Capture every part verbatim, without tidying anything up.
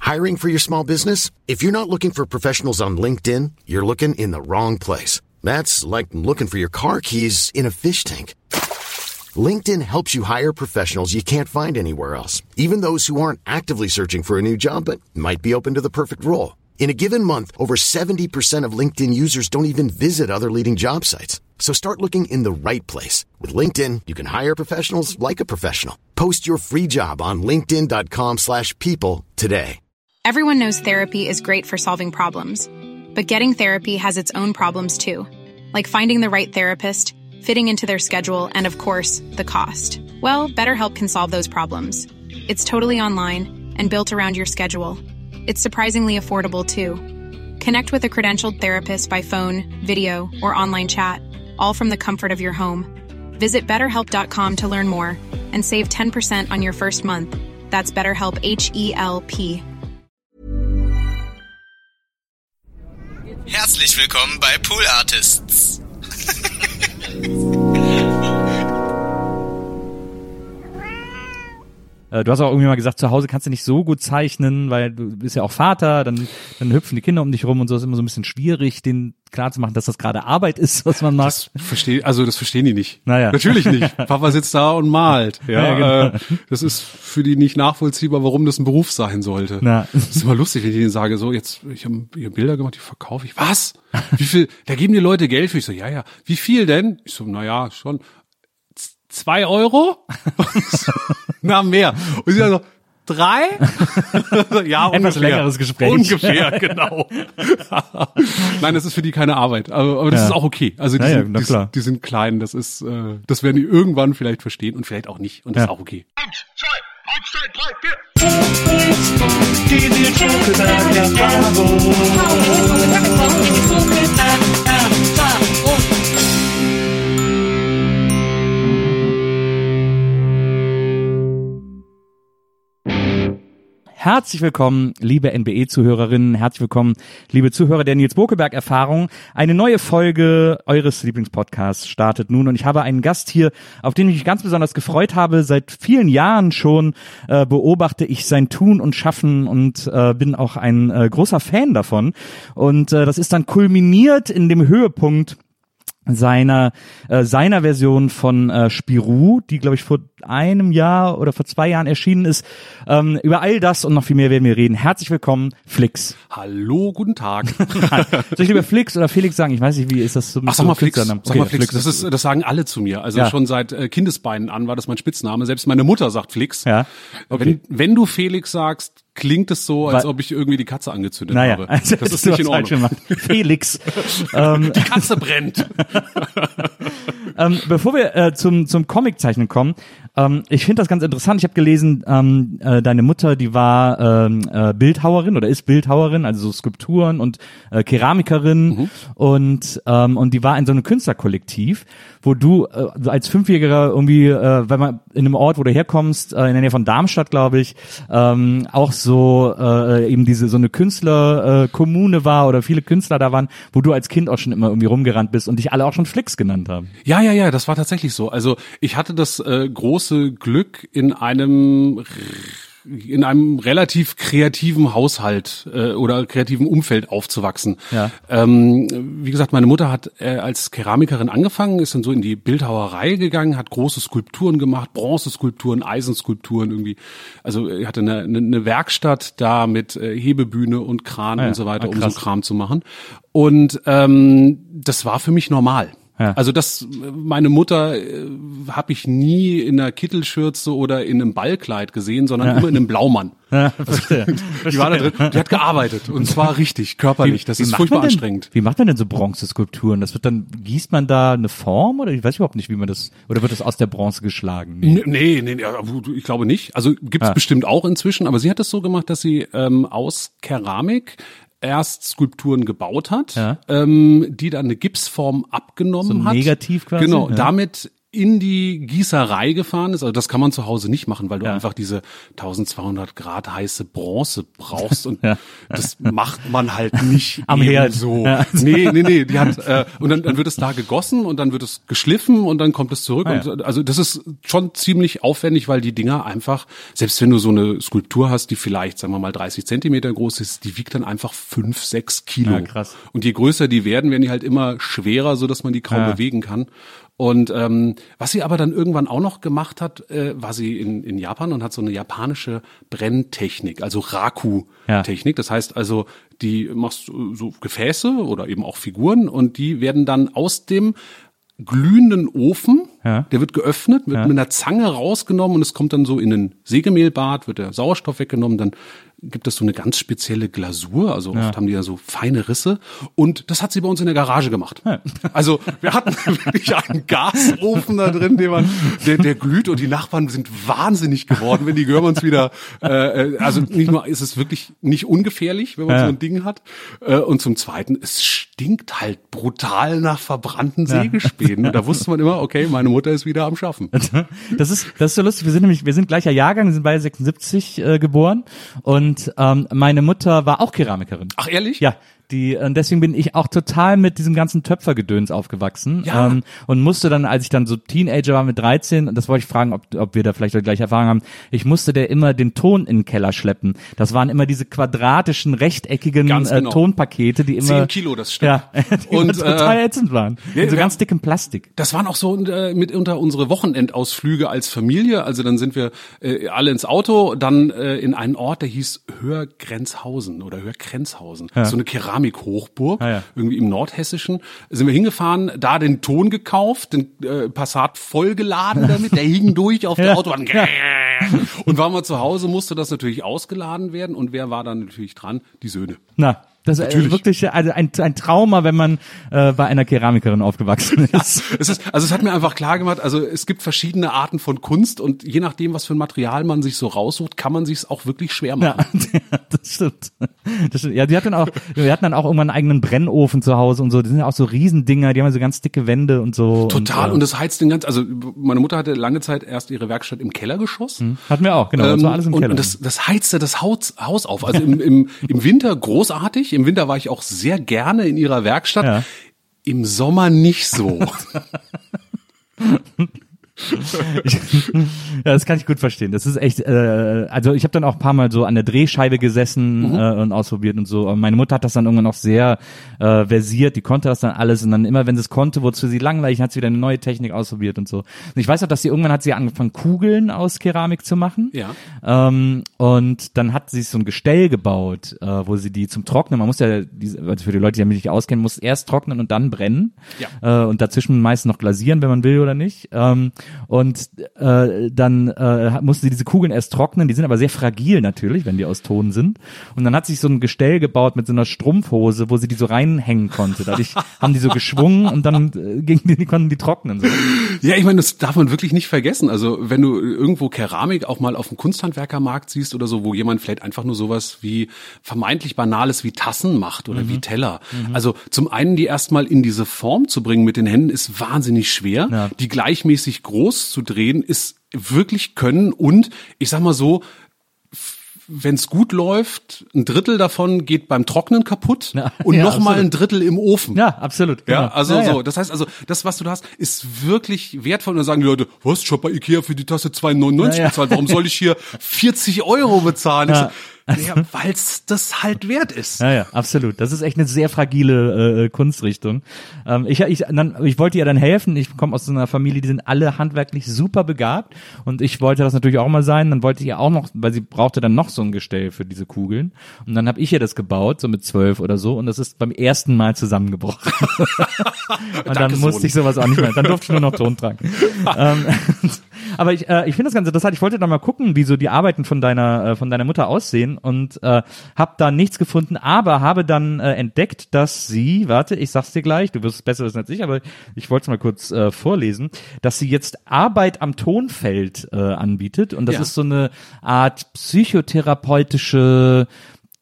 Hiring for your small business? If you're not looking for professionals on LinkedIn, you're looking in the wrong place. That's like looking for your car keys in a fish tank. LinkedIn helps you hire professionals you can't find anywhere else, even those who aren't actively searching for a new job but might be open to the perfect role. In a given month, over seventy percent of LinkedIn users don't even visit other leading job sites. So start looking in the right place. With LinkedIn, you can hire professionals like a professional. Post your free job on linkedin dot com slash people today. Everyone knows therapy is great for solving problems. But getting therapy has its own problems too. Like finding the right therapist, fitting into their schedule, and of course, the cost. Well, BetterHelp can solve those problems. It's totally online and built around your schedule. It's surprisingly affordable, too. Connect with a credentialed therapist by phone, video, or online chat, all from the comfort of your home. Visit better help dot com to learn more and save ten percent on your first month. That's BetterHelp, H E L P. Herzlich willkommen bei Pool Artists. Du hast auch irgendwie mal gesagt, zu Hause kannst du nicht so gut zeichnen, weil du bist ja auch Vater, dann, dann hüpfen die Kinder um dich rum und so, ist immer so ein bisschen schwierig, denen klarzumachen, dass das gerade Arbeit ist, was man macht. Das versteh, also das verstehen die nicht. Naja. Natürlich nicht. Papa sitzt da und malt. Ja, ja, genau. äh, das ist für die nicht nachvollziehbar, warum das ein Beruf sein sollte. Na. Das ist immer lustig, wenn ich denen sage, so, jetzt, ich habe hier Bilder gemacht, die verkaufe ich. Was? Wie viel? Da geben die Leute Geld für. Ich so, ja, ja. Wie viel denn? Ich so, na ja, schon. Zwei Euro? Na, mehr. Und sie sagen so, drei? Ja, etwas ungefähr. längeres Gespräch. Ungefähr, genau. Nein, das ist für die keine Arbeit. Aber, aber das ja. ist auch okay. Also die, ja, ja, sind, na klar. die, die sind klein. Das ist, äh, das werden die irgendwann vielleicht verstehen und vielleicht auch nicht. Und das ja. ist auch okay. Eins, zwei, eins, zwei, drei, vier. Die Herzlich willkommen, liebe N B E-Zuhörerinnen, herzlich willkommen, liebe Zuhörer der Nils Bokelberg-Erfahrung. Eine neue Folge eures Lieblingspodcasts startet nun und ich habe einen Gast hier, auf den ich mich ganz besonders gefreut habe. Seit vielen Jahren schon äh, beobachte ich sein Tun und Schaffen und äh, bin auch ein äh, großer Fan davon. Und äh, das ist dann kulminiert in dem Höhepunkt seiner äh, seiner Version von äh, Spirou, die glaube ich vor einem Jahr oder vor zwei Jahren erschienen ist. Ähm, über all das und noch viel mehr werden wir reden. Herzlich willkommen, Flix. Hallo, guten Tag. Soll ich lieber Flix oder Felix sagen? Ich weiß nicht, wie ist das so mit Ach, sag mal Flix. Okay, Sag mal Flix. Das ist, das sagen alle zu mir. Also ja. schon seit äh, Kindesbeinen an war das mein Spitzname. Selbst meine Mutter sagt Flix. Ja. Okay. Wenn, wenn du Felix sagst, klingt es so, als Weil, ob ich irgendwie die Katze angezündet naja, habe. also Das ist nicht in Ordnung. Felix. ähm, Die Katze brennt. ähm, bevor wir äh, zum zum Comiczeichnen kommen, ähm, ich finde das ganz interessant. Ich habe gelesen, ähm, äh, deine Mutter, die war ähm, äh, Bildhauerin oder ist Bildhauerin, also so Skulpturen und äh, Keramikerin mhm. und ähm, und die war in so einem Künstlerkollektiv, wo du äh, als Fünfjähriger irgendwie, äh, wenn man in einem Ort, wo du herkommst, äh, in der Nähe von Darmstadt, glaube ich, ähm, auch so äh, eben diese so eine Künstlerkommune äh, war oder viele Künstler da waren, wo du als Kind auch schon immer irgendwie rumgerannt bist und dich alle auch schon Flix genannt haben. Ja, ja, ja, das war tatsächlich so. Also ich hatte das äh, große Glück, in einem in einem relativ kreativen Haushalt äh, oder kreativen Umfeld aufzuwachsen. Ja. Ähm, wie gesagt, meine Mutter hat äh, als Keramikerin angefangen, ist dann so in die Bildhauerei gegangen, hat große Skulpturen gemacht, Bronzeskulpturen, Eisenskulpturen irgendwie. Also er hatte eine, eine Werkstatt da mit äh, Hebebühne und Kran ah, ja. und so weiter, ah, um so Kram zu machen. Und ähm, das war für mich normal. Ja. Also das, meine Mutter äh, habe ich nie in einer Kittelschürze oder in einem Ballkleid gesehen, sondern ja. immer in einem Blaumann. Ja, verstehe. Also, die war da drin, die hat gearbeitet und zwar richtig, körperlich. Das wie, wie ist furchtbar denn, anstrengend. Wie macht man denn so Bronzeskulpturen? Das wird dann, gießt man da eine Form oder ich weiß überhaupt nicht, wie man das, oder wird das aus der Bronze geschlagen? Nee, nee, nee, ich glaube nicht. Also gibt's ja. bestimmt auch inzwischen, aber sie hat es so gemacht, dass sie ähm, aus Keramik erst Skulpturen gebaut hat, ja. ähm, die dann eine Gipsform abgenommen so hat. negativ quasi. Genau, ja. damit in die Gießerei gefahren ist. Also das kann man zu Hause nicht machen, weil du Ja. einfach diese eintausendzweihundert Grad heiße Bronze brauchst und Ja. das macht man halt nicht Am eben Herd. so. Ja. Nee, nee, nee, die hat äh, und dann, dann wird es da gegossen und dann wird es geschliffen und dann kommt es zurück. Ah, ja. Und, also das ist schon ziemlich aufwendig, weil die Dinger einfach, selbst wenn du so eine Skulptur hast, die vielleicht, sagen wir mal, dreißig Zentimeter groß ist, die wiegt dann einfach fünf, sechs Kilo. Ja, krass. Und je größer die werden, werden die halt immer schwerer, so dass man die kaum Ja. bewegen kann. Und ähm, was sie aber dann irgendwann auch noch gemacht hat, äh, war sie in, in Japan und hat so eine japanische Brenntechnik, also Raku-Technik. Das heißt also, die machst du so Gefäße oder eben auch Figuren und die werden dann aus dem glühenden Ofen, Ja. der wird geöffnet, wird Ja. mit einer Zange rausgenommen und es kommt dann so in ein Sägemehlbad, wird der Sauerstoff weggenommen, dann gibt es so eine ganz spezielle Glasur, also Ja. oft haben die ja so feine Risse und das hat sie bei uns in der Garage gemacht. Also wir hatten wirklich einen Gasofen da drin, den man, der, der glüht und die Nachbarn sind wahnsinnig geworden, wenn die hören uns wieder, äh, also nicht nur ist es wirklich nicht ungefährlich, wenn man Ja. so ein Ding hat äh, und zum Zweiten, es stinkt halt brutal nach verbrannten Sägespänen und da wusste man immer, okay, meine Mutter ist wieder am Schaffen. Das ist, das ist so lustig. Wir sind nämlich, wir sind gleicher Jahrgang, wir sind beide sechsundsiebzig äh, geboren und ähm, meine Mutter war auch Keramikerin. Ach ehrlich? Ja, die, und deswegen bin ich auch total mit diesem ganzen Töpfergedöns aufgewachsen. Ja. Ähm, und musste dann, als ich dann so Teenager war mit dreizehn, und das wollte ich fragen, ob, ob wir da vielleicht die gleiche Erfahrung haben, ich musste der immer den Ton in den Keller schleppen. Das waren immer diese quadratischen, rechteckigen Ganz genau. äh, Tonpakete, die immer... Zehn Kilo das Stück. Ja, die Und, immer total äh, ätzend waren. ja, in so ja. ganz dickem Plastik. Das waren auch so äh, mitunter unsere Wochenendausflüge als Familie. Also dann sind wir äh, alle ins Auto, dann äh, in einen Ort, der hieß Hörgrenzhausen oder Hörgrenzhausen. Ja. So eine Keramikhochburg, Ah, ja. irgendwie im Nordhessischen. Sind wir hingefahren, da den Ton gekauft, den äh, Passat vollgeladen damit, der hing durch auf der Ja. Autobahn. Und waren wir zu Hause, musste das natürlich ausgeladen werden. Und wer war dann natürlich dran? Die Söhne. Na, das ist Natürlich. wirklich also ein, ein Trauma, wenn man äh, bei einer Keramikerin aufgewachsen ist. Es ist, also es hat mir einfach klar gemacht, also es gibt verschiedene Arten von Kunst und je nachdem, was für ein Material man sich so raussucht, kann man sich es auch wirklich schwer machen. Ja, das stimmt. Das stimmt. Ja, die hatten auch, wir hatten dann auch irgendwann einen eigenen Brennofen zu Hause und so. Die sind ja auch so Riesendinger, die haben ja so ganz dicke Wände und so. Total. Und, Und äh, das heizt den ganz, also meine Mutter hatte lange Zeit erst ihre Werkstatt im Kellergeschoss. hatten wir auch, genau. Das war alles im und, Keller. und das, das heizte das Haus, Haus auf. Also im, im, im Winter großartig. Im Winter war ich auch sehr gerne in ihrer Werkstatt. Ja. Im Sommer nicht so. Ich, ja, das kann ich gut verstehen. Das ist echt, äh, also ich habe dann auch ein paar Mal so an der Drehscheibe gesessen Mhm. äh, und ausprobiert und so. Aber meine Mutter hat das dann irgendwann noch sehr äh, versiert, die konnte das dann alles und dann immer, wenn sie es konnte, wurde es für sie langweilig, hat sie wieder eine neue Technik ausprobiert und so. Und ich weiß auch, dass sie irgendwann hat sie angefangen, Kugeln aus Keramik zu machen. Ja. Ähm, und dann hat sie so ein Gestell gebaut, äh, wo sie die zum Trocknen, man muss ja, diese, also für die Leute, die damit nicht auskennen, muss erst trocknen und dann brennen. Ja. Äh, und dazwischen meist noch glasieren, wenn man will oder nicht. Ähm, Und äh, dann äh, mussten sie diese Kugeln erst trocknen, die sind aber sehr fragil natürlich, wenn die aus Ton sind. Und dann hat sich so ein Gestell gebaut mit so einer Strumpfhose, wo sie die so reinhängen konnte. Dadurch haben die so geschwungen und dann äh, gingen die, die konnten die trocknen. So. Ja, ich meine, das darf man wirklich nicht vergessen. Also wenn du irgendwo Keramik auch mal auf dem Kunsthandwerkermarkt siehst oder so, wo jemand vielleicht einfach nur sowas wie vermeintlich Banales wie Tassen macht oder mhm. wie Teller. Mhm. Also zum einen die erstmal in diese Form zu bringen mit den Händen ist wahnsinnig schwer. Ja. Die gleichmäßig groß zu drehen ist wirklich Können und ich sag mal so, wenn es gut läuft, ein Drittel davon geht beim Trocknen kaputt ja, und ja, noch mal absolut. ein Drittel im Ofen. Ja, absolut. Genau. Ja, also ja, ja. so. Das heißt also, das, was du da hast, ist wirklich wertvoll. Und dann sagen die Leute, was, ich hab bei Ikea für die Tasse zwei neunundneunzig ja, ja. bezahlt. Warum soll ich hier vierzig Euro bezahlen? Ja. Ich so, ja, weil's das halt wert ist. Ja, ja, absolut. Das ist echt eine sehr fragile äh, Kunstrichtung. Ähm, ich, ich, dann, ich wollte ihr dann helfen. Ich komme aus so einer Familie, die sind alle handwerklich super begabt. Und ich wollte das natürlich auch mal sein. Dann wollte ich ihr auch noch, weil sie brauchte dann noch so ein Gestell für diese Kugeln. Und dann habe ich ihr das gebaut, so mit zwölf oder so. Und das ist beim ersten Mal zusammengebrochen. Und dann musste Sohn. ich sowas auch nicht mehr. Dann durfte ich nur noch Ton tragen. ähm, aber ich, äh, ich finde das ganz interessant. Ich wollte da mal gucken, wie so die Arbeiten von deiner, äh, von deiner Mutter aussehen. Und äh, habe da nichts gefunden, aber habe dann äh, entdeckt, dass sie, warte, ich sag's dir gleich, du wirst es besser wissen als ich, aber ich wollte es mal kurz äh, vorlesen, dass sie jetzt Arbeit am Tonfeld äh, anbietet und das Ja. ist so eine Art psychotherapeutische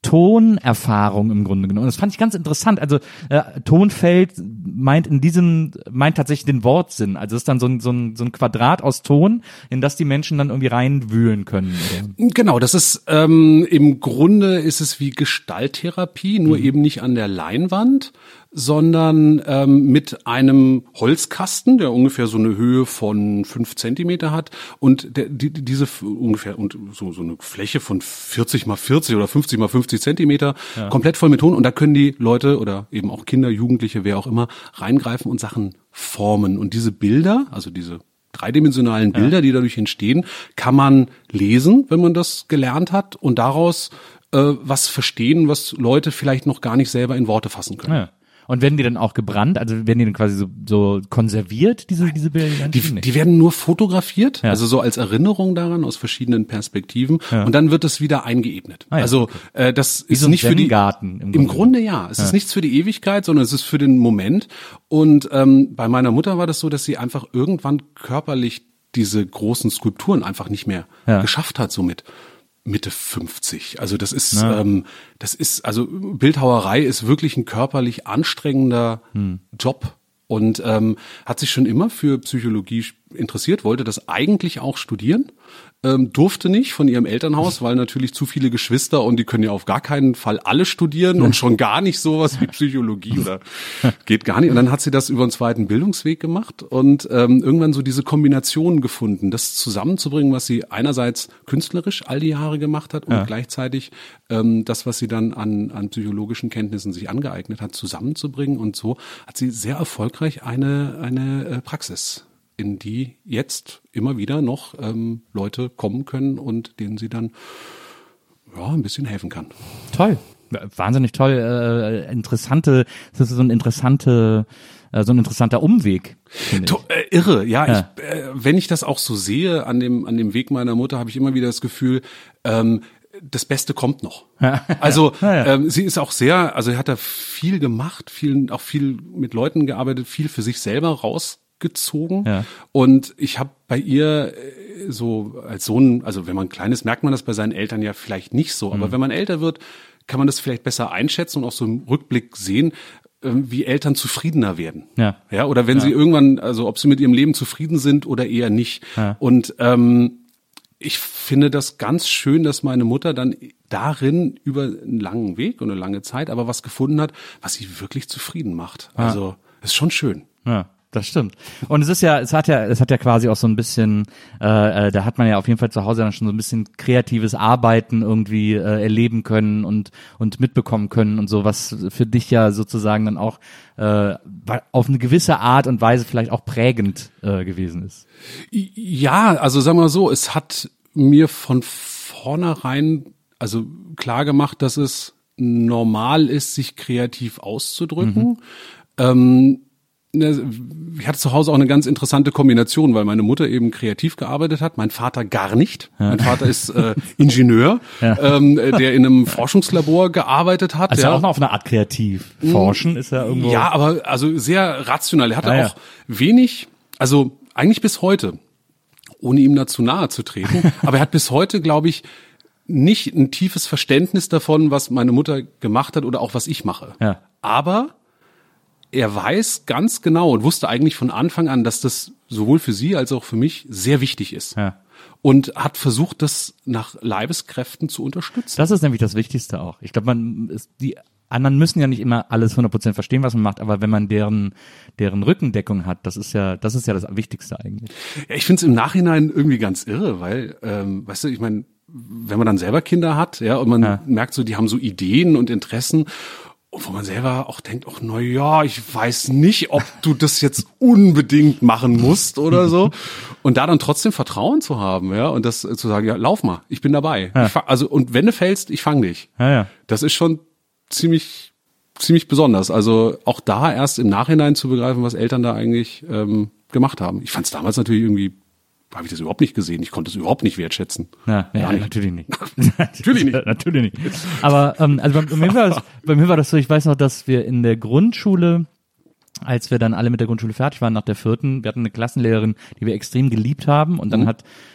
Tonerfahrung im Grunde genommen. Das fand ich ganz interessant. Also äh, Tonfeld meint in diesem, meint tatsächlich den Wortsinn. Also es ist dann so ein, so ein, so ein Quadrat aus Ton, in das die Menschen dann irgendwie reinwühlen können. Oder? Genau, das ist ähm, im Grunde ist es wie Gestalttherapie, nur mhm. eben nicht an der Leinwand, sondern ähm, mit einem Holzkasten, der ungefähr so eine Höhe von fünf Zentimeter hat und der, die, diese ungefähr und so so eine Fläche von vierzig mal vierzig oder fünfzig mal fünfzig Zentimeter, ja. komplett voll mit Ton. Und da können die Leute oder eben auch Kinder, Jugendliche, wer auch immer, reingreifen und Sachen formen. Und diese Bilder, also diese dreidimensionalen Bilder, ja. die dadurch entstehen, kann man lesen, wenn man das gelernt hat und daraus äh, was verstehen, was Leute vielleicht noch gar nicht selber in Worte fassen können. Ja. Und werden die dann auch gebrannt? Also werden die dann quasi so, so konserviert, diese, diese Bilder? Die, die werden nur fotografiert, ja. also so als Erinnerung daran aus verschiedenen Perspektiven. Ja. Und dann wird es wieder eingeebnet. Ah, ja, also okay. äh, das Wie ist so nicht für die. Im Grunde, Im Grunde ja. Es ja. ist nichts für die Ewigkeit, sondern es ist für den Moment. Und ähm, bei meiner Mutter war das so, dass sie einfach irgendwann körperlich diese großen Skulpturen einfach nicht mehr ja. geschafft hat, somit. Mitte fünfzig. Also das ist, ja. ähm, das ist, also Bildhauerei ist wirklich ein körperlich anstrengender hm. Job und ähm, hat sich schon immer für Psychologie interessiert, wollte das eigentlich auch studieren, ähm, durfte nicht von ihrem Elternhaus, weil natürlich zu viele Geschwister und die können ja auf gar keinen Fall alle studieren und schon gar nicht sowas wie Psychologie oder geht gar nicht. Und dann hat sie das über einen zweiten Bildungsweg gemacht und ähm, irgendwann so diese Kombination gefunden, das zusammenzubringen, was sie einerseits künstlerisch all die Jahre gemacht hat und ja. gleichzeitig ähm, das, was sie dann an, an psychologischen Kenntnissen sich angeeignet hat, zusammenzubringen. Und so hat sie sehr erfolgreich eine, eine äh, Praxis, in die jetzt immer wieder noch ähm, Leute kommen können und denen sie dann ja ein bisschen helfen kann. Toll, wahnsinnig toll, äh, interessante, das ist so ein interessante, äh, so ein interessanter Umweg. To- äh, irre, ja. ja. Ich, äh, wenn ich das auch so sehe an dem an dem Weg meiner Mutter, habe ich immer wieder das Gefühl, ähm, das Beste kommt noch. Also ja, ja. Ähm, sie ist auch sehr, also sie hat da viel gemacht, viel auch viel mit Leuten gearbeitet, viel für sich selber raus. gezogen ja. und ich habe bei ihr so als Sohn, also wenn man klein ist, merkt man das bei seinen Eltern ja vielleicht nicht so, aber mhm. wenn man älter wird, kann man das vielleicht besser einschätzen und auch so im Rückblick sehen, wie Eltern zufriedener werden. Ja. Ja, oder wenn ja. sie irgendwann, also ob sie mit ihrem Leben zufrieden sind oder eher nicht. Ja. Und ähm, ich finde das ganz schön, dass meine Mutter dann darin über einen langen Weg und eine lange Zeit aber was gefunden hat, was sie wirklich zufrieden macht. Ja. Also ist schon schön. Ja. Das stimmt. Und es ist ja, es hat ja, es hat ja quasi auch so ein bisschen, äh, da hat man ja auf jeden Fall zu Hause dann schon so ein bisschen kreatives Arbeiten irgendwie äh, erleben können und und mitbekommen können und so, was für dich ja sozusagen dann auch äh, auf eine gewisse Art und Weise vielleicht auch prägend äh, gewesen ist. Ja, also sagen wir mal so, es hat mir von vornherein also klar gemacht, dass es normal ist, sich kreativ auszudrücken. Mhm. Ähm, Ich hatte zu Hause auch eine ganz interessante Kombination, weil meine Mutter eben kreativ gearbeitet hat, mein Vater gar nicht. Ja. Mein Vater ist äh, Ingenieur, ja. ähm, der in einem Forschungslabor gearbeitet hat. Also ja auch noch auf eine Art kreativ. Forschen ist ja irgendwo. Ja, aber also sehr rational. Er hatte ah, ja. auch wenig, also eigentlich bis heute, ohne ihm dazu nahe zu treten, aber er hat bis heute, glaube ich, nicht ein tiefes Verständnis davon, was meine Mutter gemacht hat oder auch was ich mache. Ja. Aber er weiß ganz genau und wusste eigentlich von Anfang an, dass das sowohl für sie als auch für mich sehr wichtig ist. Ja. Und hat versucht, das nach Leibeskräften zu unterstützen. Das ist nämlich das Wichtigste auch. Ich glaube, man ist, die anderen müssen ja nicht immer alles hundert Prozent verstehen, was man macht, aber wenn man deren deren Rückendeckung hat, das ist ja das ist ja das Wichtigste eigentlich. Ja, ich finde es im Nachhinein irgendwie ganz irre, weil, ähm, weißt du, ich meine, wenn man dann selber Kinder hat, ja, und man ja. merkt so, die haben so Ideen und Interessen. Und wo man selber auch denkt, ach, na ja, ich weiß nicht, ob du das jetzt unbedingt machen musst oder so. Und da dann trotzdem Vertrauen zu haben, ja, und das zu sagen, ja, lauf mal, ich bin dabei. Ja. Ich fang, also, und wenn du fällst, ich fang dich. Ja, ja. Das ist schon ziemlich, ziemlich besonders. Also auch da erst im Nachhinein zu begreifen, was Eltern da eigentlich ähm, gemacht haben. Ich fand es damals natürlich irgendwie, habe ich das überhaupt nicht gesehen. Ich konnte es überhaupt nicht wertschätzen. Ja, ja, nicht. natürlich nicht. natürlich nicht. natürlich nicht. Aber ähm, also bei, bei, mir war das, bei mir war das so, ich weiß noch, dass wir in der Grundschule, als wir dann alle mit der Grundschule fertig waren, nach der vierten, wir hatten eine Klassenlehrerin, die wir extrem geliebt haben und dann mhm. hat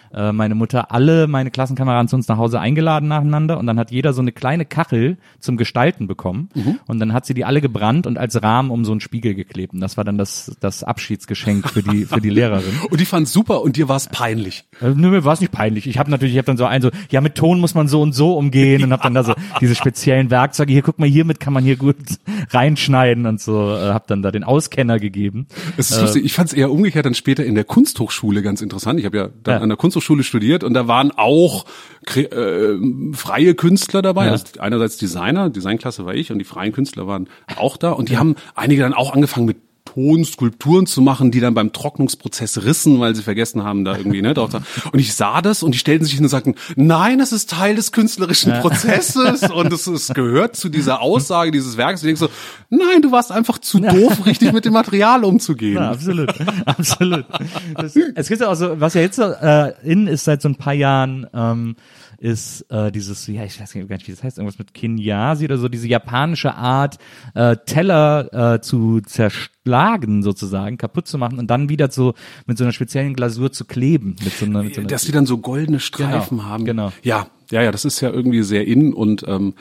äh, meine Mutter alle meine Klassenkameraden zu uns nach Hause eingeladen nacheinander und dann hat jeder so eine kleine Kachel zum Gestalten bekommen mhm. und dann hat sie die alle gebrannt und als Rahmen um so einen Spiegel geklebt und das war dann das das Abschiedsgeschenk für die für die Lehrerin. Und die fand's super und dir war's peinlich? Äh, nö, mir war's nicht peinlich. Ich habe natürlich, ich habe dann so ein so, ja mit Ton muss man so und so umgehen und habe dann da so diese speziellen Werkzeuge. Hier, guck mal, hiermit kann man hier gut reinschneiden und so. Äh, habe dann da den Auskenner gegeben. Es ist äh, lustig. Ich fand's eher umgekehrt dann später in der Kunsthochschule ganz interessant. Ich habe ja dann ja. an der Kunsthochschule studiert und da waren auch äh, freie Künstler dabei. Ja. Also einerseits Designer, Designklasse war ich und die freien Künstler waren auch da und die ja. haben einige dann auch angefangen mit Tonskulpturen zu machen, die dann beim Trocknungsprozess rissen, weil sie vergessen haben, da irgendwie, ne, drauf. Und ich sah das und die stellten sich hin und sagten, nein, das ist Teil des künstlerischen ja. Prozesses und es, es gehört zu dieser Aussage dieses Werkes. Und ich denke so, nein, du warst einfach zu doof, richtig mit dem Material umzugehen. Ja, absolut, absolut. Das, es gibt ja auch so, was ja jetzt äh, in ist seit so ein paar Jahren, ähm, ist äh, dieses, ja, ich weiß gar nicht, wie das heißt, irgendwas mit Kinyasi oder so, diese japanische Art, äh, Teller äh, zu zerschlagen sozusagen, kaputt zu machen und dann wieder so mit so einer speziellen Glasur zu kleben. Mit so einer, mit so einer Dass die dann so goldene Streifen genau, haben. Genau. Ja, ja, ja, das ist ja irgendwie sehr in und ähm,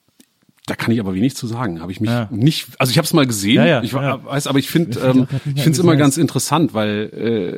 da kann ich aber wenig zu sagen. Habe ich mich ja. nicht, also ich habe es mal gesehen, ja, ja, ich ja. weiß, aber ich finde, ähm, ich finde es immer ganz interessant, weil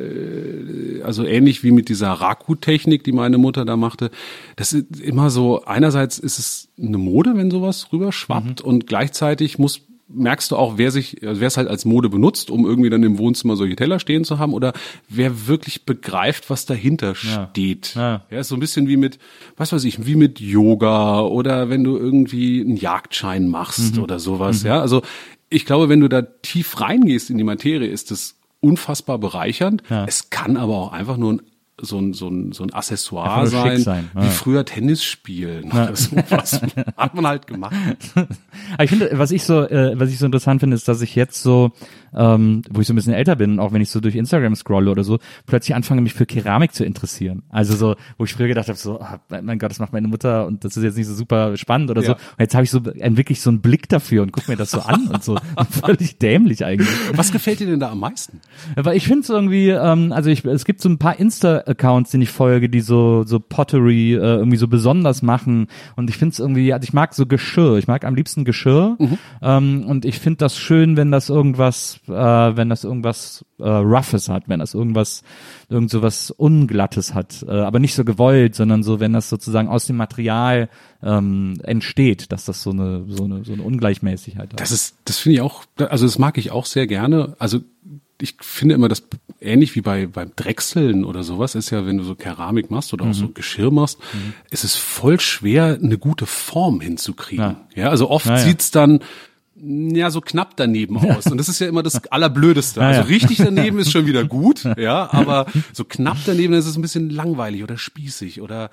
äh, also ähnlich wie mit dieser Raku-Technik, die meine Mutter da machte, das ist immer so. Einerseits ist es eine Mode, wenn sowas rüberschwappt, mhm. und gleichzeitig muss merkst du auch, wer sich, also wer es halt als Mode benutzt, um irgendwie dann im Wohnzimmer solche Teller stehen zu haben, oder wer wirklich begreift, was dahinter ja. steht. Ja. Ja, ist so ein bisschen wie mit, was weiß ich, wie mit Yoga oder wenn du irgendwie einen Jagdschein machst mhm. oder sowas. Mhm. Ja, also ich glaube, wenn du da tief reingehst in die Materie, ist es unfassbar bereichernd. Ja. Es kann aber auch einfach nur ein so ein, so ein, so ein Accessoire sein, sein. Ja. Wie früher Tennis spielen. Ja. Oder sowas. Hat man halt gemacht. Aber ich finde, was ich so, äh, was ich so interessant finde, ist, dass ich jetzt so, ähm, wo ich so ein bisschen älter bin, auch wenn ich so durch Instagram scrolle oder so, plötzlich anfange, mich für Keramik zu interessieren. Also so, wo ich früher gedacht habe, so, oh, mein Gott, das macht meine Mutter und das ist jetzt nicht so super spannend oder ja. so. Und jetzt habe ich so entwickle ich so einen Blick dafür und gucke mir das so an und so. Völlig dämlich eigentlich. Was gefällt dir denn da am meisten? Aber ich finde es irgendwie, ähm, also ich, es gibt so ein paar Insta-Accounts, denen ich folge, die so so Pottery äh, irgendwie so besonders machen, und ich finde es irgendwie, also ich mag so Geschirr, ich mag am liebsten Geschirr, mhm. ähm, und ich finde das schön, wenn das irgendwas, äh, wenn das irgendwas äh, Roughes hat, wenn das irgendwas, irgend so was Unglattes hat, äh, aber nicht so gewollt, sondern so, wenn das sozusagen aus dem Material ähm, entsteht, dass das so eine so eine so eine Ungleichmäßigkeit hat. Das ist, das finde ich auch, also das mag ich auch sehr gerne. Also ich finde immer, das ähnlich wie bei beim Drechseln oder sowas ist ja, wenn du so Keramik machst oder auch mhm. so Geschirr machst, mhm. ist es voll schwer, eine gute Form hinzukriegen. Ja, ja also oft ja, ja. sieht's dann ja so knapp daneben aus, und das ist ja immer das Allerblödeste. Ja, also richtig daneben ist schon wieder gut, ja, aber so knapp daneben ist es ein bisschen langweilig oder spießig oder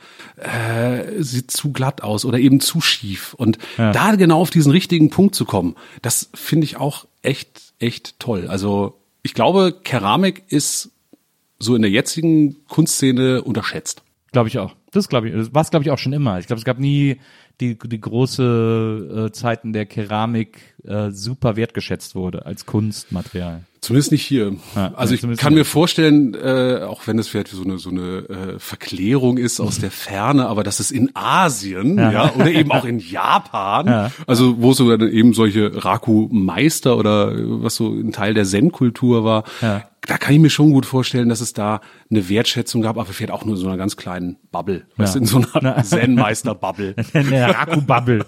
äh, sieht zu glatt aus oder eben zu schief. Und ja. da genau auf diesen richtigen Punkt zu kommen, das finde ich auch echt, echt toll. Also ich glaube, Keramik ist so in der jetzigen Kunstszene unterschätzt. Glaube ich auch. Das glaube ich. Das war es, glaube ich, auch schon immer. Ich glaube, es gab nie die die große äh, Zeiten der Keramik äh, super wertgeschätzt wurde als Kunstmaterial. Zumindest nicht hier. Ja, also ich kann mir vorstellen, äh, auch wenn es vielleicht so eine so eine äh, Verklärung ist aus der Ferne, aber dass es in Asien, ja, ja oder eben auch in Japan, ja. also wo so eben solche Raku-Meister oder was so ein Teil der Zen-Kultur war, ja. da kann ich mir schon gut vorstellen, dass es da eine Wertschätzung gab, aber vielleicht auch nur in so einer ganz kleinen Bubble, ja. weißt du, in so einer Zen-Meister-Bubble. Eine Raku-Bubble.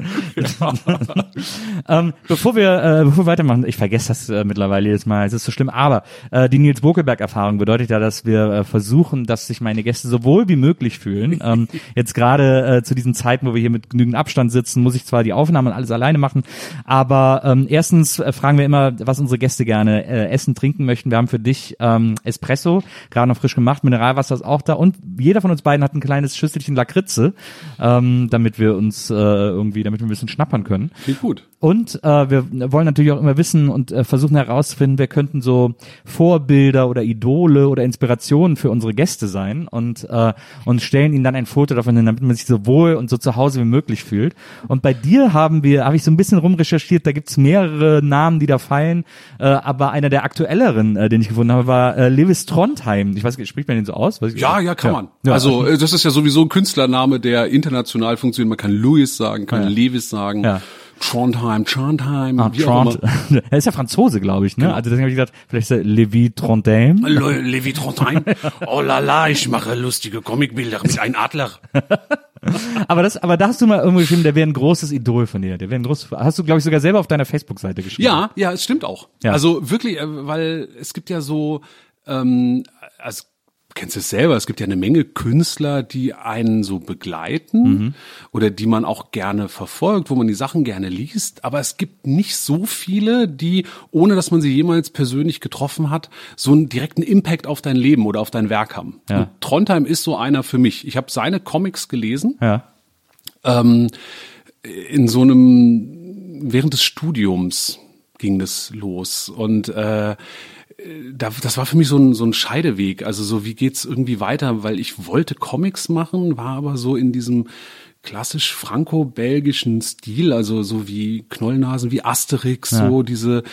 ähm, bevor wir äh, bevor wir weitermachen, ich vergesse das äh, mittlerweile jedes Mal, es ist so schlimm, aber äh, die Nils Bokelberg-Erfahrung bedeutet ja, dass wir äh, versuchen, dass sich meine Gäste so wohl wie möglich fühlen. Ähm, jetzt gerade äh, zu diesen Zeiten, wo wir hier mit genügend Abstand sitzen, muss ich zwar die Aufnahmen und alles alleine machen, aber ähm, erstens äh, fragen wir immer, was unsere Gäste gerne äh, essen, trinken möchten. Wir haben für dich ähm, Espresso, gerade noch frisch gemacht, Mineralwasser ist auch da, und jeder von uns beiden hat ein kleines Schüsselchen Lakritze, ähm, damit wir uns äh, irgendwie, damit wir ein bisschen bisschen schnappern können. Klingt gut. Und äh, wir wollen natürlich auch immer wissen und äh, versuchen herauszufinden, wer könnten so Vorbilder oder Idole oder Inspirationen für unsere Gäste sein und äh, und stellen ihnen dann ein Foto davon hin, damit man sich so wohl und so zu Hause wie möglich fühlt. Und bei dir haben wir, habe ich so ein bisschen rumrecherchiert, da gibt's mehrere Namen, die da fallen, äh, aber einer der aktuelleren, äh, den ich gefunden habe, war äh, Lewis Trondheim. Ich weiß nicht, spricht man den so aus? Weiß ich Ja, nicht. ja, kann man. Ja. Also äh, das ist ja sowieso ein Künstlername, der international funktioniert. Man kann Louis sagen, kann Ja. Lewis sagen. Ja. Trondheim, Trondheim, Ah, wie auch Trond, immer. er ist ja Franzose, glaube ich, ne? Genau. Also deswegen habe ich gedacht, vielleicht ist er Levi Trondheim. Le Levi Trondheim. Oh la la, ich mache lustige Comicbilder mit einem Adler. Aber das, aber da hast du mal irgendwo geschrieben, der wäre ein großes Idol von dir. Der wäre ein großes, hast du, glaube ich, sogar selber auf deiner Facebook-Seite geschrieben. Ja, ja, es stimmt auch. Ja. Also wirklich, äh, weil es gibt ja so, ähm, also kennst du es selber, es gibt ja eine Menge Künstler, die einen so begleiten mhm. oder die man auch gerne verfolgt, wo man die Sachen gerne liest, aber es gibt nicht so viele, die, ohne dass man sie jemals persönlich getroffen hat, so einen direkten Impact auf dein Leben oder auf dein Werk haben. Ja. Und Trondheim ist so einer für mich. Ich habe seine Comics gelesen, Ja. ähm, in so einem, während des Studiums ging das los und äh, Da, das war für mich so ein, so ein Scheideweg. Also so, wie geht's irgendwie weiter? Weil ich wollte Comics machen, war aber so in diesem klassisch franco-belgischen Stil, also so wie Knollnasen, wie Asterix, Ja. so diese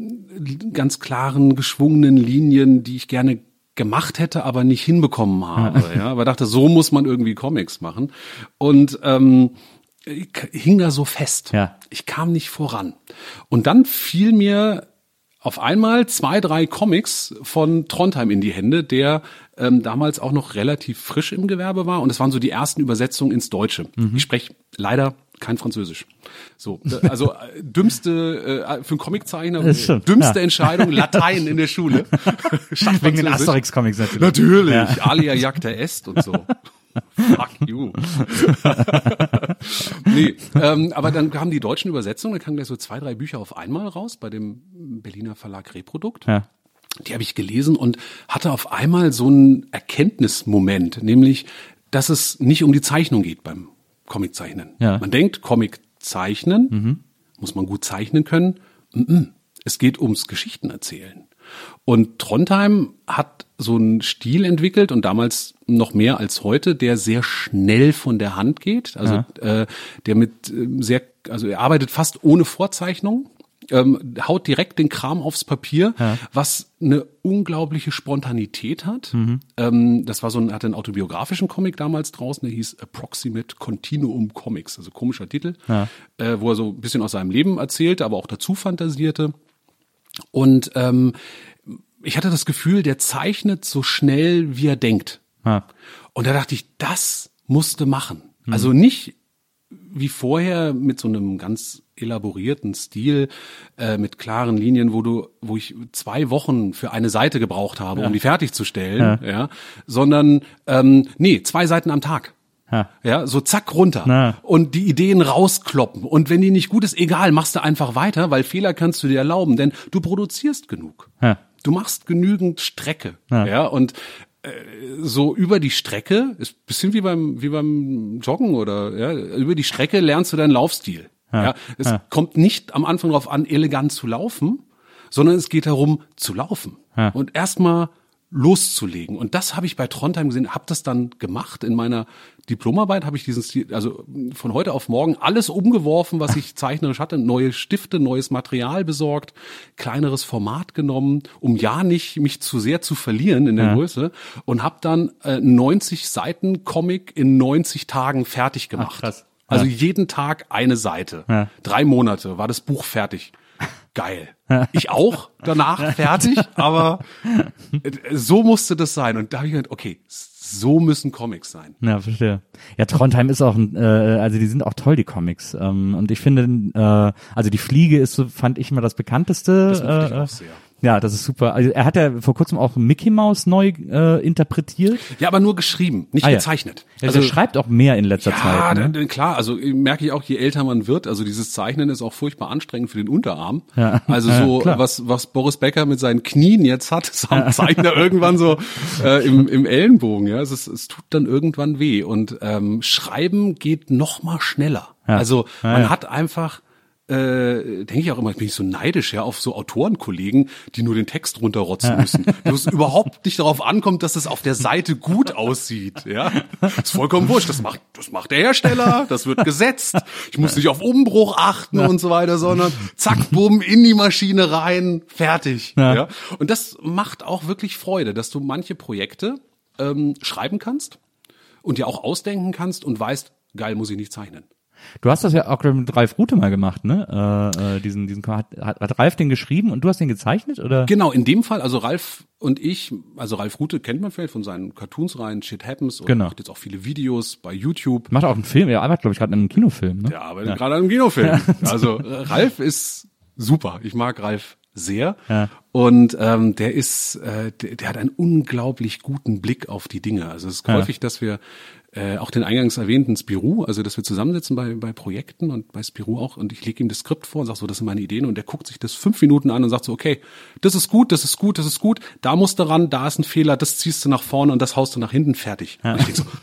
ganz klaren, geschwungenen Linien, die ich gerne gemacht hätte, aber nicht hinbekommen habe. Ja, ja, aber dachte, so muss man irgendwie Comics machen. Und ähm, ich hing da so fest. Ja. Ich kam nicht voran. Und dann fiel mir auf einmal zwei, drei Comics von Trondheim in die Hände, der ähm, damals auch noch relativ frisch im Gewerbe war. Und das waren so die ersten Übersetzungen ins Deutsche. Mhm. Ich spreche leider kein Französisch. So, also äh, dümmste äh, für einen Comiczeichner, Das stimmt, dümmste ja. Entscheidung, Latein in der Schule. Statt Wegen den Französisch. Asterix-Comics natürlich. Natürlich, Ja. alia jacta est und so. Fuck you. Nee, ähm, aber dann kamen die deutschen Übersetzungen, dann kamen gleich so zwei, drei Bücher auf einmal raus bei dem Berliner Verlag Reprodukt. Ja. Die habe ich gelesen und hatte auf einmal so einen Erkenntnismoment, nämlich, dass es nicht um die Zeichnung geht beim Comiczeichnen. Ja. Man denkt, Comic zeichnen, Mhm. muss man gut zeichnen können. Mm-mm. Es geht ums Geschichten erzählen. Und Trondheim hat so einen Stil entwickelt und damals noch mehr als heute, der sehr schnell von der Hand geht. Also Ja. äh, der mit äh, sehr, also er arbeitet fast ohne Vorzeichnung, ähm, haut direkt den Kram aufs Papier, Ja. was eine unglaubliche Spontanität hat. Mhm. Ähm, das war so ein, hatte einen autobiografischen Comic damals draußen, der hieß Approximate Continuum Comics, also komischer Titel, Ja. äh, wo er so ein bisschen aus seinem Leben erzählte, aber auch dazu fantasierte. Und ähm, ich hatte das Gefühl, der zeichnet so schnell, wie er denkt. Ja. Und da dachte ich, das musste machen. Also nicht wie vorher mit so einem ganz elaborierten Stil, äh, mit klaren Linien, wo du, wo ich zwei Wochen für eine Seite gebraucht habe, Ja. um die fertigzustellen, Ja. ja, sondern ähm, nee, zwei Seiten am Tag. Ja. Ja, so zack runter Na. und die Ideen rauskloppen. Und wenn die nicht gut ist, egal, machst du einfach weiter, weil Fehler kannst du dir erlauben, denn du produzierst genug. Ja. Du machst genügend Strecke. Ja. Ja, und äh, so über die Strecke, ist ein bisschen wie beim wie beim Joggen oder ja, über die Strecke lernst du deinen Laufstil. Ja. Ja, es Ja. kommt nicht am Anfang darauf an, elegant zu laufen, sondern es geht darum, zu laufen. Ja. Und erstmal loszulegen. Und das habe ich bei Trondheim gesehen, habe das dann gemacht. In meiner Diplomarbeit habe ich diesen Stil, also von heute auf morgen alles umgeworfen, was ich zeichnerisch hatte. Neue Stifte, neues Material besorgt, kleineres Format genommen, um ja nicht mich zu sehr zu verlieren in der Ja. Größe. Und habe dann äh, neunzig Seiten Comic in neunzig Tagen fertig gemacht. Ach, krass. Also Ja. jeden Tag eine Seite. Ja. Drei Monate war das Buch fertig. Geil. Ich auch danach fertig, aber so musste das sein. Und da habe ich gedacht, okay, so müssen Comics sein. Ja, verstehe. Ja, Trondheim ist auch, ein, äh, also die sind auch toll, die Comics. Ähm, und ich finde, äh, also die Fliege ist so, fand ich immer das bekannteste. Das mochte ich äh, auch sehr. Ja, das ist super. Also er hat ja vor kurzem auch Mickey Mouse neu äh, interpretiert. Ja, aber nur geschrieben, nicht Ah, ja. gezeichnet. Also er schreibt auch mehr in letzter ja, Zeit. Ne? dann, dann klar, also merke ich auch, je älter man wird, also dieses Zeichnen ist auch furchtbar anstrengend für den Unterarm. Ja. Also Ja, so, klar. was was Boris Becker mit seinen Knien jetzt hat, das haben Zeichner irgendwann so äh, im, im Ellenbogen. Ja, es, ist, es tut dann irgendwann weh. Und ähm, Schreiben geht noch mal schneller. Ja. Also ja, man ja. hat einfach, äh, denke ich auch immer, bin ich so neidisch, ja, auf so Autorenkollegen, die nur den Text runterrotzen müssen. Wo es überhaupt nicht darauf ankommt, dass es auf der Seite gut aussieht, ja. Ist vollkommen wurscht. Das macht, das macht der Hersteller, das wird gesetzt. Ich muss nicht auf Umbruch achten ja. und so weiter, sondern zack, bumm, in die Maschine rein, fertig, ja. ja. Und das macht auch wirklich Freude, dass du manche Projekte ähm, schreiben kannst und dir auch ausdenken kannst und weißt, geil, muss ich nicht zeichnen. Du hast das ja auch mit Ralf Rute mal gemacht, ne? Äh, diesen, diesen hat, hat Ralf den geschrieben und du hast den gezeichnet, oder? Genau, in dem Fall, also Ralf und ich, also Ralf Rute kennt man vielleicht von seinen Cartoons-Reihen, Shit Happens, und genau. macht jetzt auch viele Videos bei YouTube. Macht auch einen Film, er arbeitet, glaube ich, gerade an einem Kinofilm, ne? Der arbeitet ja. gerade an einem Kinofilm. Also äh, Ralf ist super. Ich mag Ralf sehr. Ja. Und ähm, der ist, äh, der, der hat einen unglaublich guten Blick auf die Dinge. Also es ist ja. häufig, dass wir äh, auch den eingangs erwähnten Spirou, also dass wir zusammensitzen bei bei Projekten und bei Spirou auch, und ich lege ihm das Skript vor und sage so, das sind meine Ideen, und der guckt sich das fünf Minuten an und sagt so, okay, das ist gut, das ist gut, das ist gut, da musst du ran, da ist ein Fehler, das ziehst du nach vorne und das haust du nach hinten, fertig. Ja. Und ich denke so,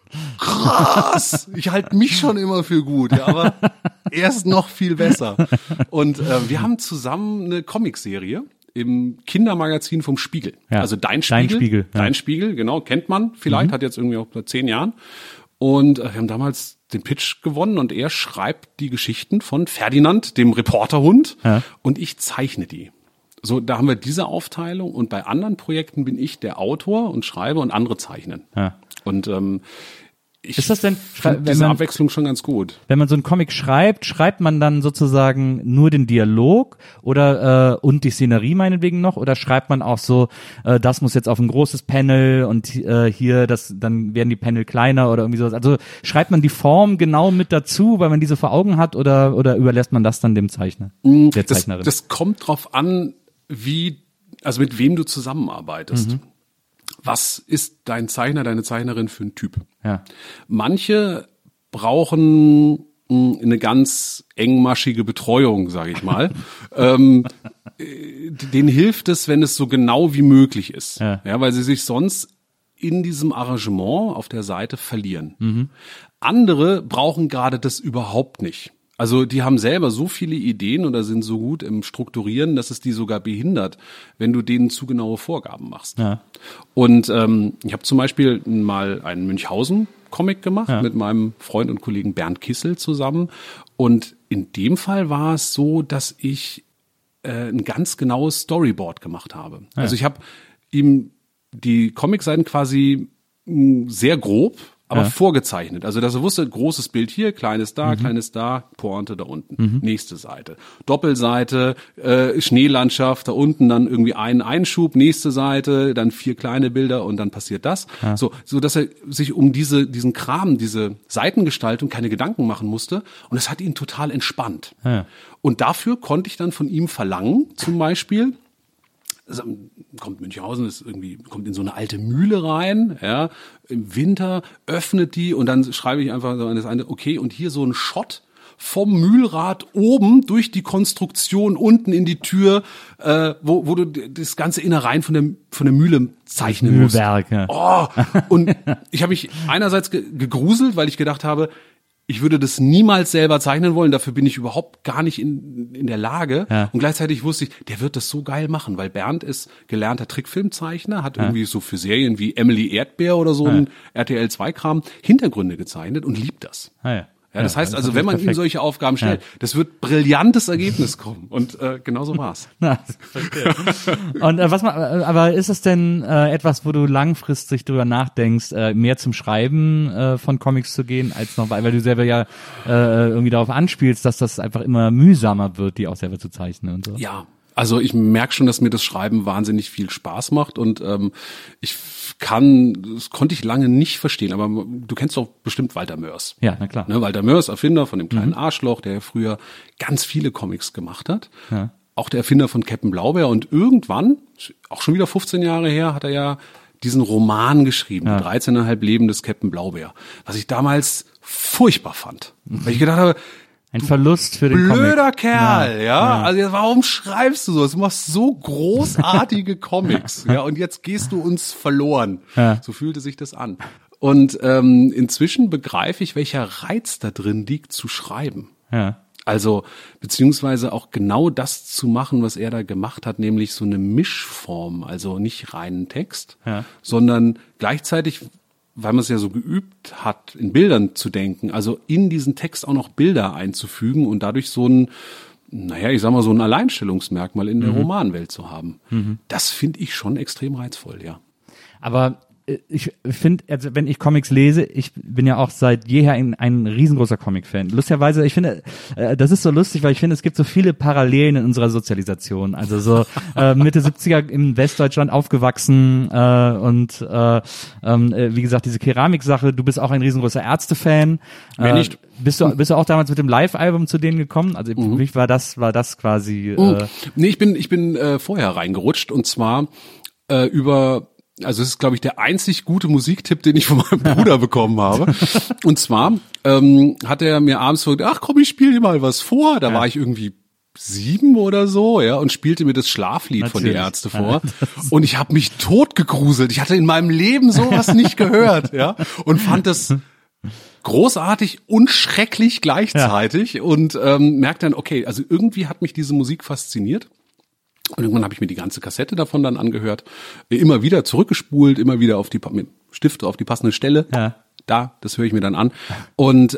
krass, ich halte mich schon immer für gut, ja, aber er ist noch viel besser. Und äh, wir haben zusammen eine Comicserie im Kindermagazin vom Spiegel. Ja. Also Dein Spiegel. Dein Spiegel, ja. Dein Spiegel, genau, kennt man vielleicht, mhm. hat jetzt irgendwie auch seit zehn Jahren. Und äh, wir haben damals den Pitch gewonnen und er schreibt die Geschichten von Ferdinand, dem Reporterhund, ja. und ich zeichne die. So, da haben wir diese Aufteilung, und bei anderen Projekten bin ich der Autor und schreibe und andere zeichnen. Ja. Und ähm, ich ist das denn, finde diese man, Abwechslung schon ganz gut. Wenn man so einen Comic schreibt, schreibt man dann sozusagen nur den Dialog oder äh, und die Szenerie meinetwegen noch, oder schreibt man auch so, äh, das muss jetzt auf ein großes Panel und äh, hier, das dann werden die Panel kleiner oder irgendwie sowas. Also schreibt man die Form genau mit dazu, weil man diese vor Augen hat, oder oder überlässt man das dann dem Zeichner, mm, der das, Zeichnerin? Das kommt drauf an, wie, also mit wem du zusammenarbeitest. Mhm. Was ist dein Zeichner, deine Zeichnerin für ein Typ? Ja. Manche brauchen mh, eine ganz engmaschige Betreuung, sage ich mal. ähm, denen hilft es, wenn es so genau wie möglich ist, ja. Ja, weil sie sich sonst in diesem Arrangement auf der Seite verlieren. Mhm. Andere brauchen gerade das überhaupt nicht. Also die haben selber so viele Ideen oder sind so gut im Strukturieren, dass es die sogar behindert, wenn du denen zu genaue Vorgaben machst. Ja. Und ähm, ich habe zum Beispiel mal einen Münchhausen-Comic gemacht, ja. mit meinem Freund und Kollegen Bernd Kissel zusammen. Und in dem Fall war es so, dass ich äh, ein ganz genaues Storyboard gemacht habe. Ja. Also ich habe ihm die Comicseiten quasi mh, sehr grob, aber ja. vorgezeichnet. Also, dass er wusste, großes Bild hier, kleines da, mhm. kleines da, Pointe da unten. Mhm. Nächste Seite. Doppelseite, äh, Schneelandschaft, da unten dann irgendwie einen Einschub, nächste Seite, dann vier kleine Bilder und dann passiert das. Ja. So, so dass er sich um diese, diesen Kram, diese Seitengestaltung keine Gedanken machen musste. Und es hat ihn total entspannt. Ja. Und dafür konnte ich dann von ihm verlangen, zum Beispiel, also, kommt Münchhausen, ist irgendwie, kommt in so eine alte Mühle rein, ja, im Winter, öffnet die, und dann schreibe ich einfach so an das eine, okay, und hier so ein Shot vom Mühlrad oben durch die Konstruktion unten in die Tür, äh, wo, wo du das ganze Innereien von der, von der Mühle zeichnen musst. Mühlwerk, ja. Oh, und ich habe mich einerseits ge- gegruselt, weil ich gedacht habe, ich würde das niemals selber zeichnen wollen, dafür bin ich überhaupt gar nicht in, in der Lage. Ja. Und gleichzeitig wusste ich, der wird das so geil machen, weil Bernd ist gelernter Trickfilmzeichner, hat ja. irgendwie so für Serien wie Emily Erdbeer oder so ja. ein R T L zwei Kram Hintergründe gezeichnet und liebt das. Ah, ja. Ja, das ja, heißt also, wenn man perfekt. ihm solche Aufgaben stellt, ja. das wird brillantes Ergebnis kommen. Und äh, genau so war's. Na, und äh, was man, aber ist es denn äh, etwas, wo du langfristig drüber nachdenkst, äh, mehr zum Schreiben äh, von Comics zu gehen, als noch, weil du selber ja äh, irgendwie darauf anspielst, dass das einfach immer mühsamer wird, die auch selber zu zeichnen und so? Ja. Also ich merke schon, dass mir das Schreiben wahnsinnig viel Spaß macht, und ähm, ich kann, das konnte ich lange nicht verstehen, aber du kennst doch bestimmt Walter Mörs. Ja, na klar. Ne, Walter Mörs, Erfinder von dem kleinen mhm. Arschloch, der ja früher ganz viele Comics gemacht hat. Ja. Auch der Erfinder von Captain Blaubeer, und irgendwann, auch schon wieder fünfzehn Jahre her, hat er ja diesen Roman geschrieben, ja. dreizehn Komma fünf Leben des Captain Blaubeer, was ich damals furchtbar fand, mhm. weil ich gedacht habe, ein Verlust für den Blöder Comic. Kerl, ja. ja. Also warum schreibst du sowas? Du machst so großartige Comics, ja. Und jetzt gehst du uns verloren. Ja. So fühlte sich das an. Und ähm, inzwischen begreife ich, welcher Reiz da drin liegt, zu schreiben. Ja. Also beziehungsweise auch genau das zu machen, was er da gemacht hat, nämlich so eine Mischform, also nicht reinen Text, ja. sondern gleichzeitig, weil man es ja so geübt hat, in Bildern zu denken, also in diesen Text auch noch Bilder einzufügen und dadurch so ein, naja, ich sag mal, so ein Alleinstellungsmerkmal in der mhm. Romanwelt zu haben. Mhm. Das finde ich schon extrem reizvoll, ja. Aber ich finde, also wenn ich Comics lese, ich bin ja auch seit jeher ein, ein riesengroßer Comic-Fan. Lustigerweise, ich finde, äh, das ist so lustig, weil ich finde, es gibt so viele Parallelen in unserer Sozialisation. Also so äh, Mitte siebziger in Westdeutschland aufgewachsen äh, und äh, äh, wie gesagt, diese Keramiksache, du bist auch ein riesengroßer Ärzte-Fan. Wer äh, nicht? Bist du, bist du auch damals mit dem Live-Album zu denen gekommen? Also mhm. für mich war das, war das quasi... Äh, mhm. Nee, ich bin, ich bin äh, vorher reingerutscht und zwar äh, über... Also es ist, glaube ich, der einzig gute Musiktipp, den ich von meinem Bruder bekommen habe. Und zwar ähm, hat er mir abends gesagt, ach komm, ich spiele dir mal was vor. Da ja. war ich irgendwie sieben oder so, ja, und spielte mir das Schlaflied Natürlich. von die Ärzte vor. Ja, und ich habe mich totgegruselt. Ich hatte in meinem Leben sowas nicht gehört, ja, und fand das großartig und schrecklich gleichzeitig ja. und ähm, merkte dann, okay, also irgendwie hat mich diese Musik fasziniert. Und irgendwann habe ich mir die ganze Kassette davon dann angehört, immer wieder zurückgespult, immer wieder auf die mit Stift auf die passende Stelle. Ja. Da, das höre ich mir dann an. Und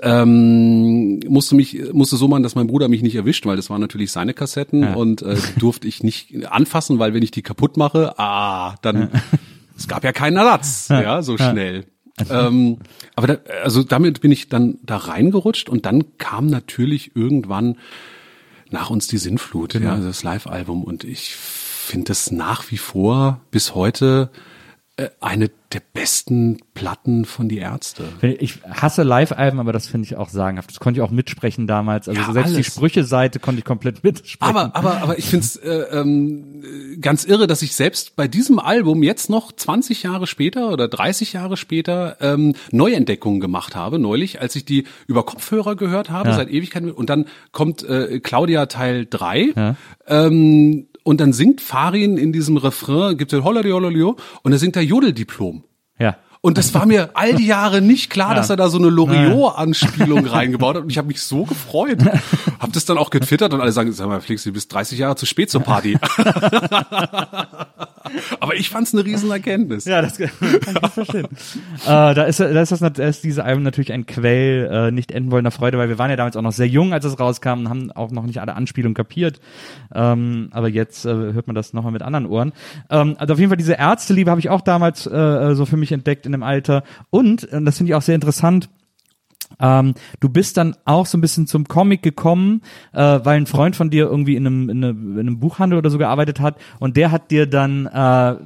ähm, musste mich musste so machen, dass mein Bruder mich nicht erwischt, weil das waren natürlich seine Kassetten ja. und äh, durfte ich nicht anfassen, weil wenn ich die kaputt mache, ah, dann ja. es gab ja keinen Ersatz, ja, ja so schnell. Ja. Ähm, aber da, also damit bin ich dann da reingerutscht und dann kam natürlich irgendwann nach uns die Sinnflut, genau. ja, das Live-Album. Und ich finde das nach wie vor bis heute äh, eine der besten Platten von die Ärzte. Ich hasse Live-Alben, aber das finde ich auch sagenhaft. Das konnte ich auch mitsprechen damals. Also ja, selbst alles. Die Sprüche-Seite konnte ich komplett mitsprechen. Aber aber aber ich finde es äh, ähm, ganz irre, dass ich selbst bei diesem Album jetzt noch zwanzig Jahre später oder dreißig Jahre später ähm, Neuentdeckungen gemacht habe. Neulich, als ich die über Kopfhörer gehört habe, ja. seit Ewigkeiten. Und dann kommt äh, Claudia Teil drei. Ja. Ähm, Und dann singt Farin in diesem Refrain, gibt es Holladi Holladi, und er singt da Jodeldiplom. Ja. Und das war mir all die Jahre nicht klar, ja. dass er da so eine Loriot-Anspielung reingebaut hat. Und ich habe mich so gefreut. Hab das dann auch getwittert und alle sagen, sag mal, Flix, du bist dreißig Jahre zu spät zur Party. Aber ich fand's eine Riesenerkenntnis. Ja, das kann ich verstehen. äh, da ist, da ist das, da ist diese Album natürlich ein Quell äh, nicht enden wollender Freude, weil wir waren ja damals auch noch sehr jung, als es rauskam und haben auch noch nicht alle Anspielungen kapiert. Ähm, aber jetzt äh, hört man das nochmal mit anderen Ohren. Ähm, also auf jeden Fall diese Ärzteliebe habe ich auch damals äh, so für mich entdeckt in dem Alter. Und, und das finde ich auch sehr interessant, Ähm, du bist dann auch so ein bisschen zum Comic gekommen, äh, weil ein Freund von dir irgendwie in einem, in einem, in einem Buchhandel oder so gearbeitet hat und der hat dir dann äh,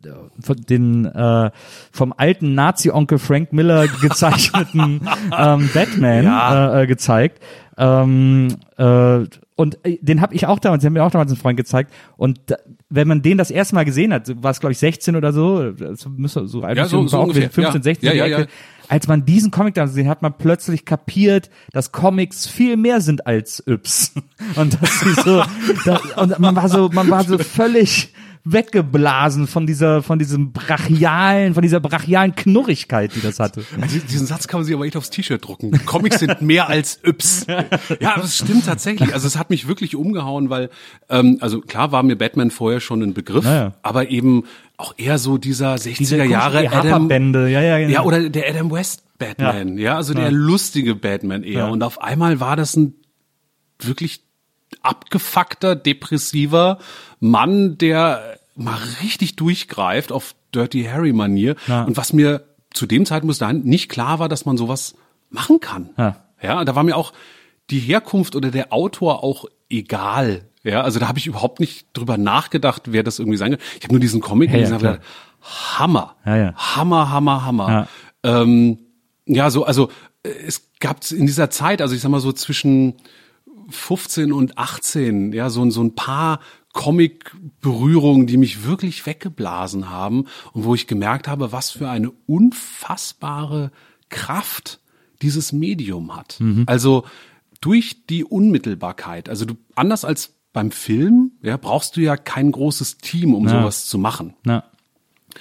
den äh, vom alten Nazi-Onkel Frank Miller gezeichneten ähm, Batman ja. äh, gezeigt. Ähm, äh, und den habe ich auch damals, den hat mir auch damals ein Freund gezeigt. Und da, wenn man den das erste Mal gesehen hat, war es glaube ich sechzehn oder so, das müsste so alt ja, so, so auch ungefähr. fünfzehn, sechzehn ja, ja, ja, ja. Als man diesen Comic da gesehen hat, man plötzlich kapiert, dass Comics viel mehr sind als Yps. Und das ist so, da, und man war so, man war so völlig weggeblasen von dieser, von diesem brachialen, von dieser brachialen Knurrigkeit, die das hatte. Diesen Satz kann man sich aber echt aufs T-Shirt drucken. Comics sind mehr als Yps. Ja, das stimmt tatsächlich. Also es hat mich wirklich umgehauen, weil, ähm, also klar war mir Batman vorher schon ein Begriff, naja. aber eben auch eher so dieser sechziger Jahre Adam, ja, ja, genau. ja, oder der Adam West Batman, ja, ja also der ja. lustige Batman eher. Ja. Und auf einmal war das ein wirklich abgefuckter, depressiver Mann, der mal richtig durchgreift auf Dirty Harry-Manier. Ja. Und was mir zu dem Zeitpunkt bis dahin nicht klar war, dass man sowas machen kann. Ja, ja, da war mir auch die Herkunft oder der Autor auch egal. Ja, also da habe ich überhaupt nicht drüber nachgedacht, wer das irgendwie sein kann. Ich habe nur diesen Comic ja, gelesen und ja, gedacht, Hammer, ja, ja. Hammer, Hammer, Hammer. Ja. Ähm, ja, so, also es gab in dieser Zeit, also ich sag mal so zwischen fünfzehn und achtzehn, ja, so, so ein paar Comic-Berührungen, die mich wirklich weggeblasen haben und wo ich gemerkt habe, was für eine unfassbare Kraft dieses Medium hat. Mhm. Also durch die Unmittelbarkeit, also du, anders als beim Film, ja, brauchst du ja kein großes Team, um ja. sowas zu machen. Ja.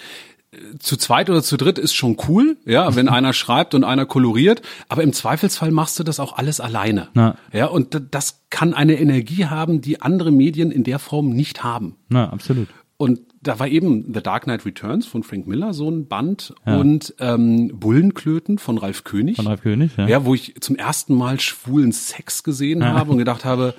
zu zweit oder zu dritt ist schon cool, ja, wenn einer schreibt und einer koloriert, aber im Zweifelsfall machst du das auch alles alleine. Na. Ja, und das kann eine Energie haben, die andere Medien in der Form nicht haben. Na, absolut. Und da war eben The Dark Knight Returns von Frank Miller so ein Band ja. und ähm, Bullenklöten von Ralf König. Von Ralf König, ja. Ja, wo ich zum ersten Mal schwulen Sex gesehen ja. habe und gedacht habe,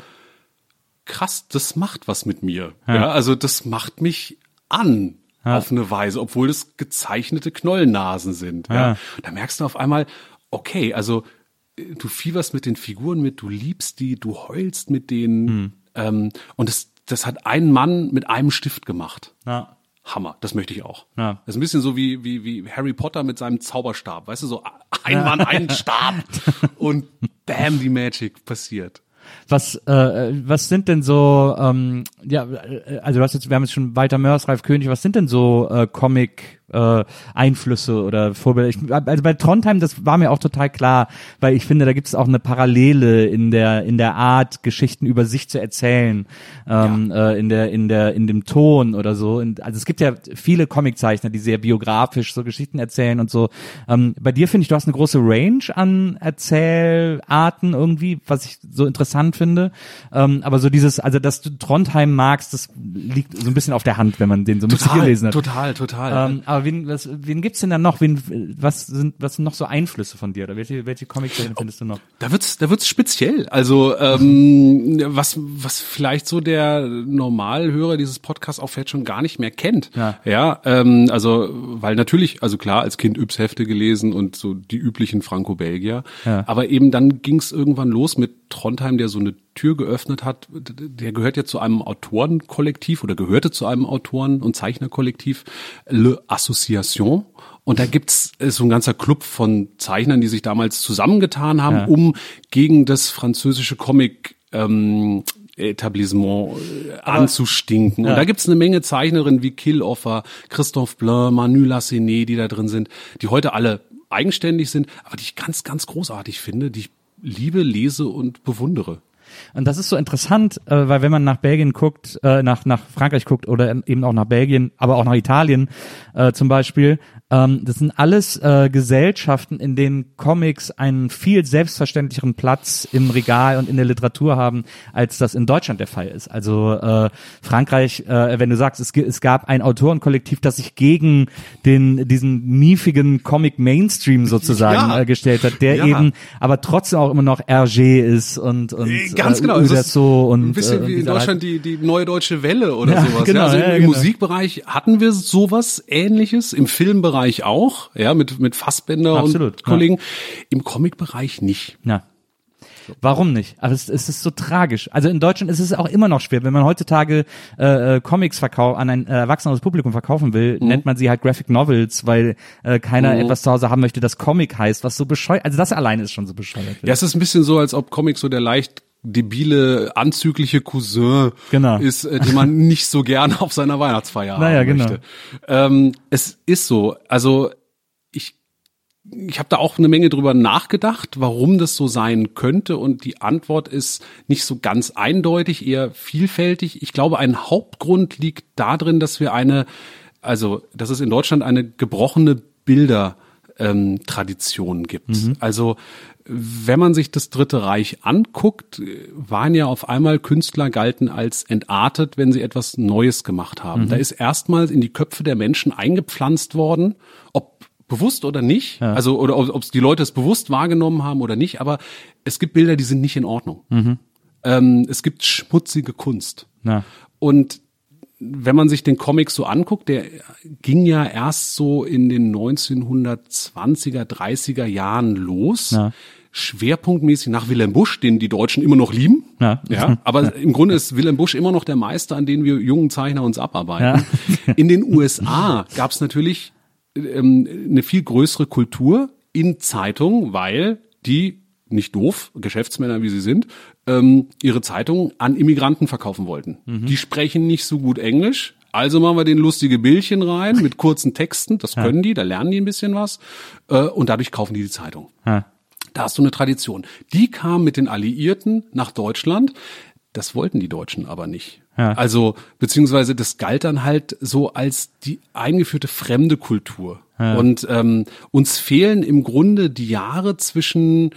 krass, das macht was mit mir. Ja, ja also das macht mich an. Ja. Auf eine Weise, obwohl das gezeichnete Knollnasen sind. Ja. ja. Da merkst du auf einmal, okay, also du fieberst mit den Figuren mit, du liebst die, du heulst mit denen. Hm. Ähm, und das, das hat ein Mann mit einem Stift gemacht. Ja. Hammer, das möchte ich auch. Ja. Das ist ein bisschen so wie, wie, wie Harry Potter mit seinem Zauberstab. Weißt du, so ein ja. Mann, ein Stab und bam, die Magic passiert. Was äh, was sind denn so ähm, ja also du hast jetzt wir haben jetzt schon Walter Mörs, Ralf König, was sind denn so äh, Comic äh, Einflüsse oder Vorbilder? Ich, also bei Trondheim, das war mir auch total klar, weil ich finde, da gibt es auch eine Parallele in der in der Art, Geschichten über sich zu erzählen, ähm, ja. äh, in der in der in dem Ton oder so. Und, also es gibt ja viele Comiczeichner, die sehr biografisch so Geschichten erzählen und so. Ähm, bei dir finde ich, du hast eine große Range an Erzählarten irgendwie, was ich so interessant finde. Ähm, aber so dieses, also dass du Trondheim magst, das liegt so ein bisschen auf der Hand, wenn man den so ein bisschen total, gelesen hat. Total, total. Ähm, aber wen, was, wen gibt's denn dann noch? Wen, was sind, was sind noch so Einflüsse von dir? Oder welche, welche Comic-Serien findest du noch? Da wird's, da wird's speziell. Also, ähm, was, was vielleicht so der Normalhörer dieses Podcasts auch vielleicht schon gar nicht mehr kennt. Ja. Ja, ähm, also, weil natürlich, also klar, als Kind Yps-Hefte gelesen und so die üblichen Franco-Belgier. Ja. Aber eben dann ging's irgendwann los mit Trondheim, der so eine Tür geöffnet hat. Der gehört ja zu einem Autorenkollektiv oder gehörte zu einem Autoren- und Zeichnerkollektiv, Le Association. Und da gibt's so ein ganzer Club von Zeichnern, die sich damals zusammengetan haben, ja. um gegen das französische Comic ähm, Etablissement äh, anzustinken. Ja. Und da gibt's eine Menge Zeichnerinnen wie Killoffer, Christophe Blain, Manu Lassenet, die da drin sind, die heute alle eigenständig sind, aber die ich ganz, ganz großartig finde, die ich liebe, lese und bewundere. Und das ist so interessant, äh, weil wenn man nach Belgien guckt, äh, nach nach Frankreich guckt oder eben auch nach Belgien, aber auch nach Italien äh, zum Beispiel, ähm, das sind alles äh, Gesellschaften, in denen Comics einen viel selbstverständlicheren Platz im Regal und in der Literatur haben, als das in Deutschland der Fall ist. Also äh, Frankreich, äh, wenn du sagst, es, es gab ein Autorenkollektiv, das sich gegen den diesen miefigen Comic-Mainstream sozusagen ja. äh, gestellt hat, der ja. eben aber trotzdem auch immer noch Hergé ist und und Ganz genau, äh, es ist so und ein bisschen äh, wie in Deutschland die die neue deutsche Welle oder ja, sowas. Genau, ja, also ja, im genau. Musikbereich hatten wir sowas Ähnliches, im Filmbereich auch, ja, mit mit Fassbender Absolut, und Kollegen, ja. Im Comicbereich nicht. Ja. Warum nicht? Aber es, es ist so tragisch. Also in Deutschland ist es auch immer noch schwer. Wenn man heutzutage äh, Comics verkau- an ein äh, erwachsenes Publikum verkaufen will, mhm. nennt man sie halt Graphic Novels, weil äh, keiner mhm. etwas zu Hause haben möchte, das Comic heißt, was so bescheuert. Also das alleine ist schon so bescheuert. Ja, es ist ein bisschen so, als ob Comic so der leicht debile, anzügliche Cousin genau. ist, äh, den man nicht so gerne auf seiner Weihnachtsfeier naja, haben genau. möchte. Ähm, es ist so. Also ich Ich habe da auch eine Menge drüber nachgedacht, warum das so sein könnte, und die Antwort ist nicht so ganz eindeutig, eher vielfältig. Ich glaube, ein Hauptgrund liegt darin, dass wir eine, also dass es in Deutschland eine gebrochene Bilder ähm, Tradition gibt. Mhm. Also wenn man sich das Dritte Reich anguckt, waren ja auf einmal Künstler galten als entartet, wenn sie etwas Neues gemacht haben. Mhm. Da ist erstmals in die Köpfe der Menschen eingepflanzt worden, ob bewusst oder nicht, ja. also oder ob es die Leute es bewusst wahrgenommen haben oder nicht, aber es gibt Bilder, die sind nicht in Ordnung. Mhm. Ähm, es gibt schmutzige Kunst. Ja. Und wenn man sich den Comic so anguckt, der ging ja erst so in den neunzehnhundertzwanziger, dreißiger Jahren los. Ja. Schwerpunktmäßig nach Wilhelm Busch, den die Deutschen immer noch lieben. Ja. Ja, aber im Grunde ist Wilhelm Busch immer noch der Meister, an den wir jungen Zeichner uns abarbeiten. Ja. In den U S A gab es natürlich ähm, eine viel größere Kultur in Zeitungen, weil die, nicht doof, Geschäftsmänner wie sie sind, ähm, ihre Zeitungen an Immigranten verkaufen wollten. Mhm. Die sprechen nicht so gut Englisch, also machen wir den lustige Bildchen rein mit kurzen Texten, das können ja. die, da lernen die ein bisschen was, äh, und dadurch kaufen die die Zeitung. Ja. Da hast du eine Tradition. Die kam mit den Alliierten nach Deutschland. Das wollten die Deutschen aber nicht. Ja. Also, beziehungsweise das galt dann halt so als die eingeführte fremde Kultur. Ja. Und ähm, uns fehlen im Grunde die Jahre zwischen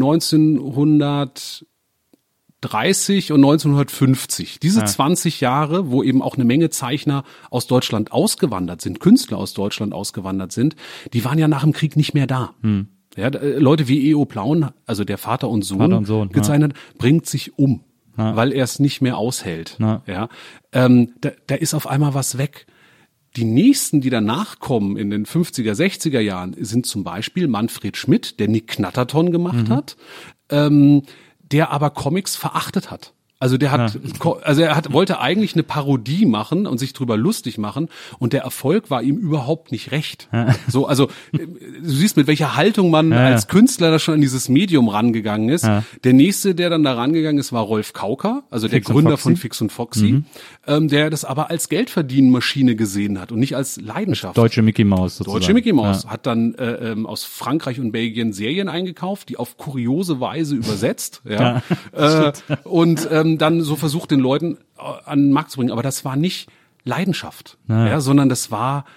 neunzehnhundertdreißig und neunzehnhundertfünfzig. Diese ja. zwanzig Jahre, wo eben auch eine Menge Zeichner aus Deutschland ausgewandert sind, Künstler aus Deutschland ausgewandert sind, die waren ja nach dem Krieg nicht mehr da. Hm. Ja, Leute wie E O Plauen, also der Vater und Sohn, Vater und Sohn gezeichnet, ja. bringt sich um. Na. Weil er es nicht mehr aushält. Na. Ja, ähm, da, da ist auf einmal was weg. Die nächsten, die danach kommen in den fünfziger, sechziger Jahren, sind zum Beispiel Manfred Schmidt, der Nick Knatterton gemacht mhm. hat, ähm, der aber Comics verachtet hat. Also der hat, ja. also er hat, wollte eigentlich eine Parodie machen und sich drüber lustig machen und der Erfolg war ihm überhaupt nicht recht. Ja. So, also du siehst, mit welcher Haltung man ja, als Künstler da schon an dieses Medium rangegangen ist. Ja. Der nächste, der dann da rangegangen ist, war Rolf Kauker, also Fix der Gründer von Fix und Foxy, mhm. ähm, der das aber als Geldverdienmaschine gesehen hat und nicht als Leidenschaft. Deutsche Mickey Mouse sozusagen. Deutsche Mickey Mouse ja. hat dann äh, ähm, aus Frankreich und Belgien Serien eingekauft, die auf kuriose Weise übersetzt. Ja. ja. Äh, und ähm, dann so versucht, den Leuten an den Markt zu bringen. Aber das war nicht Leidenschaft, naja. ja, sondern das war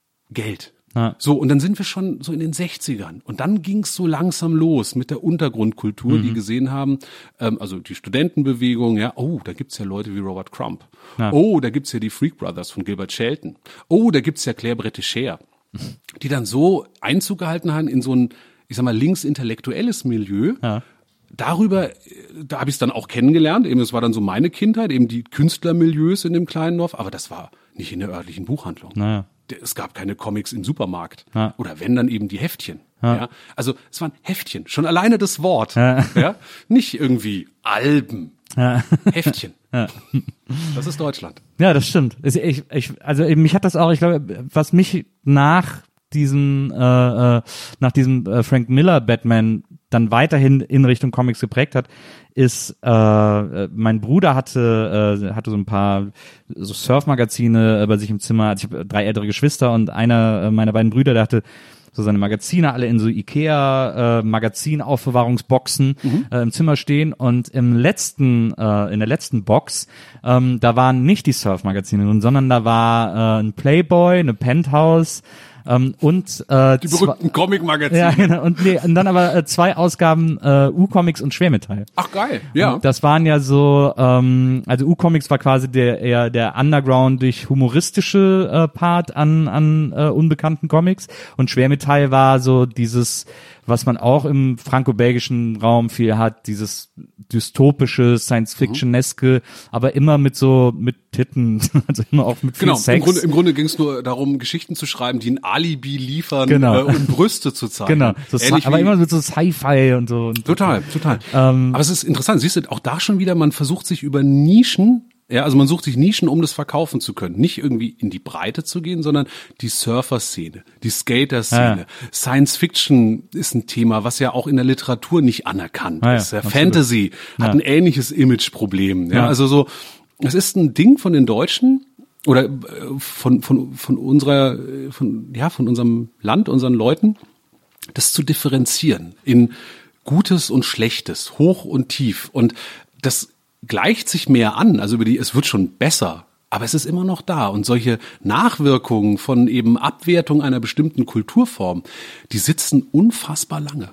Geld. Ja. So, und dann sind wir schon so in den sechzigern. Und dann ging es so langsam los mit der Untergrundkultur, mhm. die gesehen haben, ähm, also die Studentenbewegung, ja, oh, da gibt's ja Leute wie Robert Crumb. Ja. Oh, da gibt's ja die Freak Brothers von Gilbert Shelton. Oh, da gibt's ja Claire Bretécher, die dann so Einzug gehalten haben in so ein, ich sag mal, linksintellektuelles Milieu. Ja. Darüber, da habe ich es dann auch kennengelernt, eben das war dann so meine Kindheit, eben die Künstlermilieus in dem kleinen Dorf, aber das war nicht in der örtlichen Buchhandlung. Naja. Es gab keine Comics im Supermarkt. Ja. Oder wenn, dann eben die Heftchen. Ja. Ja. Also es waren Heftchen, schon alleine das Wort. Ja. Ja. Nicht irgendwie Alben. Ja. Heftchen. Ja. Das ist Deutschland. Ja, das stimmt. Ich, ich, also mich hat das auch, ich glaube, was mich nach diesem, äh, äh, nach diesem äh, Frank Miller Batman dann weiterhin in Richtung Comics geprägt hat, ist, äh, mein Bruder hatte äh, hatte so ein paar so Surf-Magazine bei sich im Zimmer. Also ich habe drei ältere Geschwister und einer meiner beiden Brüder, der hatte so seine Magazine alle in so Ikea äh, Magazinaufbewahrungsboxen mhm. äh, im Zimmer stehen und im letzten äh, in der letzten Box ähm, da waren nicht die Surf-Magazine drin, sondern da war äh, ein Playboy, eine Penthouse, Ähm, und äh, die berühmten Comic-Magazine. Ja, genau. Und, nee, und dann aber äh, zwei Ausgaben äh, U-Comics und Schwermetall. Ach geil, ja. Und das waren ja so, ähm, also U-Comics war quasi der eher der Underground durch humoristische äh, Part an an äh, unbekannten Comics und Schwermetall war so dieses, was man auch im franco-belgischen Raum viel hat, dieses dystopische, Science-Fiction-eske, mhm. aber immer mit so, mit Titten, also immer auch mit viel genau, Sex. Im Grunde, im Grunde ging es nur darum, Geschichten zu schreiben, die ein Alibi liefern genau. äh, und Brüste zu zeigen. Genau, so Sci- aber immer mit so Sci-Fi und so. Und total, total. Ähm, aber es ist interessant, siehst du, auch da schon wieder, man versucht sich über Nischen, ja, also man sucht sich Nischen, um das verkaufen zu können. Nicht irgendwie in die Breite zu gehen, sondern die Surfer-Szene, die Skater-Szene. Ja. Science-Fiction ist ein Thema, was ja auch in der Literatur nicht anerkannt ja, ist. Ja, ja, Fantasy ja. hat ein ähnliches Image-Problem. Ja, ja. also so, es ist ein Ding von den Deutschen oder von, von, von unserer, von, ja, von unserem Land, unseren Leuten, das zu differenzieren in Gutes und Schlechtes, hoch und tief. Und das gleicht sich mehr an, also über die, es wird schon besser, aber es ist immer noch da. Und solche Nachwirkungen von eben Abwertung einer bestimmten Kulturform, die sitzen unfassbar lange.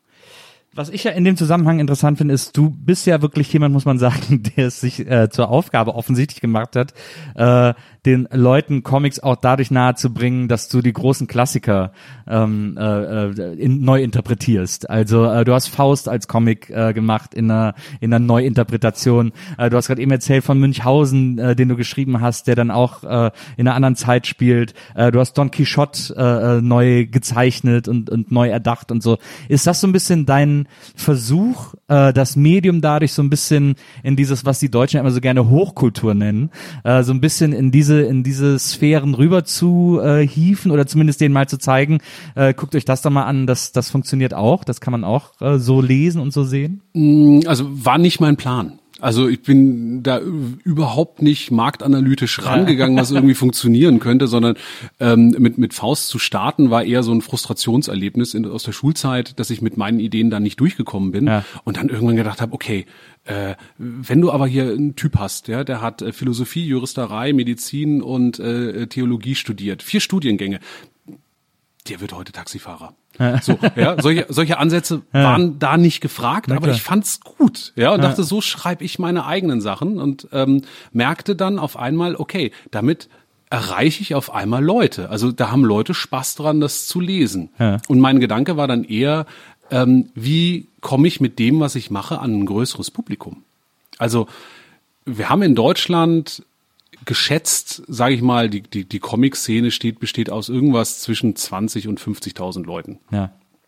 Was ich ja in dem Zusammenhang interessant finde, ist, du bist ja wirklich jemand, muss man sagen, der es sich äh, zur Aufgabe offensichtlich gemacht hat, äh, den Leuten Comics auch dadurch nahezubringen, dass du die großen Klassiker ähm, äh, in, neu interpretierst. Also äh, du hast Faust als Comic äh, gemacht in einer in einer Neuinterpretation. Äh, du hast gerade eben erzählt von Münchhausen, äh, den du geschrieben hast, der dann auch äh, in einer anderen Zeit spielt. Äh, du hast Don Quixote äh, neu gezeichnet und und neu erdacht und so. Ist das so ein bisschen dein Versuch, äh, das Medium dadurch so ein bisschen in dieses, was die Deutschen immer so gerne Hochkultur nennen, äh, so ein bisschen in diese in diese Sphären rüber zu äh, hieven oder zumindest denen mal zu zeigen, äh, guckt euch das doch mal an, das das funktioniert auch, das kann man auch äh, so lesen und so sehen? Also war nicht mein Plan. Also ich bin da überhaupt nicht marktanalytisch rangegangen, was irgendwie funktionieren könnte, sondern ähm, mit mit Faust zu starten war eher so ein Frustrationserlebnis in, aus der Schulzeit, dass ich mit meinen Ideen da nicht durchgekommen bin ja. und dann irgendwann gedacht habe, okay, äh, wenn du aber hier einen Typ hast, ja, der hat äh, Philosophie, Juristerei, Medizin und äh, Theologie studiert, vier Studiengänge, der wird heute Taxifahrer. So, ja, solche, solche Ansätze ja. waren da nicht gefragt, Na aber klar. ich fand's gut, ja, und Ja. dachte, so schreibe ich meine eigenen Sachen und ähm, merkte dann auf einmal, okay, damit erreiche ich auf einmal Leute. Also da haben Leute Spaß dran, das zu lesen. Ja. Und mein Gedanke war dann eher, ähm, wie komme ich mit dem, was ich mache, an ein größeres Publikum? Also wir haben in Deutschland geschätzt, sage ich mal, die die die Comic-Szene steht besteht aus irgendwas zwischen zwanzig und fünfzigtausend Leuten. Ja.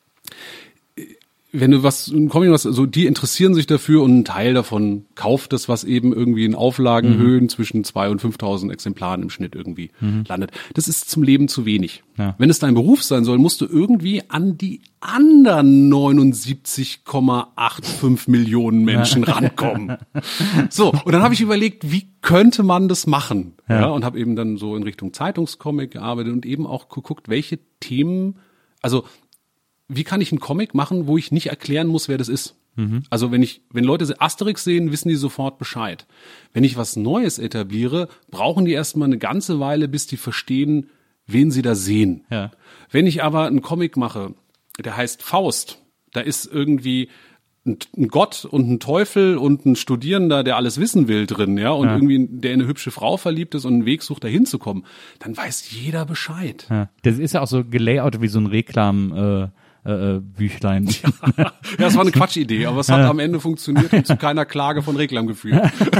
Wenn du was, ein Comic, was, so, die interessieren sich dafür und ein Teil davon kauft das, was eben irgendwie in Auflagenhöhen mhm. zwischen zwei und fünftausend Exemplaren im Schnitt irgendwie mhm. landet. Das ist zum Leben zu wenig. Ja. Wenn es dein Beruf sein soll, musst du irgendwie an die anderen neunundsiebzig Komma fünfundachtzig Millionen Menschen ja. rankommen. So, und dann habe ich überlegt, wie könnte man das machen? Ja. Ja, und habe eben dann so in Richtung Zeitungscomic gearbeitet und eben auch geguckt, welche Themen, also wie kann ich einen Comic machen, wo ich nicht erklären muss, wer das ist? Mhm. Also wenn ich, wenn Leute Asterix sehen, wissen die sofort Bescheid. Wenn ich was Neues etabliere, brauchen die erstmal eine ganze Weile, bis die verstehen, wen sie da sehen. Ja. Wenn ich aber einen Comic mache, der heißt Faust, da ist irgendwie ein, ein Gott und ein Teufel und ein Studierender, der alles wissen will drin, ja, und ja. irgendwie der in eine hübsche Frau verliebt ist und einen Weg sucht, da hinzukommen, dann weiß jeder Bescheid. Ja. Das ist ja auch so gelayoutet wie so ein Reklam, äh, Äh, Büchlein. Ja, ja, das war eine Quatschidee, aber es hat am Ende funktioniert und zu keiner Klage von Reklam geführt.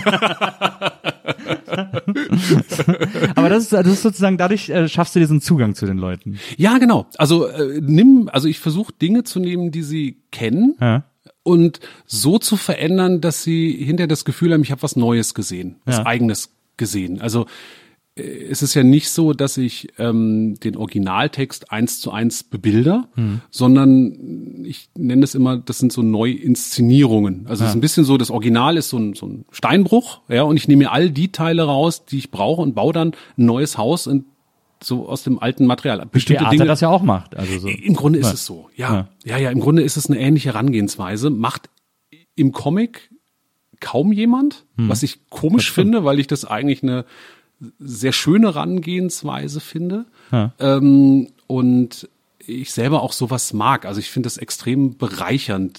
Aber das ist, das ist sozusagen, dadurch äh, schaffst du diesen Zugang zu den Leuten. Ja, genau. Also äh, nimm, also ich versuche Dinge zu nehmen, die sie kennen. Ja. Und so zu verändern, dass sie hinterher das Gefühl haben, ich habe was Neues gesehen, was ja. Eigenes gesehen. Also es ist ja nicht so, dass ich ähm, den Originaltext eins zu eins bebilder, hm. sondern ich nenne es immer, das sind so Neuinszenierungen. Also es ja. ist ein bisschen so, das Original ist so ein, so ein Steinbruch, ja, und ich nehme mir all die Teile raus, die ich brauche und baue dann ein neues Haus und so aus dem alten Material. Bestimmte Theater Dinge, das ja auch macht. Also so. Im Grunde ist ja. es so, ja. ja. Ja, ja, im Grunde ist es eine ähnliche Herangehensweise. Macht im Comic kaum jemand, hm. was ich komisch finde, weil ich das eigentlich eine sehr schöne Herangehensweise finde. Ja. Ähm, und ich selber auch sowas mag. Also ich finde das extrem bereichernd,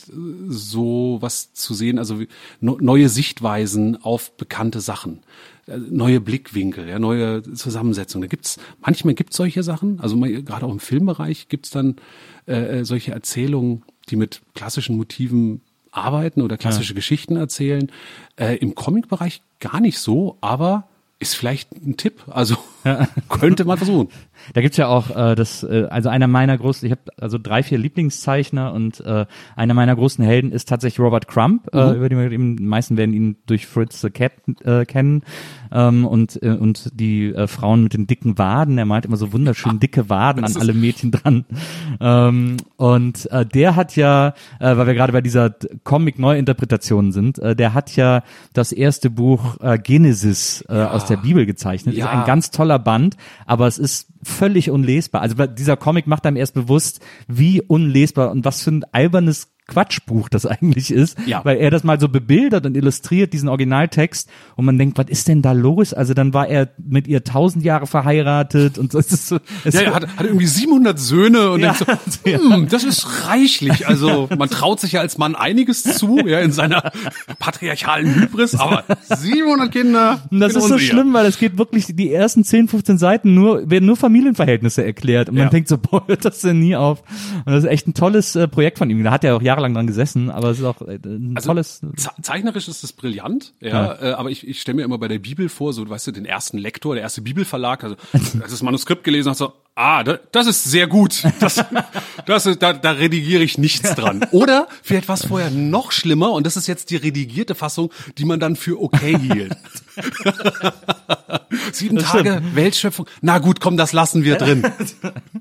so was zu sehen, also no, neue Sichtweisen auf bekannte Sachen, neue Blickwinkel, ja, neue Zusammensetzungen. Da gibt's, manchmal gibt's solche Sachen, also mal, gerade auch im Filmbereich gibt's dann äh, solche Erzählungen, die mit klassischen Motiven arbeiten oder klassische ja. Geschichten erzählen. Äh, im Comic-Bereich gar nicht so, aber ist vielleicht ein Tipp, also ja. könnte man versuchen. Da gibt's ja auch äh, das, äh, also einer meiner großen, ich habe also drei, vier Lieblingszeichner und äh, einer meiner großen Helden ist tatsächlich Robert Crumb, mhm. äh, über den wir eben, die meisten werden ihn durch Fritz the Cat äh, kennen ähm, und äh, und die äh, Frauen mit den dicken Waden, er malt immer so wunderschön dicke Waden an alle Mädchen dran ähm, und äh, der hat ja, äh, weil wir gerade bei dieser Comic-Neuinterpretation sind, äh, der hat ja das erste Buch äh, Genesis äh, ja. aus der Bibel gezeichnet, ja. ist ein ganz toller Band, aber es ist völlig unlesbar. Also dieser Comic macht einem erst bewusst, wie unlesbar und was für ein albernes Quatschbuch das eigentlich ist, ja. weil er das mal so bebildert und illustriert, diesen Originaltext, und man denkt, was ist denn da los? Also dann war er mit ihr tausend Jahre verheiratet und so. Es ist so es ja, er hat, hat irgendwie siebenhundert Söhne und ja. denkt so, hm, das ist reichlich. Also man traut sich ja als Mann einiges zu, ja, in seiner patriarchalen Hybris, aber siebenhundert Kinder. Und das ist so schlimm, weil es geht wirklich, die ersten zehn, fünfzehn Seiten nur, werden nur Familienverhältnisse erklärt und man ja. denkt so, boah, hört das denn nie auf? Und das ist echt ein tolles äh, Projekt von ihm. Da hat er auch jahrelang dran gesessen, aber es ist auch äh, ein also, tolles. Ze- zeichnerisch ist es brillant, ja, ja. Äh, aber ich, ich stelle mir immer bei der Bibel vor, so, du weißt du, den ersten Lektor, der erste Bibelverlag, also als das Manuskript gelesen hat, so, ah, da, das ist sehr gut, das, das ist, da, da redigiere ich nichts dran. Oder vielleicht war es vorher noch schlimmer und das ist jetzt die redigierte Fassung, die man dann für okay hielt. Sieben Das Tage stimmt. Weltschöpfung, na gut, komm, das lassen wir drin.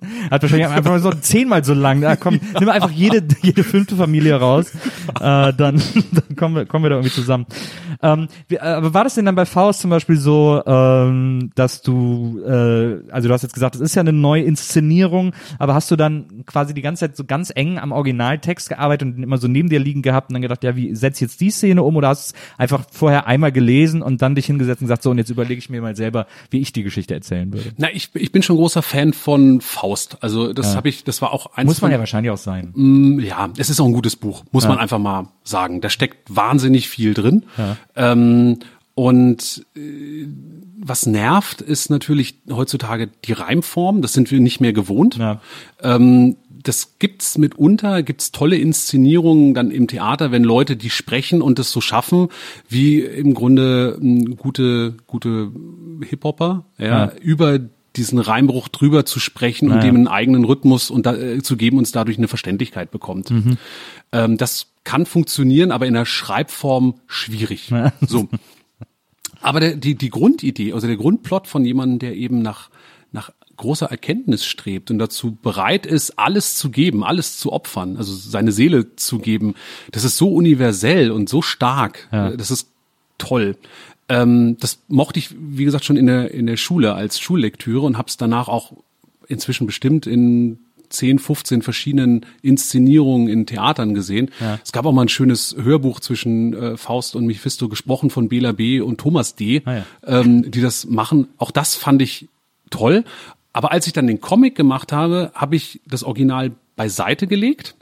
Hat wahrscheinlich einfach so zehnmal so lang. Da komm, nimm einfach jede jede fünfte Familie raus. Äh, dann, dann kommen wir kommen wir da irgendwie zusammen. Ähm, wie, aber war das denn dann bei Faust zum Beispiel so, ähm, dass du, äh, also du hast jetzt gesagt, es ist ja eine neue Inszenierung, aber hast du dann quasi die ganze Zeit so ganz eng am Originaltext gearbeitet und immer so neben dir liegen gehabt und dann gedacht, ja, wie setz jetzt die Szene um, oder hast du es einfach vorher einmal gelesen und dann dich hingesetzt und gesagt, so, und jetzt überlege ich mir mal selber, wie ich die Geschichte erzählen würde? Na, ich, ich bin schon großer Fan von Faust. Also das Ja. habe ich, das war auch eins. Muss man von, ja wahrscheinlich auch sein. Mm, Ja, es ist auch ein gutes Buch, muss Ja. man einfach mal sagen. Da steckt wahnsinnig viel drin. Ja. Ähm, und äh, was nervt, ist natürlich heutzutage die Reimform. Das sind wir nicht mehr gewohnt. Ja. Ähm, das gibt's mitunter, gibt's tolle Inszenierungen dann im Theater, wenn Leute die sprechen und das so schaffen, wie im Grunde m, gute gute Hip-Hopper, ja, Ja. über diesen Reimbruch drüber zu sprechen und Ja. dem einen eigenen Rhythmus und da, äh, zu geben, uns dadurch eine Verständlichkeit bekommt. Mhm. Ähm, das kann funktionieren, aber in der Schreibform schwierig. Ja. So. Aber der, die, die Grundidee, also der Grundplot von jemandem, der eben nach, nach großer Erkenntnis strebt und dazu bereit ist, alles zu geben, alles zu opfern, also seine Seele zu geben, das ist so universell und so stark. Ja. Das ist toll. Ähm, das mochte ich, wie gesagt, schon in der, in der Schule als Schullektüre und habe es danach auch inzwischen bestimmt in zehn, fünfzehn verschiedenen Inszenierungen in Theatern gesehen. Ja. Es gab auch mal ein schönes Hörbuch zwischen äh, Faust und Mephisto, gesprochen von Bela B. und Thomas D., Ah, ja. ähm, die das machen. Auch das fand ich toll. Aber als ich dann den Comic gemacht habe, habe ich das Original beiseite gelegt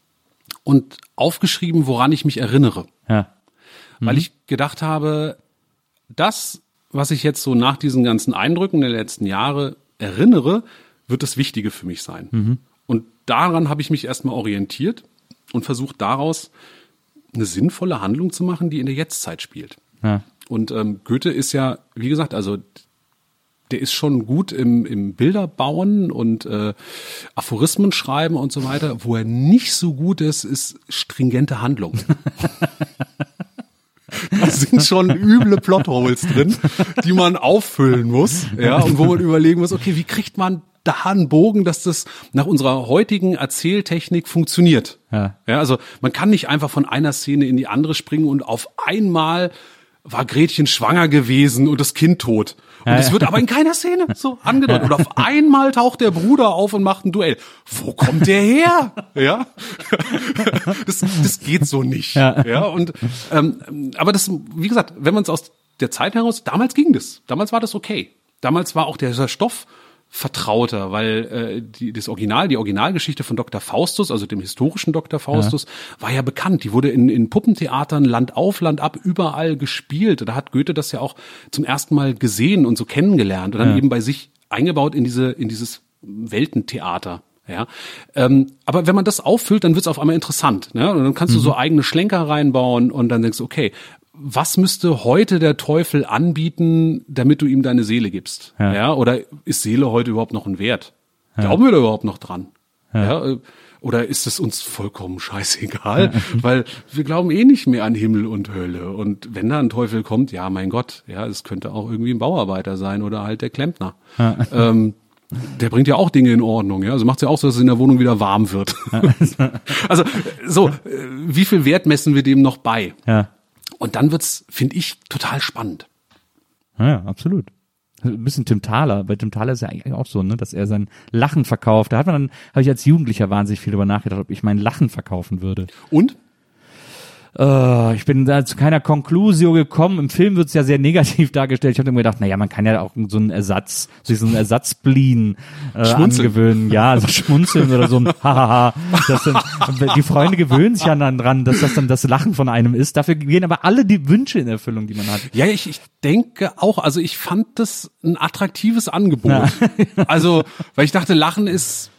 und aufgeschrieben, woran ich mich erinnere. Ja. Weil ich gedacht habe, das, was ich jetzt so nach diesen ganzen Eindrücken der letzten Jahre erinnere, wird das Wichtige für mich sein. Mhm. Und daran habe ich mich erstmal orientiert und versucht daraus eine sinnvolle Handlung zu machen, die in der Jetztzeit spielt. Ja. Und ähm, Goethe ist ja, wie gesagt, also der ist schon gut im, im Bilder bauen und äh, Aphorismen schreiben und so weiter. Wo er nicht so gut ist, ist stringente Handlung. Da sind schon üble Plotholes drin, die man auffüllen muss, ja, und wo man überlegen muss, okay, wie kriegt man da einen Bogen, dass das nach unserer heutigen Erzähltechnik funktioniert. Ja. Ja, also man kann nicht einfach von einer Szene in die andere springen und auf einmal war Gretchen schwanger gewesen und das Kind tot. Und es Ja, ja. wird aber in keiner Szene so angedeutet. Und auf einmal taucht der Bruder auf und macht ein Duell. Wo kommt der her? Ja, das, das geht so nicht. Ja. Ja, und ähm, aber das, wie gesagt, wenn man es aus der Zeit heraus, damals ging das. Damals war das okay. Damals war auch dieser Stoff vertrauter, weil äh, die, das Original, die Originalgeschichte von Doktor Faustus, also dem historischen Doktor Faustus, ja. war ja bekannt. Die wurde in, in Puppentheatern Land auf, Land ab überall gespielt. Da hat Goethe das ja auch zum ersten Mal gesehen und so kennengelernt und dann ja. eben bei sich eingebaut in diese in dieses Weltentheater. Ja, ähm, aber wenn man das auffüllt, dann wird's auf einmal interessant. Ne? Und dann kannst du so eigene Schlenker reinbauen und dann denkst du, okay, was müsste heute der Teufel anbieten, damit du ihm deine Seele gibst? Ja. Ja, oder ist Seele heute überhaupt noch ein Wert? Ja. Glauben wir da überhaupt noch dran? Ja. Ja, äh, oder ist es uns vollkommen scheißegal? Weil wir glauben eh nicht mehr an Himmel und Hölle. Und wenn da ein Teufel kommt, ja, mein Gott, ja, es könnte auch irgendwie ein Bauarbeiter sein oder halt der Klempner. Ja. Ähm, der bringt ja auch Dinge in Ordnung, ja. Also macht's ja auch so, dass es in der Wohnung wieder warm wird. Also so, äh, wie viel Wert messen wir dem noch bei? Ja. Und dann wird's, finde ich, total spannend. Ja, absolut. Ein bisschen Tim Thaler. Bei Tim Thaler ist ja eigentlich auch so, ne, dass er sein Lachen verkauft. Da hat man dann, habe ich als Jugendlicher wahnsinnig viel darüber nachgedacht, ob ich mein Lachen verkaufen würde. Und? Uh, ich bin da zu keiner Conclusio gekommen. Im Film wird es ja sehr negativ dargestellt. Ich habe mir gedacht, naja, man kann ja auch so einen Ersatz, so einen Ersatzspleen äh, angewöhnen. Ja, so schmunzeln oder so ein Hahaha. Das sind, die Freunde gewöhnen sich ja dann dran, dass das dann das Lachen von einem ist. Dafür gehen aber alle die Wünsche in Erfüllung, die man hat. Ja, ich, ich denke auch, also ich fand das ein attraktives Angebot. Ja. Also, weil ich dachte, Lachen ist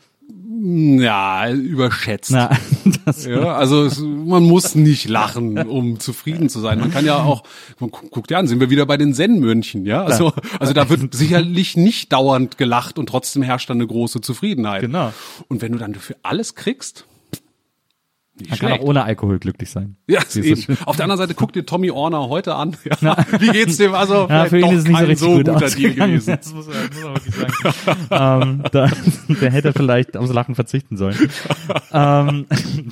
ja überschätzt. Na, das Ja, also es, man muss nicht lachen, um zufrieden zu sein. Man kann ja auch, guck, guck dir an, sind wir wieder bei den Zen-Mönchen, ja? Also, also da wird sicherlich nicht dauernd gelacht und trotzdem herrscht dann eine große Zufriedenheit. Genau. Und wenn du dann dafür alles kriegst, Nicht Man schlecht. kann auch ohne Alkohol glücklich sein. Ja, Wie ist eben. das schön? Auf der anderen Seite, guck dir Tommy Orner heute an. Ja. Wie geht's dem? Also, Ja, vielleicht für ihn doch ist es nicht so kein richtig so gut guter Deal ausgegangen. gewesen. Das muss man, muss man wirklich sagen. ähm, da, der hätte vielleicht aufs Lachen verzichten sollen. ähm,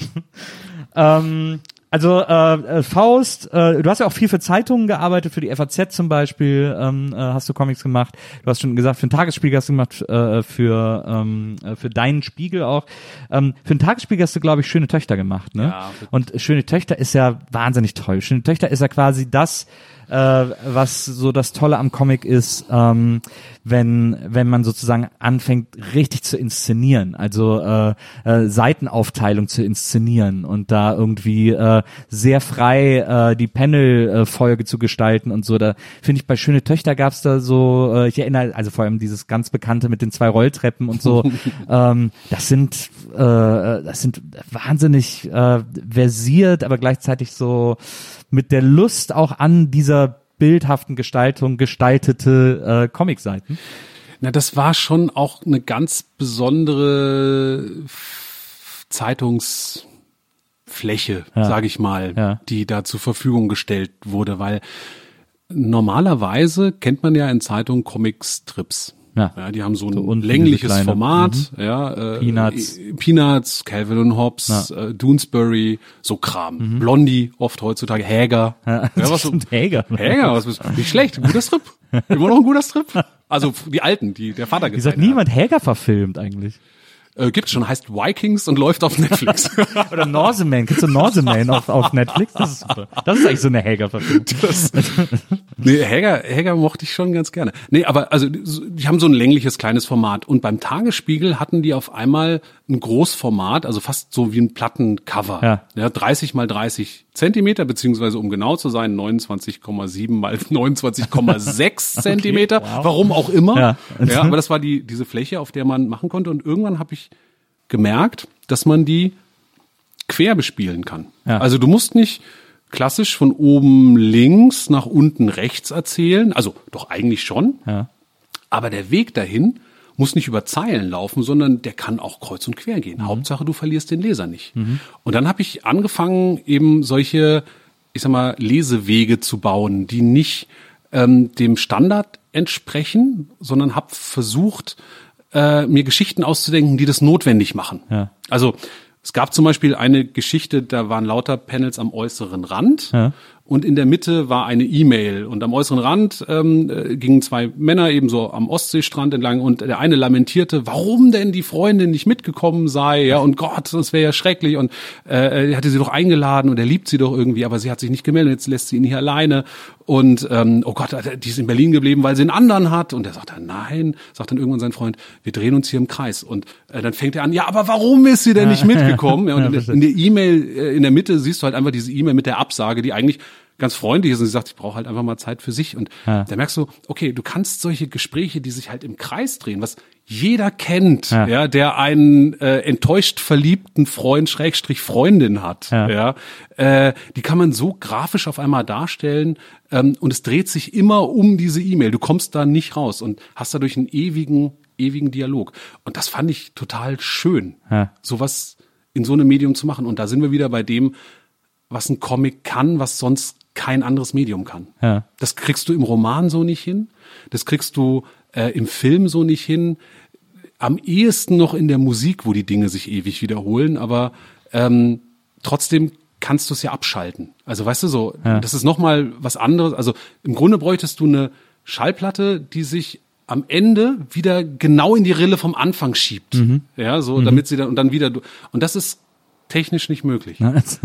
ähm, also äh, Faust, äh, du hast ja auch viel für Zeitungen gearbeitet, für die F A Z zum Beispiel ähm, äh, hast du Comics gemacht. Du hast schon gesagt, für den Tagesspiegel hast du gemacht, äh, für ähm, äh, für deinen Spiegel auch. Ähm, für den Tagesspiegel hast du, glaube ich, Schöne Töchter gemacht, ne? Ja. Und Schöne Töchter ist ja wahnsinnig toll. Schöne Töchter ist ja quasi das, äh, was so das Tolle am Comic ist, ähm, wenn wenn man sozusagen anfängt, richtig zu inszenieren, also äh, äh, Seitenaufteilung zu inszenieren und da irgendwie äh, sehr frei äh, die Panel-Folge zu gestalten und so. Da finde ich, bei Schöne Töchter gab's da so, äh, ich erinnere, also vor allem dieses ganz Bekannte mit den zwei Rolltreppen und so, ähm, das sind äh, das sind wahnsinnig äh, versiert, aber gleichzeitig so mit der Lust auch an dieser bildhaften Gestaltung gestaltete äh, Comicseiten. Na, das war schon auch eine ganz besondere F- Zeitungsfläche, Ja. sage ich mal, Ja. die da zur Verfügung gestellt wurde, weil normalerweise kennt man ja in Zeitungen Comicstrips. Ja. Ja, die haben so ein So unten längliches diese kleine- Format, ja, äh, Peanuts. äh, Peanuts, Calvin und Hobbes, äh, Doonesbury, so Kram. Blondie oft heutzutage, Häger. Ja, Ja, was so, stimmt, Häger. Häger, was bist, nicht schlecht, guter Strip. Immer noch ein guter Strip. Also die alten, die der Vater Wie gesagt, gezeichnet niemand Häger verfilmt eigentlich. Äh, gibt's schon, heißt Vikings und läuft auf Netflix. Oder Norseman, kennst du Norseman auf, auf Netflix? Das ist super. Das ist eigentlich so eine Häger-Verfilmung. Das, nee, Häger, Häger mochte ich schon ganz gerne. Nee, aber also die haben so ein längliches kleines Format und beim Tagesspiegel hatten die auf einmal ein Großformat, also fast so wie ein Plattencover. Ja. Ja, dreißig mal dreißig Zentimeter, beziehungsweise um genau zu sein, neunundzwanzig Komma sieben mal neunundzwanzig Komma sechs Zentimeter, wow. warum auch immer. Ja. Ja, aber das war die diese Fläche, auf der man machen konnte und irgendwann habe ich gemerkt, dass man die quer bespielen kann. Ja. Also du musst nicht klassisch von oben links nach unten rechts erzählen, also doch eigentlich schon, Ja. aber der Weg dahin muss nicht über Zeilen laufen, sondern der kann auch kreuz und quer gehen. Mhm. Hauptsache, du verlierst den Leser nicht. Mhm. Und dann habe ich angefangen, eben solche, ich sag mal, Lesewege zu bauen, die nicht ähm, dem Standard entsprechen, sondern habe versucht, äh, mir Geschichten auszudenken, die das notwendig machen. Ja. Also es gab zum Beispiel eine Geschichte, da waren lauter Panels am äußeren Rand. Ja. Und in der Mitte war eine E-Mail und am äußeren Rand ähm, äh, gingen zwei Männer eben so am Ostseestrand entlang und der eine lamentierte, warum denn die Freundin nicht mitgekommen sei, ja, und Gott, das wäre ja schrecklich und äh, er hatte sie doch eingeladen und er liebt sie doch irgendwie, aber sie hat sich nicht gemeldet, jetzt lässt sie ihn hier alleine und ähm, oh Gott, die ist in Berlin geblieben, weil sie einen anderen hat und er sagt dann, nein, sagt dann irgendwann sein Freund, wir drehen uns hier im Kreis und äh, dann fängt er an, ja, aber warum ist sie denn nicht mitgekommen? Ja, und in, der, in der E-Mail, äh, in der Mitte siehst du halt einfach diese E-Mail mit der Absage, die eigentlich ganz freundlich ist und sie sagt, ich brauche halt einfach mal Zeit für sich. Und Ja. da merkst du, okay, du kannst solche Gespräche, die sich halt im Kreis drehen, was jeder kennt, Ja. ja, der einen äh, enttäuscht verliebten Freund, Schrägstrich Freundin hat, Ja. ja, äh, die kann man so grafisch auf einmal darstellen ähm, und es dreht sich immer um diese E-Mail. Du kommst da nicht raus und hast dadurch einen ewigen, ewigen Dialog. Und das fand ich total schön, Ja. sowas in so einem Medium zu machen. Und da sind wir wieder bei dem, was ein Comic kann, was sonst kein anderes Medium kann. Ja. Das kriegst du im Roman so nicht hin. Das kriegst du äh, im Film so nicht hin. Am ehesten noch in der Musik, wo die Dinge sich ewig wiederholen. Aber ähm, trotzdem kannst du es ja abschalten. Also weißt du so, Ja. das ist nochmal was anderes. Also im Grunde bräuchtest du eine Schallplatte, die sich am Ende wieder genau in die Rille vom Anfang schiebt. Mhm. Ja, so, damit sie dann und dann wieder. Und das ist technisch nicht möglich.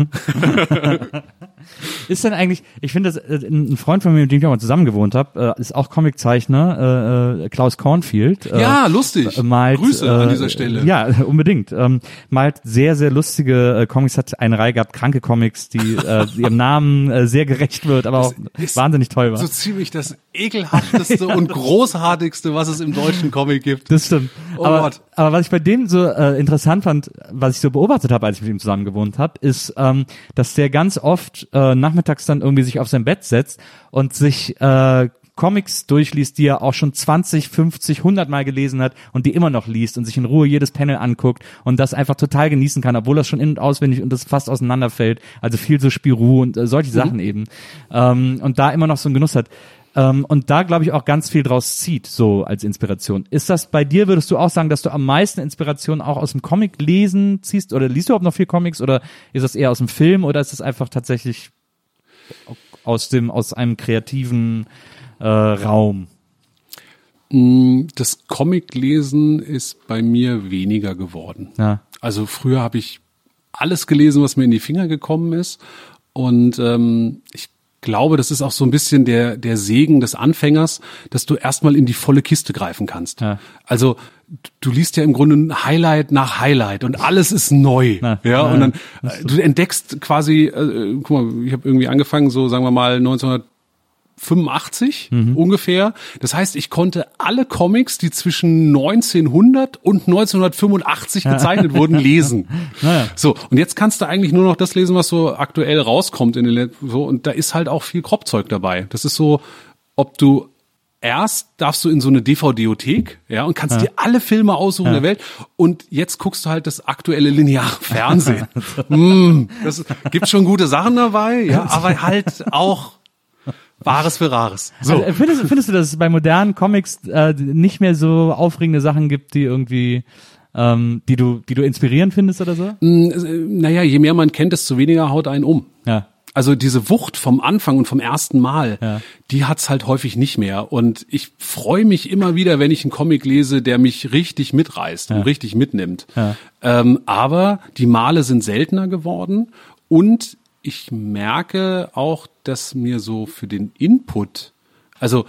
Ist denn eigentlich, ich finde, das, äh, ein Freund von mir, mit dem ich auch mal zusammen gewohnt habe, äh, ist auch Comiczeichner, äh, äh, Klaus Cornfield. Äh, Ja, lustig. äh, Malt, Grüße äh, an dieser Stelle. Ja, unbedingt. Ähm, malt sehr, sehr lustige äh, Comics, hat eine Reihe gehabt, kranke Comics, die äh, ihrem Namen äh, sehr gerecht wird, aber auch ist wahnsinnig toll war. So ziemlich das ekelhafteste und großartigste, was es im deutschen Comic gibt. Das stimmt. Oh aber, Gott. aber was ich bei dem so äh, interessant fand, was ich so beobachtet habe, als ich mit ihm zusammen gewohnt habe, ist, ähm, dass der ganz oft äh, nachmittags dann irgendwie sich auf sein Bett setzt und sich äh, Comics durchliest, die er auch schon zwanzig, fünfzig, hundert Mal gelesen hat und die immer noch liest und sich in Ruhe jedes Panel anguckt und das einfach total genießen kann, obwohl das schon in- und auswendig und das fast auseinanderfällt. Also viel so Spirou und äh, solche mhm. Sachen eben. Ähm, und da immer noch so einen Genuss hat. Ähm, und da, glaube ich, auch ganz viel draus zieht, so als Inspiration. Ist das bei dir, würdest du auch sagen, dass du am meisten Inspiration auch aus dem Comic lesen ziehst? Oder liest du überhaupt noch viel Comics? Oder ist das eher aus dem Film? Oder ist das einfach tatsächlich aus dem, aus einem kreativen äh, Raum? Das Comic-Lesen ist bei mir weniger geworden. Ja. Also früher habe ich alles gelesen, was mir in die Finger gekommen ist. Und ähm, ich glaube, das ist auch so ein bisschen der der Segen des Anfängers, dass du erstmal in die volle Kiste greifen kannst. Ja. Also du liest ja im Grunde ein Highlight nach Highlight und alles ist neu. Na, ja, na, und dann äh, du entdeckst quasi, äh, guck mal, ich habe irgendwie angefangen, so sagen wir mal neunzehnhundertfünfundachtzig mhm. ungefähr. Das heißt, ich konnte alle Comics, die zwischen neunzehnhundert und neunzehnhundertfünfundachtzig gezeichnet wurden, lesen. Naja. So, und jetzt kannst du eigentlich nur noch das lesen, was so aktuell rauskommt in den Let- so und da ist halt auch viel Kropfzeug dabei. Das ist so, ob du erst darfst du in so eine D V D-Othek, ja, und kannst ja. dir alle Filme aussuchen ja. der Welt. Und jetzt guckst du halt das aktuelle lineare Fernsehen. mm, das gibt schon gute Sachen dabei, ja, aber halt auch Wahres für Rares. So. Also findest, findest du, dass es bei modernen Comics äh, nicht mehr so aufregende Sachen gibt, die irgendwie, ähm, die du, die du inspirierend findest oder so? Mm, naja, je mehr man kennt, desto weniger haut einen um. Ja. Also diese Wucht vom Anfang und vom ersten Mal, ja. die hat's halt häufig nicht mehr. Und ich freue mich immer wieder, wenn ich einen Comic lese, der mich richtig mitreißt ja. und richtig mitnimmt. Ja. Ähm, aber die Male sind seltener geworden und ich merke auch, dass mir so für den Input, also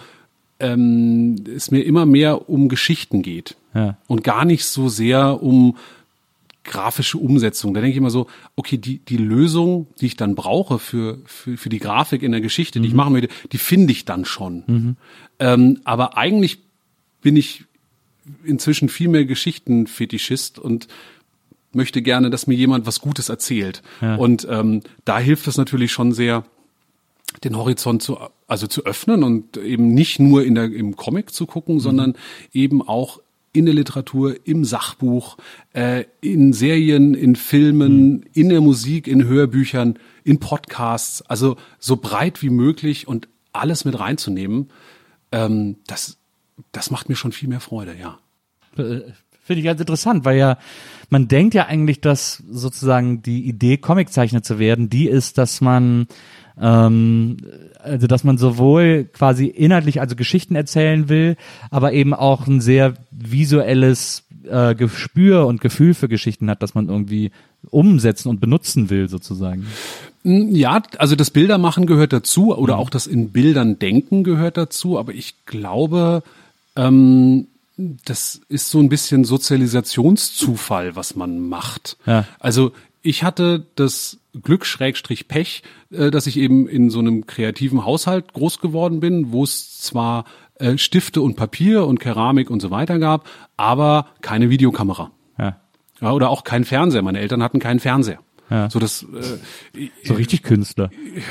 ähm, es mir immer mehr um Geschichten geht ja. und gar nicht so sehr um grafische Umsetzung. Da denke ich immer so, okay, die die Lösung, die ich dann brauche für für für die Grafik in der Geschichte, die mhm. ich machen möchte, die finde ich dann schon. Mhm. Ähm, aber eigentlich bin ich inzwischen viel mehr Geschichtenfetischist und möchte gerne, dass mir jemand was Gutes erzählt. Ja. Und ähm, da hilft es natürlich schon sehr, den Horizont zu also zu öffnen und eben nicht nur in der im Comic zu gucken, mhm. sondern eben auch in der Literatur, im Sachbuch, äh, in Serien, in Filmen, mhm. in der Musik, in Hörbüchern, in Podcasts, also so breit wie möglich und alles mit reinzunehmen, ähm, das, das macht mir schon viel mehr Freude, ja. Finde ich ganz interessant, weil ja, man denkt ja eigentlich, dass sozusagen die Idee, Comiczeichner zu werden, die ist, dass man ähm, also dass man sowohl quasi inhaltlich, also Geschichten erzählen will, aber eben auch ein sehr visuelles äh, Gespür und Gefühl für Geschichten hat, dass man irgendwie umsetzen und benutzen will, sozusagen. Ja, also das Bildermachen gehört dazu oder auch das in Bildern denken gehört dazu, aber ich glaube, ähm, das ist so ein bisschen Sozialisationszufall, was man macht. Ja. Also ich hatte das Glück, Schrägstrich Pech, äh, dass ich eben in so einem kreativen Haushalt groß geworden bin, wo es zwar äh, Stifte und Papier und Keramik und so weiter gab, aber keine Videokamera. Ja. Ja, oder auch kein Fernseher. Meine Eltern hatten keinen Fernseher. Ja. So das äh, so richtig Künstler.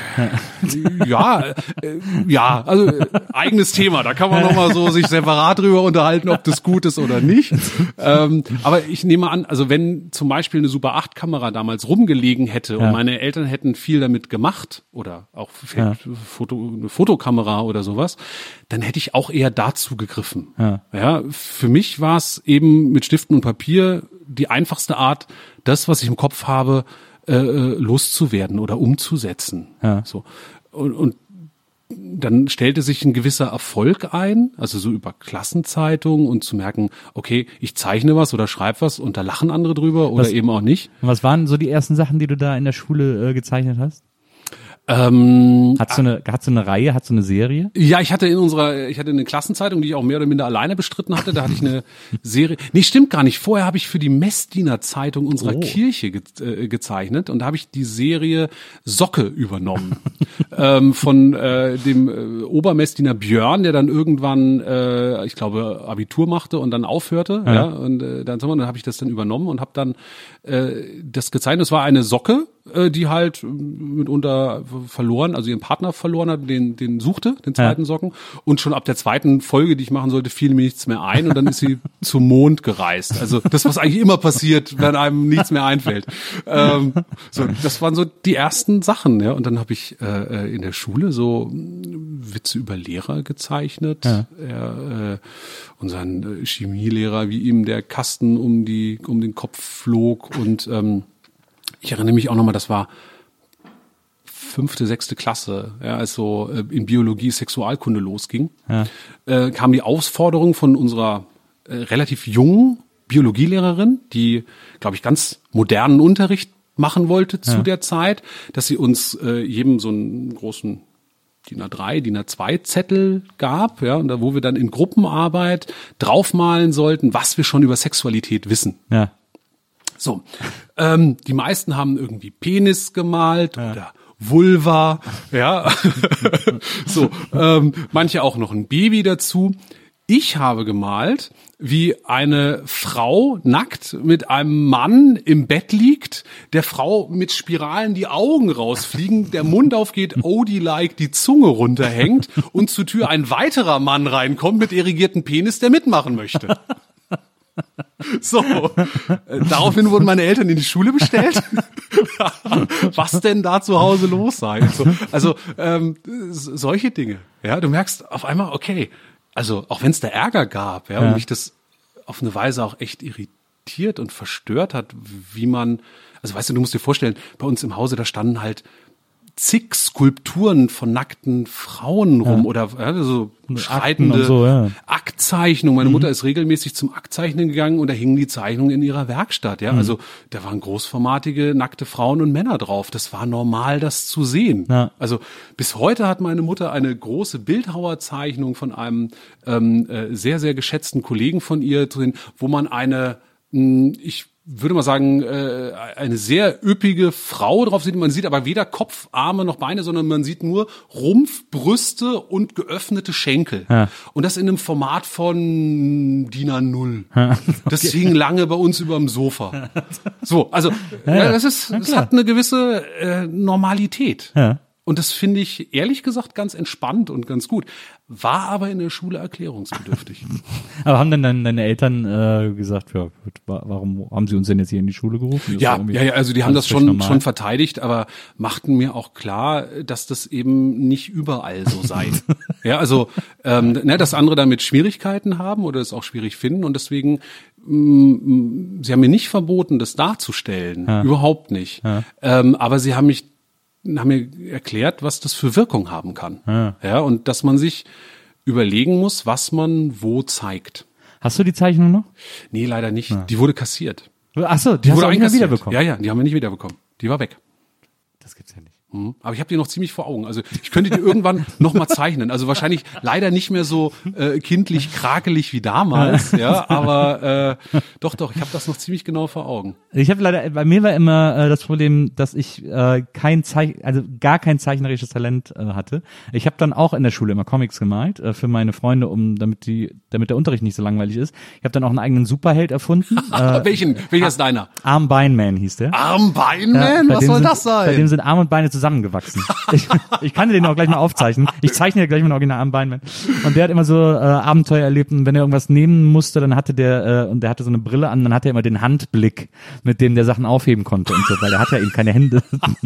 Ja, äh, ja, also äh, eigenes Thema. Da kann man noch mal so sich separat drüber unterhalten, ob das gut ist oder nicht. Ähm, aber ich nehme an, also wenn zum Beispiel eine Super acht Kamera damals rumgelegen hätte ja. und meine Eltern hätten viel damit gemacht oder auch ja. Foto, eine Fotokamera oder sowas, dann hätte ich auch eher dazu gegriffen. Ja, ja für mich war es eben mit Stiften und Papier die einfachste Art, das, was ich im Kopf habe, äh, loszuwerden oder umzusetzen. Ja. So. Und, und dann stellte sich ein gewisser Erfolg ein, also so über Klassenzeitungen und zu merken, okay, ich zeichne was oder schreibe was und da lachen andere drüber oder was, eben auch nicht. Was waren so die ersten Sachen, die du da in der Schule äh, gezeichnet hast? Ähm, Hast du eine, hast du eine Reihe, hast du eine Serie? Ja, ich hatte in unserer, ich hatte eine Klassenzeitung, die ich auch mehr oder minder alleine bestritten hatte. Da hatte ich eine Serie. Nee, stimmt gar nicht. Vorher habe ich für die Messdiener Zeitung unserer oh. Kirche ge äh, gezeichnet und da habe ich die Serie Socke übernommen ähm, von äh, dem äh, Obermessdiener Björn, der dann irgendwann, äh, ich glaube, Abitur machte und dann aufhörte. Ja, ja und äh, dann, dann habe ich das dann übernommen und habe dann äh, das gezeichnet. Es war eine Socke. äh, die halt mitunter verloren, also ihren Partner verloren hat, den, den suchte, den zweiten ja. Socken. Und schon ab der zweiten Folge, die ich machen sollte, fiel mir nichts mehr ein und dann ist sie zum Mond gereist. Also das, was eigentlich immer passiert, wenn einem nichts mehr einfällt. Ähm, so, das waren so die ersten Sachen, ja. Und dann habe ich äh, in der Schule so Witze über Lehrer gezeichnet. Ja. Er, äh, unseren äh, Chemielehrer, wie ihm der Kasten um die um den Kopf flog. Und ähm, ich erinnere mich auch nochmal, das war fünfte, sechste Klasse, ja, als so äh, in Biologie Sexualkunde losging, ja. äh, kam die Aufforderung von unserer äh, relativ jungen Biologielehrerin, die, glaube ich, ganz modernen Unterricht machen wollte zu ja. der Zeit, dass sie uns äh, jedem so einen großen D I N A drei, D I N A zwei Zettel gab, ja, und da, wo wir dann in Gruppenarbeit draufmalen sollten, was wir schon über Sexualität wissen. Ja. So, ähm, die meisten haben irgendwie Penis gemalt ja. oder Vulva, ja, so, ähm, manche auch noch ein Baby dazu. Ich habe gemalt, wie eine Frau nackt mit einem Mann im Bett liegt, der Frau mit Spiralen die Augen rausfliegen, der Mund aufgeht, Odie-like die Zunge runterhängt und zur Tür ein weiterer Mann reinkommt mit irrigierten Penis, der mitmachen möchte. So, äh, daraufhin wurden meine Eltern in die Schule bestellt. Was denn da zu Hause los sei? So, also ähm, solche Dinge. Ja, du merkst auf einmal, okay, also auch wenn es da Ärger gab, ja, ja, und mich das auf eine Weise auch echt irritiert und verstört hat, wie man, also weißt du, du musst dir vorstellen, bei uns im Hause, da standen halt zig Skulpturen von nackten Frauen rum ja. oder ja, so schreitende so, ja. Aktzeichnungen. Meine mhm. Mutter ist regelmäßig zum Aktzeichnen gegangen und da hingen die Zeichnungen in ihrer Werkstatt. Ja, mhm. also da waren großformatige nackte Frauen und Männer drauf. Das war normal, das zu sehen. Ja. Also bis heute hat meine Mutter eine große Bildhauerzeichnung von einem ähm, äh, sehr, sehr geschätzten Kollegen von ihr drin, wo man eine, mh, ich würde mal sagen, äh, eine sehr üppige Frau drauf sieht. Man sieht aber weder Kopf, Arme noch Beine, sondern man sieht nur Rumpf, Brüste und geöffnete Schenkel. Ja. Und das in einem Format von D I N A null. Ja. Okay. Das hing lange bei uns überm Sofa. So, also ja, ja. das ist, das hat eine gewisse äh, Normalität. Ja. Und das finde ich ehrlich gesagt ganz entspannt und ganz gut. War aber in der Schule erklärungsbedürftig. Aber haben denn deine, deine Eltern äh, gesagt, ja, warum haben sie uns denn jetzt hier in die Schule gerufen? Ja, ja, ja, also die haben das schon schon verteidigt, aber machten mir auch klar, dass das eben nicht überall so sei. Ja, also ähm, ne, dass andere damit Schwierigkeiten haben oder es auch schwierig finden und deswegen mh, sie haben mir nicht verboten, das darzustellen, ja. überhaupt nicht. Ja. Ähm, aber sie haben mich haben mir erklärt, was das für Wirkung haben kann. Ja. ja, und dass man sich überlegen muss, was man wo zeigt. Hast du die Zeichnung noch? Nee, leider nicht. Ja. Die wurde kassiert. Ach so, die, die hast wurde du auch nicht wiederbekommen. Ja, ja, die haben wir nicht wiederbekommen. Die war weg. Das gibt's ja nicht. Aber ich habe die noch ziemlich vor Augen. Also ich könnte die irgendwann noch mal zeichnen. Also wahrscheinlich leider nicht mehr so äh, kindlich krakelig wie damals, ja. Aber äh, doch, doch, ich habe das noch ziemlich genau vor Augen. Ich habe leider, bei mir war immer äh, das Problem, dass ich äh, kein Zeich, also gar kein zeichnerisches Talent äh, hatte. Ich habe dann auch in der Schule immer Comics gemalt äh, für meine Freunde, um damit die, damit der Unterricht nicht so langweilig ist. Ich habe dann auch einen eigenen Superheld erfunden. äh, Welchen? Welcher ist deiner? Arm-Bein-Man hieß der. Arm-Bein-Man? Ja, was soll sind, das sein? Bei dem sind Arm und Beine zusammengewachsen. ich, ich kann dir den auch gleich mal aufzeichnen. Ich zeichne dir gleich mal einen original Arm-Bein-Man. Und der hat immer so äh, Abenteuer erlebt und wenn er irgendwas nehmen musste, dann hatte der, äh, und der hatte so eine Brille an, dann hatte er immer den Handblick, mit dem der Sachen aufheben konnte und so, weil er hat ja eben keine Hände.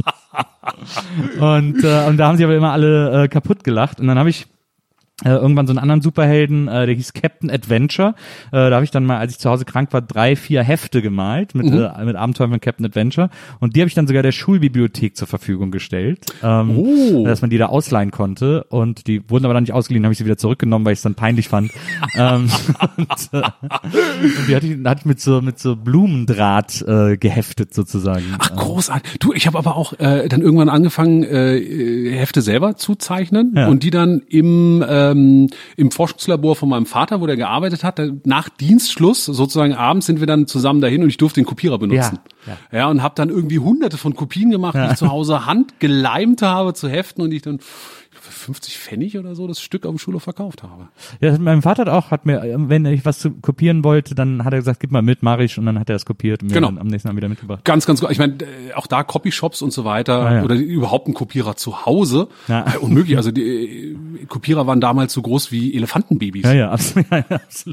und, äh, und da haben sie aber immer alle äh, kaputt gelacht und dann habe ich Äh, irgendwann so einen anderen Superhelden, äh, der hieß Captain Adventure. Äh, da habe ich dann mal, als ich zu Hause krank war, drei, vier Hefte gemalt mit, mhm. äh, mit Abenteuern von Captain Adventure. Und die habe ich dann sogar der Schulbibliothek zur Verfügung gestellt, ähm, oh. dass man die da ausleihen konnte. Und die wurden aber dann nicht ausgeliehen, habe ich sie wieder zurückgenommen, weil ich es dann peinlich fand. ähm, und, äh, und die hatte ich, hatte ich mit so mit so Blumendraht äh, geheftet sozusagen. Ach, großartig. Du, ich habe aber auch äh, dann irgendwann angefangen, äh, Hefte selber zu zeichnen ja. und die dann im äh, im Forschungslabor von meinem Vater, wo der gearbeitet hat, nach Dienstschluss, sozusagen abends, sind wir dann zusammen dahin und ich durfte den Kopierer benutzen. Ja, ja. ja und habe dann irgendwie hunderte von Kopien gemacht, ja. die ich zu Hause handgeleimt habe zu Heften und ich dann für fünfzig Pfennig oder so das Stück auf dem Schulhof verkauft habe. Ja, mein Vater hat auch, hat mir, wenn ich was zu kopieren wollte, dann hat er gesagt, gib mal mit, mach ich, und dann hat er es kopiert und mir Genau. dann am nächsten Mal wieder mitgebracht. Ganz, ganz gut. Ich meine, äh, auch da Copyshops und so weiter Ah, ja. oder überhaupt ein Kopierer zu Hause, Ja. äh, unmöglich. Also die äh, Kopierer waren damals so groß wie Elefantenbabys. Ja, ja, absolut. Ja, ja, absolut.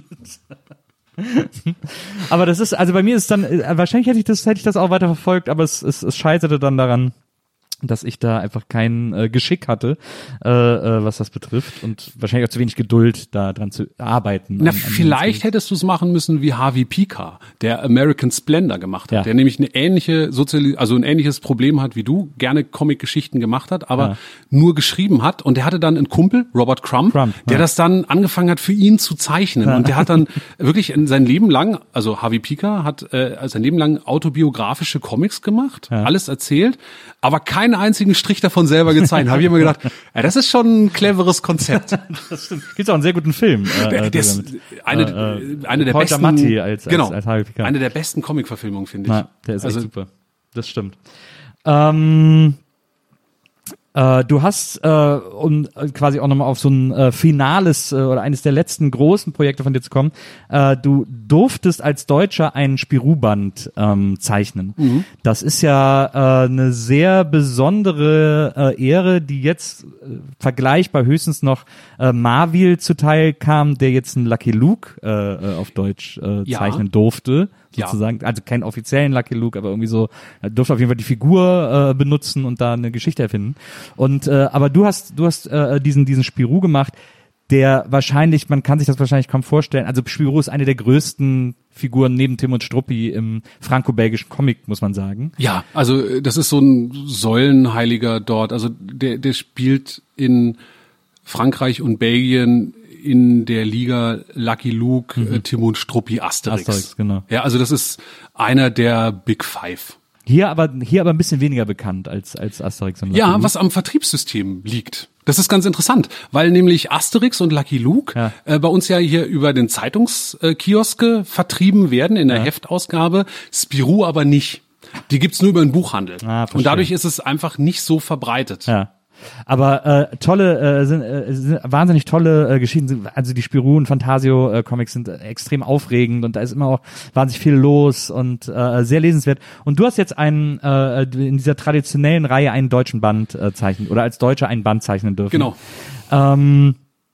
Aber das ist, also bei mir ist dann, äh, wahrscheinlich hätte ich das, hätte ich das auch weiter verfolgt, aber es, es, es scheiterte dann daran, dass ich da einfach kein äh, Geschick hatte, äh, äh, was das betrifft, und wahrscheinlich auch zu wenig Geduld, da dran zu arbeiten. Na, an- an vielleicht hättest du es machen müssen wie Harvey Pika, der American Splendor gemacht hat, Ja. der nämlich eine ähnliche Sozial, also ein ähnliches Problem hat wie du, gerne Comic-Geschichten gemacht hat, aber Ja. nur geschrieben hat, und der hatte dann einen Kumpel, Robert Crumb, Crumb, der ja. das dann angefangen hat für ihn zu zeichnen, und der hat dann wirklich in sein Leben lang, also Harvey Pika hat äh, sein Leben lang autobiografische Comics gemacht, Ja. alles erzählt, aber keinen einzigen Strich davon selber gezeichnet. Habe ich immer gedacht, ja, das ist schon ein cleveres Konzept. Das stimmt. Gibt's auch einen sehr guten Film. Äh, Der, äh, der ist damit. eine, Äh, äh, eine der Paul besten, Giamatti als, als, genau, als Harvey Pika. eine der besten Comic-Verfilmungen, finde ich. Ja, der ist also, echt super. Das stimmt. Ähm, äh, du hast, äh, um äh, quasi auch nochmal auf so ein äh, finales äh, oder eines der letzten großen Projekte von dir zu kommen, äh, du durftest als Deutscher einen Spirou-Band ähm, zeichnen. Mhm. Das ist ja äh, eine sehr besondere äh, Ehre, die jetzt äh, vergleichbar höchstens noch äh, Marvel zuteil kam, der jetzt einen Lucky Luke äh, äh, auf Deutsch äh, Ja. zeichnen durfte. Ja. Sozusagen, also keinen offiziellen Lucky Luke, aber irgendwie so, er durfte auf jeden Fall die Figur äh, benutzen und da eine Geschichte erfinden. Und äh, aber du hast, du hast äh, diesen diesen Spirou gemacht, der wahrscheinlich, man kann sich das wahrscheinlich kaum vorstellen. Also Spirou ist eine der größten Figuren neben Tim und Struppi im franco-belgischen Comic, muss man sagen. Ja, also äh, das ist so ein Säulenheiliger dort. Also der, der spielt in Frankreich und Belgien in der Liga Lucky Luke, mhm. äh, Tim und Struppi, Asterix. Asterix, genau. Ja, also das ist einer der Big Five. Hier aber hier aber ein bisschen weniger bekannt als als Asterix und Lucky Ja, Luke. was am Vertriebssystem liegt. Das ist ganz interessant, weil nämlich Asterix und Lucky Luke Ja. äh, bei uns ja hier über den Zeitungskioske vertrieben werden in der Ja. Heftausgabe, Spirou aber nicht. Die gibt's nur über den Buchhandel. Ah, verstehe. und dadurch ist es einfach nicht so verbreitet. Ja. Aber äh, tolle, äh, sind, äh, sind wahnsinnig tolle äh, Geschichten. Also die Spirou und Fantasio äh, Comics sind äh, extrem aufregend und da ist immer auch wahnsinnig viel los und äh, sehr lesenswert. Und du hast jetzt einen äh, in dieser traditionellen Reihe einen deutschen Band äh, zeichnen oder als Deutscher einen Band zeichnen dürfen. Genau. Ähm,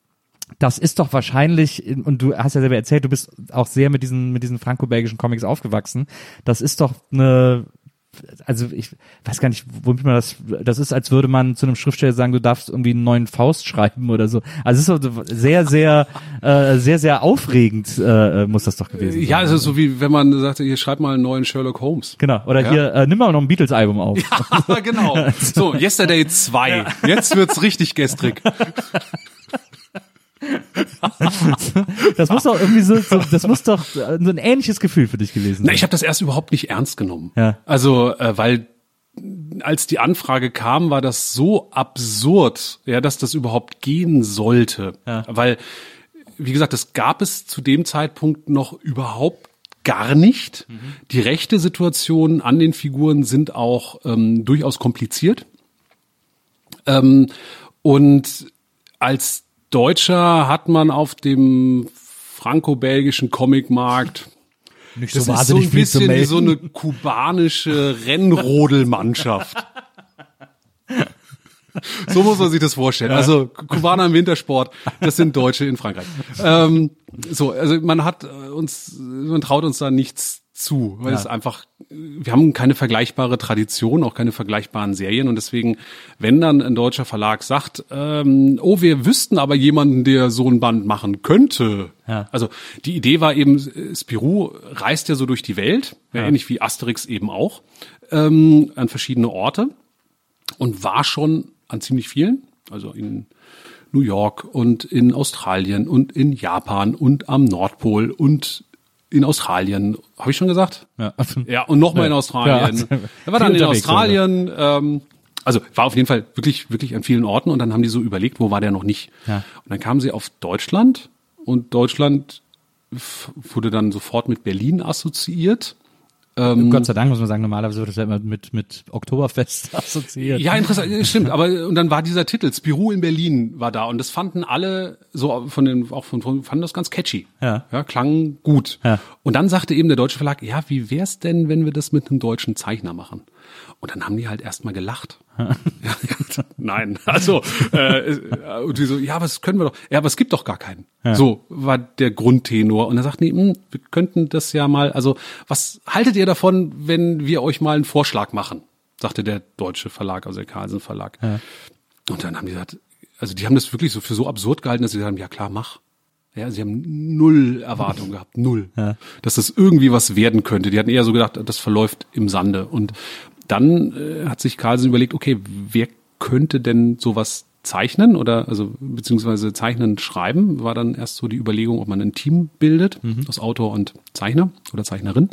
das ist doch wahrscheinlich, und du hast ja selber erzählt, du bist auch sehr mit diesen mit diesen franco-belgischen Comics aufgewachsen. Das ist doch eine, also ich weiß gar nicht, womit man das, das ist, als würde man zu einem Schriftsteller sagen, du darfst irgendwie einen neuen Faust schreiben oder so. Also es ist doch sehr, sehr, äh, sehr, sehr aufregend, äh, muss das doch gewesen sein. Ja, es ist so wie wenn man sagt, hier schreib mal einen neuen Sherlock Holmes. Genau, oder Ja. hier, äh, nimm mal noch ein Beatles-Album auf. Ja, genau. So, Yesterday zwei. Jetzt wird's richtig gestrig. Das muss doch irgendwie so, so, das muss doch so ein ähnliches Gefühl für dich gewesen sein. Na, ich habe das erst überhaupt nicht ernst genommen. Ja. Also, äh, weil als die Anfrage kam, war das so absurd, ja, dass das überhaupt gehen sollte. Ja. Weil, wie gesagt, das gab es zu dem Zeitpunkt noch überhaupt gar nicht. Mhm. Die rechte Situation an den Figuren sind auch ähm, durchaus kompliziert. Ähm, und als Deutscher hat man auf dem franco-belgischen Comicmarkt Nicht das ist so ein bisschen wie so eine kubanische Rennrodelmannschaft. So muss man sich das vorstellen. Also Kubaner im Wintersport, das sind Deutsche in Frankreich. Ähm, so, also man hat uns, man traut uns da nichts zu, weil Ja. es einfach, wir haben keine vergleichbare Tradition, auch keine vergleichbaren Serien, und deswegen, wenn dann ein deutscher Verlag sagt, ähm, oh, wir wüssten aber jemanden, der so ein Band machen könnte. Ja. Also die Idee war eben, Spirou reist ja so durch die Welt, Ja. ähnlich wie Asterix eben auch, ähm, an verschiedene Orte und war schon an ziemlich vielen, also in New York und in Australien und in Japan und am Nordpol und in Australien. Habe ich schon gesagt? Ja, Ja, und nochmal Ja. in Australien. Ja. Er war dann Viel in unterwegs, Australien, ähm, also war auf jeden Fall wirklich, wirklich an vielen Orten, und dann haben die so überlegt, wo war der noch nicht. Ja. Und dann kamen sie auf Deutschland, und Deutschland f- wurde dann sofort mit Berlin assoziiert. Ähm, Gott sei Dank muss man sagen, normalerweise wird das ja immer mit, mit Oktoberfest assoziiert. Ja, interessant, stimmt. Aber und dann war dieser Titel, Spirou in Berlin war da und das fanden alle so von den, auch von, von fanden das ganz catchy. Ja. Ja, klang gut. Ja. Und dann sagte eben der deutsche Verlag, ja, wie wär's denn, wenn wir das mit einem deutschen Zeichner machen? Und dann haben die halt erstmal gelacht. Nein, also äh, und die so, ja, was können wir doch? Ja, aber es gibt doch gar keinen. Ja. So war der Grundtenor. Und dann sagten die, hm, wir könnten das ja mal. Also was haltet ihr davon, wenn wir euch mal einen Vorschlag machen? Sagte der deutsche Verlag, also der Carlsen Verlag. Ja. Und dann haben die gesagt, also die haben das wirklich so für so absurd gehalten, dass sie sagen, ja klar, mach. Ja, sie haben null Erwartungen gehabt, null, ja. Dass das irgendwie was werden könnte. Die hatten eher so gedacht, das verläuft im Sande. Und dann äh, hat sich Carlsen überlegt, okay, wer könnte denn sowas zeichnen oder also beziehungsweise zeichnen schreiben? War dann erst so die Überlegung, ob man ein Team bildet mhm. aus Autor und Zeichner oder Zeichnerin.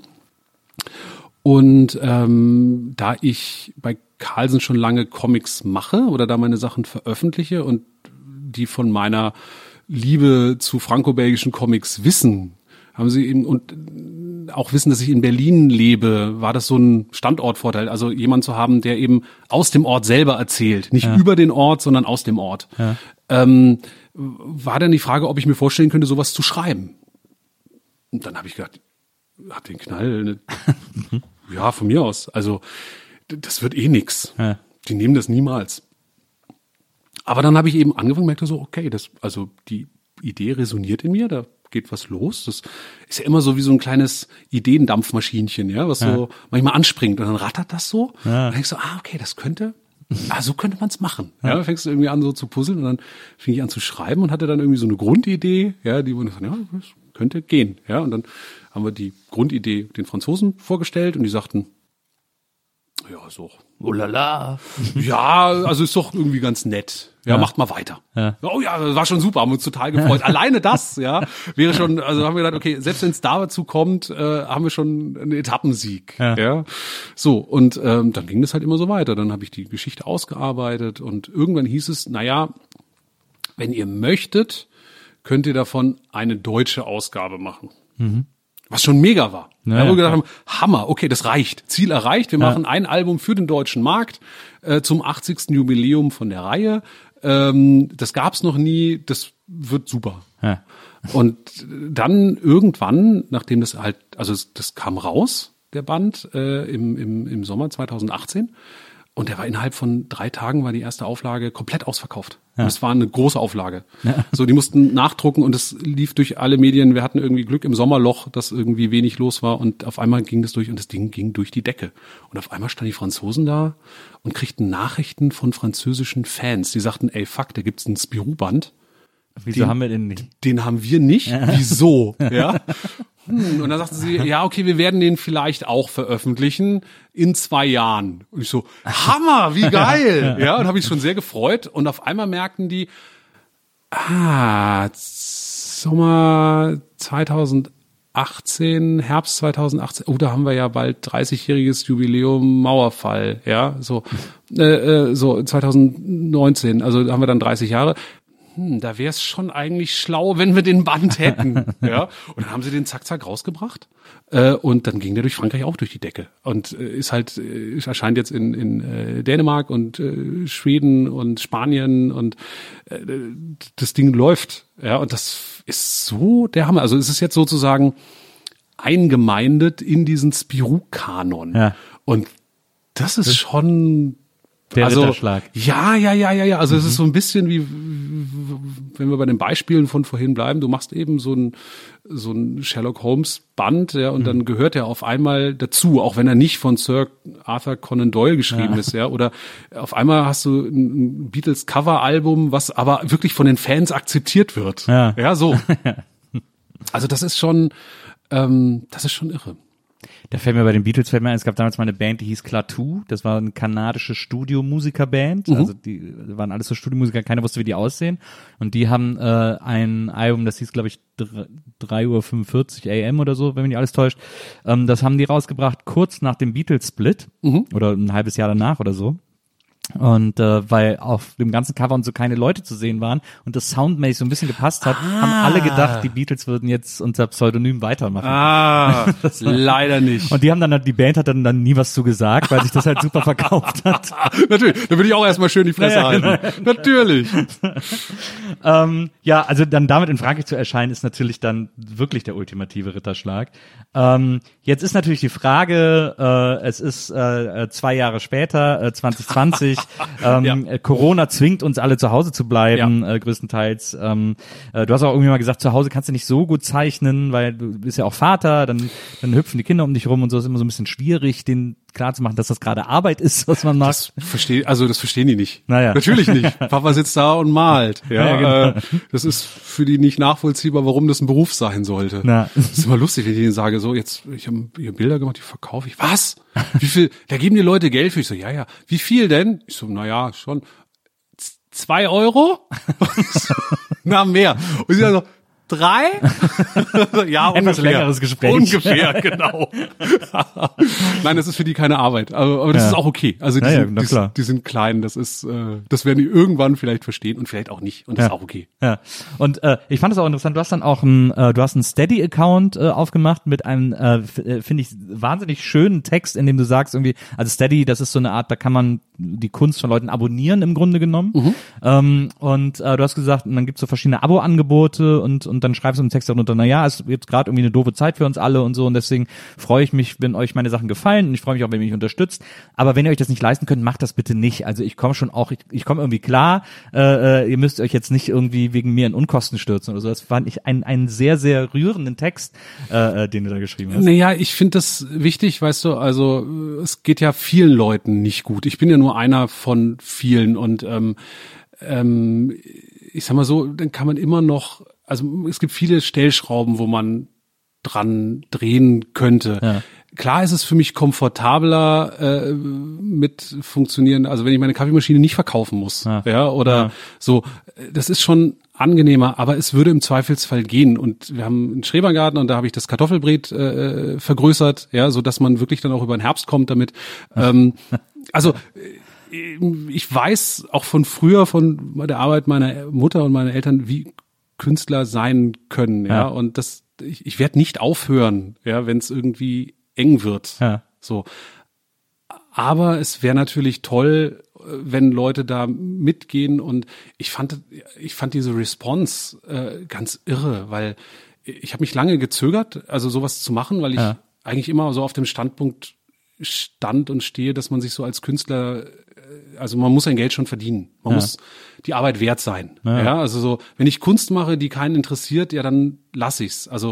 Und ähm, da ich bei Carlsen schon lange Comics mache oder da meine Sachen veröffentliche und die von meiner Liebe zu franco-belgischen Comics wissen, haben sie eben und auch wissen, dass ich in Berlin lebe, war das so ein Standortvorteil. Also jemand zu haben, der eben aus dem Ort selber erzählt. Nicht ja. über den Ort, sondern aus dem Ort. Ja. Ähm, war dann die Frage, ob ich mir vorstellen könnte, sowas zu schreiben. Und dann habe ich gedacht, hab den Knall. Ja, von mir aus. Also das wird eh nix. Ja. Die nehmen das niemals. Aber dann habe ich eben angefangen, merkte so, okay, das, also die Idee resoniert in mir, da geht was los. Das ist ja immer so wie so ein kleines Ideendampfmaschinchen, ja, was ja. so manchmal anspringt und dann rattert das so. Ja. Und dann denkst du, ah, okay, das könnte, ah, so könnte man es machen. Ja, dann fängst du irgendwie an so zu puzzeln und dann fing ich an zu schreiben und hatte dann irgendwie so eine Grundidee, ja, die wurde ja, das könnte gehen, ja, und dann haben wir die Grundidee den Franzosen vorgestellt und die sagten, ja, so. Oh la la. Ja, also ist doch irgendwie ganz nett. Ja, ja. Macht mal weiter. Ja. Oh ja, das war schon super, haben uns total gefreut. Alleine das, ja, wäre schon, also haben wir gedacht, okay, selbst wenn es dazu kommt, äh, haben wir schon einen Etappensieg. Ja. ja. So, und ähm, dann ging das halt immer so weiter. Dann habe ich die Geschichte ausgearbeitet und irgendwann hieß es, naja, wenn ihr möchtet, könnt ihr davon eine deutsche Ausgabe machen. Mhm. Was schon mega war. Ja, wo wir gedacht haben, Hammer, okay, das reicht. Ziel erreicht. Wir ja. machen ein Album für den deutschen Markt äh, zum achtzigsten Jubiläum von der Reihe. Ähm, das gab's noch nie. Das wird super. Ja. Und dann irgendwann, nachdem das halt, also das kam raus, der Band, äh, im, im, im Sommer zweitausendachtzehn. Und der war innerhalb von drei Tagen war die erste Auflage komplett ausverkauft. Ja. Und es war eine große Auflage. Ja. So, die mussten nachdrucken und es lief durch alle Medien. Wir hatten irgendwie Glück im Sommerloch, dass irgendwie wenig los war und auf einmal ging das durch und das Ding ging durch die Decke. Und auf einmal standen die Franzosen da und kriegten Nachrichten von französischen Fans. Die sagten, ey, fuck, da gibt's einen Spirou-Band. Wieso den, haben wir den nicht? Den haben wir nicht. Ja. Wieso? Ja. Hm, und dann sagten sie, ja, okay, wir werden den vielleicht auch veröffentlichen in zwei Jahren. Und ich so, Hammer, wie geil. Ja, und habe ich schon sehr gefreut. Und auf einmal merkten die, ah, Sommer zweitausendachtzehn, Herbst zweitausendachtzehn, oh, da haben wir ja bald dreißigjähriges Jubiläum Mauerfall. Ja, so, äh, so zweitausendneunzehn, also da haben wir dann dreißig Jahre. Hm, da wäre es schon eigentlich schlau, wenn wir den Band hätten. Ja, und dann haben sie den zack, zack rausgebracht. Äh, und dann ging der durch Frankreich auch durch die Decke. Und äh, ist halt, äh, erscheint jetzt in, in äh, Dänemark und äh, Schweden und Spanien und äh, das Ding läuft. Ja, und das ist so der Hammer. Also es ist jetzt sozusagen eingemeindet in diesen Spirou-Kanon. Ja. Und das ist das schon... Der also, Ritterschlag. Ja, ja, ja, ja, ja. Also mhm. es ist so ein bisschen wie, wenn wir bei den Beispielen von vorhin bleiben, du machst eben so ein, so ein Sherlock Holmes Band, ja, und mhm. dann gehört er auf einmal dazu, auch wenn er nicht von Sir Arthur Conan Doyle geschrieben ja. ist, ja, oder auf einmal hast du ein Beatles Cover Album, was aber wirklich von den Fans akzeptiert wird. Ja, ja so. Also das ist schon, ähm, das ist schon irre. Da fällt mir bei den Beatles fällt mir ein, es gab damals mal eine Band, die hieß Klaatu. Das war eine kanadische Studiomusikerband. Mhm. Also die waren alles so Studiomusiker, keiner wusste, wie die aussehen. Und die haben äh, ein Album, das hieß, glaube ich, drei Uhr fünfundvierzig A M oder so, wenn mich nicht alles täuscht. Ähm, das haben die rausgebracht kurz nach dem Beatles-Split mhm. oder ein halbes Jahr danach oder so. Und äh, weil auf dem ganzen Cover und so keine Leute zu sehen waren und das soundmäßig so ein bisschen gepasst hat, ah. haben alle gedacht, die Beatles würden jetzt unter Pseudonym weitermachen. Ah, das war, leider nicht. Und die haben dann, die Band hat dann, dann nie was zu gesagt, weil sich das halt super verkauft hat. Natürlich, da würde ich auch erstmal schön die Fresse ja, halten. Genau. Natürlich. ähm, ja, also dann damit in Frankreich zu erscheinen, ist natürlich dann wirklich der ultimative Ritterschlag. Ähm, jetzt ist natürlich die Frage, äh, es ist äh, zwei Jahre später, äh, zwanzig zwanzig, ähm, ja. Corona zwingt uns alle zu Hause zu bleiben, ja. äh, größtenteils. Ähm, äh, du hast auch irgendwie mal gesagt, zu Hause kannst du nicht so gut zeichnen, weil du bist ja auch Vater, dann, dann hüpfen die Kinder um dich rum und so, ist immer so ein bisschen schwierig, den klar zu machen, dass das gerade Arbeit ist, was man macht. Das verstehen, also das verstehen die nicht. Naja. Natürlich nicht. Papa sitzt da und malt. Ja, ja genau. äh, das ist für die nicht nachvollziehbar, warum das ein Beruf sein sollte. Na. Das ist immer lustig, wenn ich denen sage, so jetzt, ich habe hier Bilder gemacht, die verkaufe ich. Was? Wie viel? Da geben die Leute Geld für. Ich so, ja, ja. Wie viel denn? Ich so, na ja, schon zwei Euro? Na, mehr. Und sie sagen so, drei? Ja, etwas ungefähr. längeres Gespräch. Ungefähr, genau. Nein, das ist für die keine Arbeit. Aber, aber das ja. ist auch okay. Also die, ja, sind, ja, klar. die, die sind klein. Das ist, äh, das werden die irgendwann vielleicht verstehen und vielleicht auch nicht. Und das ja. ist auch okay. Ja. Und äh, ich fand es auch interessant. Du hast dann auch ein, äh, du hast einen Steady-Account äh, aufgemacht mit einem, äh, finde ich, wahnsinnig schönen Text, in dem du sagst irgendwie, also Steady, das ist so eine Art, da kann man die Kunst von Leuten abonnieren im Grunde genommen. Mhm. Ähm, und äh, du hast gesagt, und dann gibt's so verschiedene Abo-Angebote und und dann schreibst du im Text darunter, na ja, es ist jetzt gerade irgendwie eine doofe Zeit für uns alle und so und deswegen freue ich mich, wenn euch meine Sachen gefallen und ich freue mich auch, wenn ihr mich unterstützt. Aber wenn ihr euch das nicht leisten könnt, macht das bitte nicht. Also ich komme schon auch, ich, ich komme irgendwie klar. Äh, ihr müsst euch jetzt nicht irgendwie wegen mir in Unkosten stürzen oder so. Das fand ich einen einen sehr sehr rührenden Text, äh, den du da geschrieben hast. Naja, ich finde das wichtig, weißt du. Also es geht ja vielen Leuten nicht gut. Ich bin ja nur einer von vielen und ähm, ähm, ich sag mal so, dann kann man immer noch, also es gibt viele Stellschrauben, wo man dran drehen könnte. Ja. Klar ist es für mich komfortabler äh, mit funktionieren, also wenn ich meine Kaffeemaschine nicht verkaufen muss, ja, ja oder ja. so, das ist schon angenehmer, aber es würde im Zweifelsfall gehen. Und wir haben einen Schrebergarten und da habe ich das Kartoffelbrät äh, vergrößert, ja, so dass man wirklich dann auch über den Herbst kommt damit. ähm, also ich weiß auch von früher, von der Arbeit meiner Mutter und meiner Eltern, wie Künstler sein können, ja, ja. und das, ich, ich werde nicht aufhören, ja, wenn es irgendwie eng wird, ja. so. Aber es wäre natürlich toll, wenn Leute da mitgehen und ich fand, ich fand diese Response äh, ganz irre, weil ich habe mich lange gezögert, also sowas zu machen, weil ich ja. eigentlich immer so auf dem Standpunkt stand und stehe, dass man sich so als Künstler, also man muss sein Geld schon verdienen. Man ja. muss die Arbeit wert sein. Ja. ja, also so, wenn ich Kunst mache, die keinen interessiert, ja, dann lass ich's. Also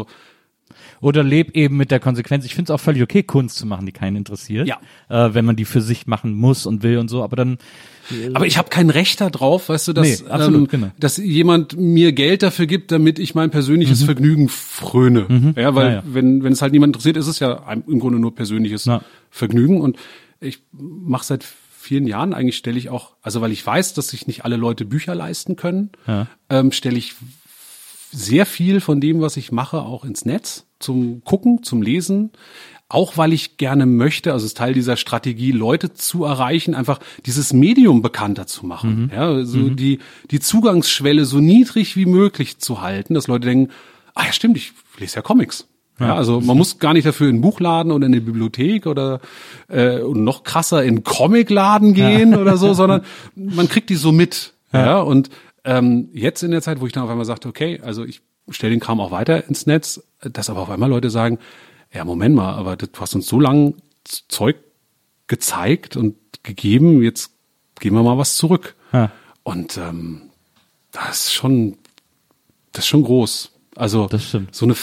oder leb eben mit der Konsequenz. Ich finde es auch völlig okay, Kunst zu machen, die keinen interessiert. Ja. Äh, wenn man die für sich machen muss und will und so, aber dann Aber ich habe kein Recht darauf, weißt du, dass, nee, absolut, ähm, genau. dass jemand mir Geld dafür gibt, damit ich mein persönliches mhm. Vergnügen fröne. Mhm. Ja, weil ja, ja. wenn wenn es halt niemand interessiert, ist es ja im Grunde nur persönliches Na. Vergnügen. Und ich mache seit vielen Jahren eigentlich stelle ich auch, also weil ich weiß, dass sich nicht alle Leute Bücher leisten können, ja. ähm, stelle ich sehr viel von dem, was ich mache, auch ins Netz zum Gucken, zum Lesen. Auch weil ich gerne möchte, also es ist Teil dieser Strategie, Leute zu erreichen, einfach dieses Medium bekannter zu machen. Mhm. Ja, so mhm. die, die Zugangsschwelle so niedrig wie möglich zu halten, dass Leute denken, ah ja stimmt, ich lese ja Comics. Ja, ja also man muss gar nicht dafür in einen Buchladen oder in eine Bibliothek oder äh, und noch krasser in einen Comicladen gehen ja. oder so, sondern man kriegt die so mit. Ja, ja und ähm, jetzt in der Zeit, wo ich dann auf einmal sagte, okay, also ich stelle den Kram auch weiter ins Netz, dass aber auf einmal Leute sagen, ja, Moment mal, aber du hast uns so lang Zeug gezeigt und gegeben, jetzt geben wir mal was zurück. Ja. Und ähm, das ist schon, das ist schon groß. Also so eine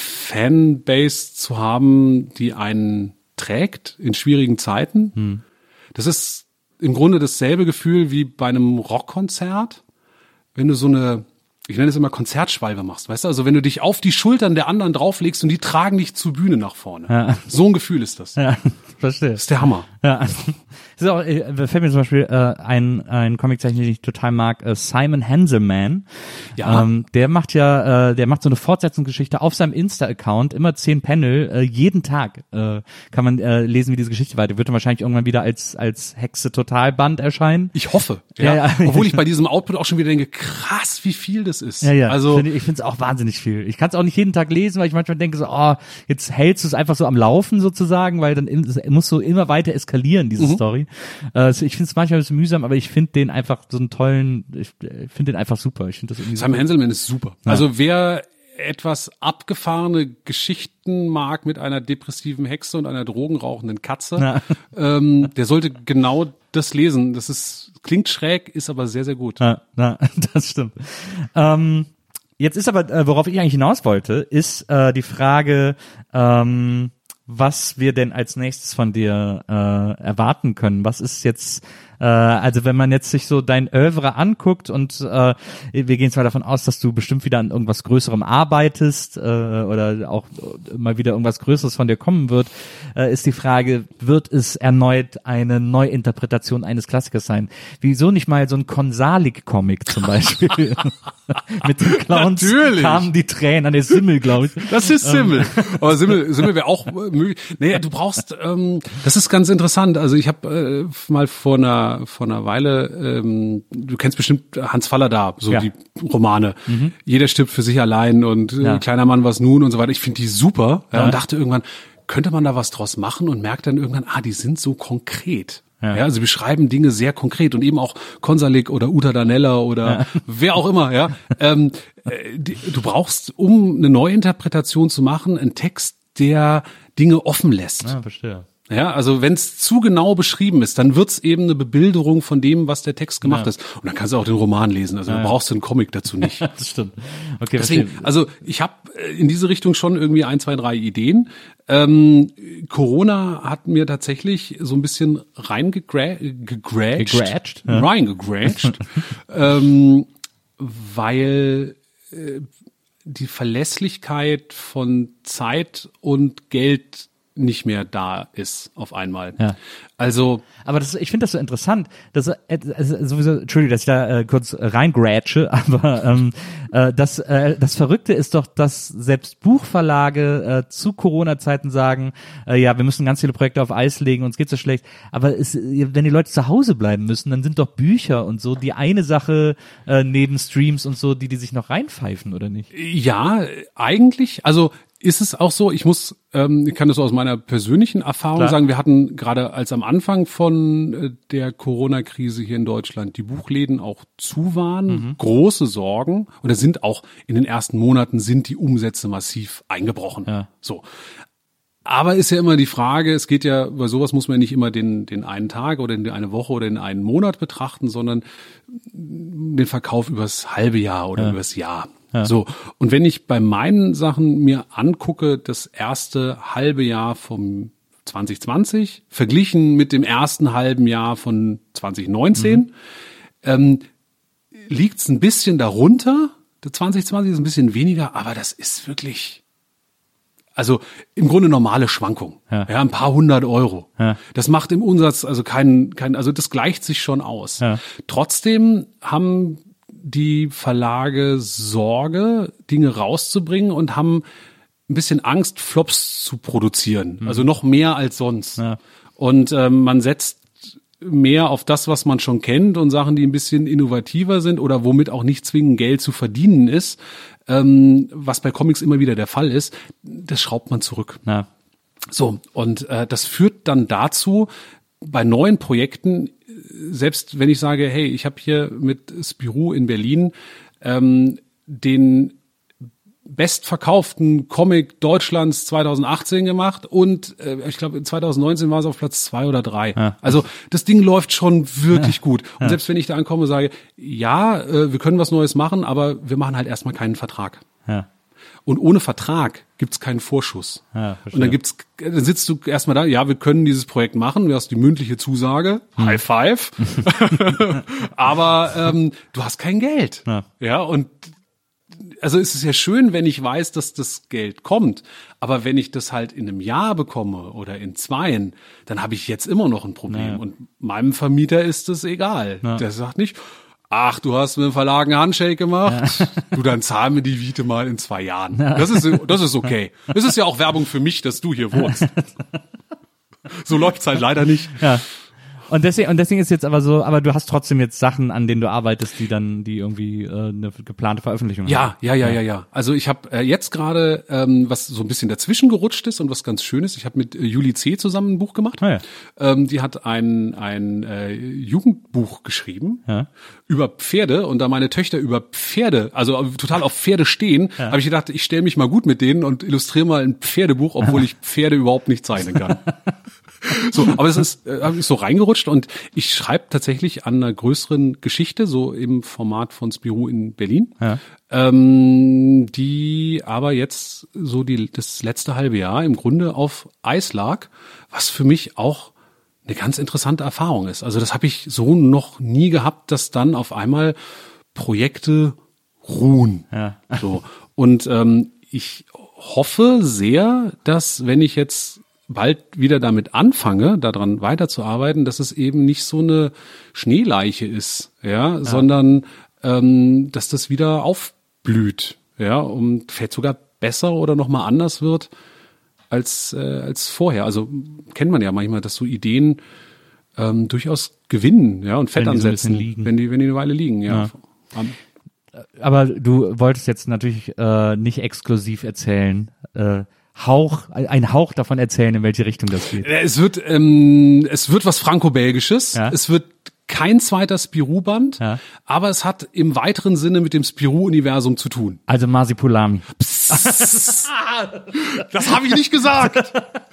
Fanbase zu haben, die einen trägt in schwierigen Zeiten, hm. das ist im Grunde dasselbe Gefühl wie bei einem Rockkonzert, wenn du so eine, ich nenne es immer Konzertschwalbe machst, weißt du? Also wenn du dich auf die Schultern der anderen drauflegst und die tragen dich zur Bühne nach vorne. Ja. So ein Gefühl ist das. Ja, verstehe. Das ist der Hammer. Ja. Das ist auch, äh, fällt mir zum Beispiel äh, ein, ein Comiczeichner, den ich total mag, äh, Simon Hanselman. Ja. Ähm, der macht ja, äh, der macht so eine Fortsetzungsgeschichte auf seinem Insta-Account, immer zehn Panel, äh, jeden Tag äh, kann man äh, lesen, wie diese Geschichte weiter. Wird dann wahrscheinlich irgendwann wieder als als Hexe Totalband erscheinen. Ich hoffe. Ja. Ja, ja. Obwohl ich bei diesem Output auch schon wieder denke, krass, wie viel das ist. Ja, ja. Also Find ich finde es auch wahnsinnig viel. Ich kann es auch nicht jeden Tag lesen, weil ich manchmal denke so, oh, jetzt hältst du es einfach so am Laufen sozusagen, weil dann im, muss so immer weiter eskalieren, diese Mhm. Story. Äh, ich finde es manchmal ein bisschen mühsam, aber ich finde den einfach so einen tollen, ich finde den einfach super. Ich finde das irgendwie Simon super. Hanselman ist super. Ja. Also wer etwas abgefahrene Geschichten mag mit einer depressiven Hexe und einer drogenrauchenden Katze, Ja. ähm, der sollte genau das lesen. Das ist klingt schräg, ist aber sehr, sehr gut. Ja, ja, das stimmt. Ähm, jetzt ist aber, äh, worauf ich eigentlich hinaus wollte, ist äh, die Frage, ähm, was wir denn als nächstes von dir äh, erwarten können. Was ist jetzt, äh, also wenn man jetzt sich so dein Oeuvre anguckt und äh, wir gehen zwar davon aus, dass du bestimmt wieder an irgendwas Größerem arbeitest äh, oder auch mal wieder irgendwas Größeres von dir kommen wird, äh, ist die Frage, wird es erneut eine Neuinterpretation eines Klassikers sein? Wieso nicht mal so ein Konsalik-Comic zum Beispiel? Mit den Clowns Natürlich. kamen die Tränen an der Simmel, glaube ich. Das ist Simmel. Aber Simmel, Simmel wäre auch möglich. Nee, du brauchst, ähm, das ist ganz interessant. Also ich habe äh, mal vor einer vor einer Weile, ähm, du kennst bestimmt Hans Fallada, so Ja. die Romane. Mhm. Jeder stirbt für sich allein und äh, Ja. Kleiner Mann, was nun und so weiter. Ich finde die super. Ja, Ja. und dachte irgendwann, könnte man da was draus machen und merkt dann irgendwann, ah, die sind so konkret. Ja. ja, sie beschreiben Dinge sehr konkret und eben auch Konsalik oder Uta Danella oder ja. wer auch immer, ja. ähm, äh, die, du brauchst, um eine Neuinterpretation zu machen, einen Text, der Dinge offen lässt. Ja, verstehe. Ja, also wenn es zu genau beschrieben ist, dann wird's eben eine Bebilderung von dem, was der Text gemacht Ja. ist. Und dann kannst du auch den Roman lesen. Also Ja, da ja. brauchst du einen Comic dazu nicht. Das stimmt. Okay, Deswegen, verstehe. also ich habe in diese Richtung schon irgendwie ein, zwei, drei Ideen. Ähm, Corona hat mir tatsächlich so ein bisschen reingegrätscht, Gegrätscht, ja. reingegrätscht, ähm, weil äh, die Verlässlichkeit von Zeit und Geld nicht mehr da ist auf einmal. Ja. Also Aber das, ich finde das so interessant, dass äh, also sowieso, Entschuldigung, dass ich da äh, kurz reingrätsche, aber ähm, äh, das, äh, das Verrückte ist doch, dass selbst Buchverlage äh, zu Corona-Zeiten sagen, äh, ja, wir müssen ganz viele Projekte auf Eis legen, uns geht's so schlecht. Aber es, wenn die Leute zu Hause bleiben müssen, dann sind doch Bücher und so die eine Sache äh, neben Streams und so, die die sich noch reinpfeifen, oder nicht? ja, eigentlich, also ist es auch so, ich muss, ähm, ich kann das so aus meiner persönlichen Erfahrung Klar. sagen, wir hatten gerade als am Anfang von äh, der Corona-Krise hier in Deutschland die Buchläden auch zu waren, Mhm. große Sorgen und da sind auch in den ersten Monaten sind die Umsätze massiv eingebrochen. Ja. So. Aber ist ja immer die Frage, es geht ja, bei sowas muss man nicht immer den, den einen Tag oder den eine Woche oder den einen Monat betrachten, sondern den Verkauf übers halbe Jahr oder Ja. übers Jahr. Ja. So. Und wenn ich bei meinen Sachen mir angucke, das erste halbe Jahr vom zwanzig zwanzig, verglichen mit dem ersten halben Jahr von zwanzig neunzehn, Mhm. ähm, liegt es ein bisschen darunter. Der zwanzig zwanzig ist ein bisschen weniger, aber das ist wirklich, also im Grunde normale Schwankung. Ja. Ja, ein paar hundert Euro. Ja. Das macht im Umsatz also keinen, kein, also das gleicht sich schon aus. Ja. Trotzdem haben die Verlage Sorge, Dinge rauszubringen und haben ein bisschen Angst, Flops zu produzieren. Also noch mehr als sonst. Ja. Und ähm, man setzt mehr auf das, was man schon kennt und Sachen, die ein bisschen innovativer sind oder womit auch nicht zwingend Geld zu verdienen ist, ähm, was bei Comics immer wieder der Fall ist, das schraubt man zurück. Ja. So, und äh, das führt dann dazu, bei neuen Projekten, selbst wenn ich sage, hey, ich habe hier mit Spirou in Berlin ähm, den bestverkauften Comic Deutschlands zwanzig achtzehn gemacht und äh, ich glaube zwanzig neunzehn war es auf Platz zwei oder drei. Ja. Also das Ding läuft schon wirklich gut. Und selbst wenn ich da ankomme und sage, ja, äh, wir können was Neues machen, aber wir machen halt erstmal keinen Vertrag. Ja. Und ohne Vertrag gibt's keinen Vorschuss. Ja, verstehe. und dann gibt's, dann sitzt du erstmal da, ja, wir können dieses Projekt machen, du hast die mündliche Zusage, Hm. High Five, aber ähm, du hast kein Geld. Ja. ja, und also es ist ja schön, wenn ich weiß, dass das Geld kommt, aber wenn ich das halt in einem Jahr bekomme oder in zweien, dann habe ich jetzt immer noch ein Problem. Ja. Und meinem Vermieter ist das egal. Ja. Der sagt nicht, ach, du hast mit dem Verlag einen Handshake gemacht, ja. du, dann zahl mir die Miete mal in zwei Jahren. Ja. Das ist, das ist okay. Es ist ja auch Werbung für mich, dass du hier wohnst. So läuft's halt leider nicht. Ja. Und deswegen, und deswegen ist jetzt aber so, aber du hast trotzdem jetzt Sachen, an denen du arbeitest, die dann, die irgendwie äh, eine geplante Veröffentlichung ja, haben. Ja, ja, ja, ja, ja. Also ich habe äh, jetzt gerade, ähm, was so ein bisschen dazwischen gerutscht ist und was ganz schön ist, ich habe mit äh, Julie C. zusammen ein Buch gemacht. Ah, ja. ähm, die hat ein ein äh, Jugendbuch geschrieben ja. über Pferde und da meine Töchter über Pferde, also total auf Pferde stehen, ja. habe ich gedacht, ich stelle mich mal gut mit denen und illustriere mal ein Pferdebuch, obwohl ich Pferde überhaupt nicht zeichnen kann. So, aber es ist äh, habe ich so reingerutscht und ich schreibe tatsächlich an einer größeren Geschichte, so im Format von Spirou in Berlin, ja. ähm, die aber jetzt so die das letzte halbe Jahr im Grunde auf Eis lag, was für mich auch eine ganz interessante Erfahrung ist. Also das habe ich so noch nie gehabt, dass dann auf einmal Projekte ruhen. Ja. So und ähm, ich hoffe sehr, dass wenn ich jetzt bald wieder damit anfange, daran weiterzuarbeiten, dass es eben nicht so eine Schneeleiche ist, ja, ja. sondern ähm, dass das wieder aufblüht, ja, und vielleicht sogar besser oder noch mal anders wird als äh, als vorher. Also kennt man ja manchmal, dass so Ideen ähm, durchaus gewinnen, ja, und Fett wenn ansetzen, die so liegen. wenn die wenn die eine Weile liegen, ja. ja. Aber du wolltest jetzt natürlich äh, nicht exklusiv erzählen. Äh, Hauch, ein Hauch davon erzählen, in welche Richtung das geht. Es wird, ähm, es wird was Franco-Belgisches. Ja. Es wird kein zweiter Spirou-Band, ja. aber es hat im weiteren Sinne mit dem Spirou-Universum zu tun. Also Marsipulami. Das habe ich nicht gesagt.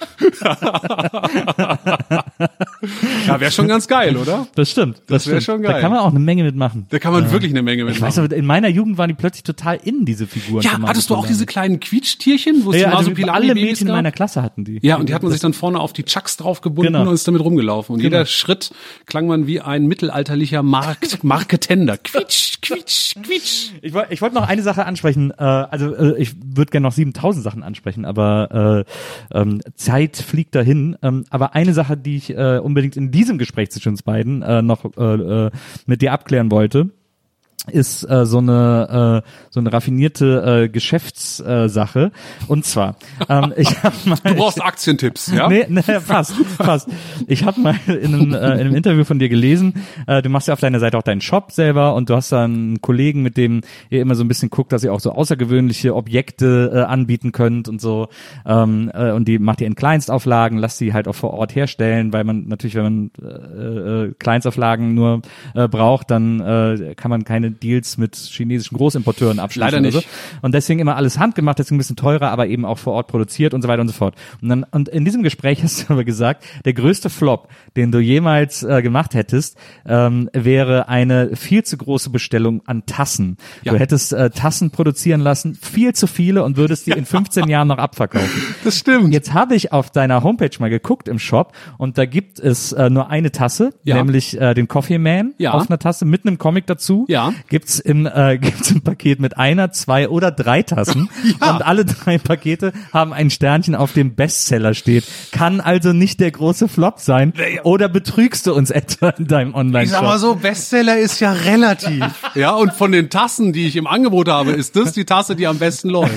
Ja, wäre schon ganz geil, oder? Das stimmt. Das, das wäre schon geil. Da kann man auch eine Menge mitmachen. Da kann man äh, wirklich eine Menge mitmachen. Ich weiß aber, in meiner Jugend waren die plötzlich total in, diese Figuren. Ja, hattest du auch diese kleinen Quietschtierchen, wo es ja, die also alle Mädchen Mädchen in meiner Klasse hatten die. Ja, und die hat man sich dann vorne auf die Chucks draufgebunden genau. und ist damit rumgelaufen. Und genau. jeder Schritt klang man wie ein mittelalterlicher Markt, Marketender. Quietsch, quietsch, quietsch. Ich wollte ich wollte noch eine Sache ansprechen. Äh, also äh, ich würde gerne noch siebentausend Sachen ansprechen, aber äh, ähm, Zeit fliegt dahin. Ähm, aber eine Sache, die ich äh, unbedingt in diesem Gespräch zwischen uns beiden äh, noch äh, äh, mit dir abklären wollte, ist äh, so eine äh, so eine raffinierte äh, Geschäftssache äh, und zwar ähm, ich hab mal, du brauchst Aktientipps, ja? Nee, nee, fast, fast. Ich habe mal in einem, äh, in einem Interview von dir gelesen, äh, du machst ja auf deiner Seite auch deinen Shop selber und du hast da einen Kollegen, mit dem ihr immer so ein bisschen guckt, dass ihr auch so außergewöhnliche Objekte äh, anbieten könnt und so ähm, äh, und die macht ihr in Kleinstauflagen, lasst die halt auch vor Ort herstellen, weil man natürlich, wenn man äh, äh, Kleinstauflagen nur äh, braucht, dann äh, kann man keine Deals mit chinesischen Großimporteuren abschließen. Leider nicht. So. Und deswegen immer alles handgemacht, deswegen ein bisschen teurer, aber eben auch vor Ort produziert und so weiter und so fort. Und dann und in diesem Gespräch hast du aber gesagt, der größte Flop, den du jemals äh, gemacht hättest, ähm, wäre eine viel zu große Bestellung an Tassen. Ja. Du hättest äh, Tassen produzieren lassen, viel zu viele und würdest die ja. in fünfzehn Jahren noch abverkaufen. Das stimmt. Jetzt habe ich auf deiner Homepage mal geguckt im Shop und da gibt es äh, nur eine Tasse, ja. nämlich äh, den Coffee Man ja. auf einer Tasse mit einem Comic dazu. Ja. Gibt's im äh, gibt's im Paket mit einer, zwei oder drei Tassen ja. und alle drei Pakete haben ein Sternchen, auf dem Bestseller steht. Kann also nicht der große Flop sein. Oder betrügst du uns etwa in deinem Online-Shop? Ich sag mal so, Bestseller ist ja relativ. Ja, und von den Tassen, die ich im Angebot habe, ist das die Tasse, die am besten läuft.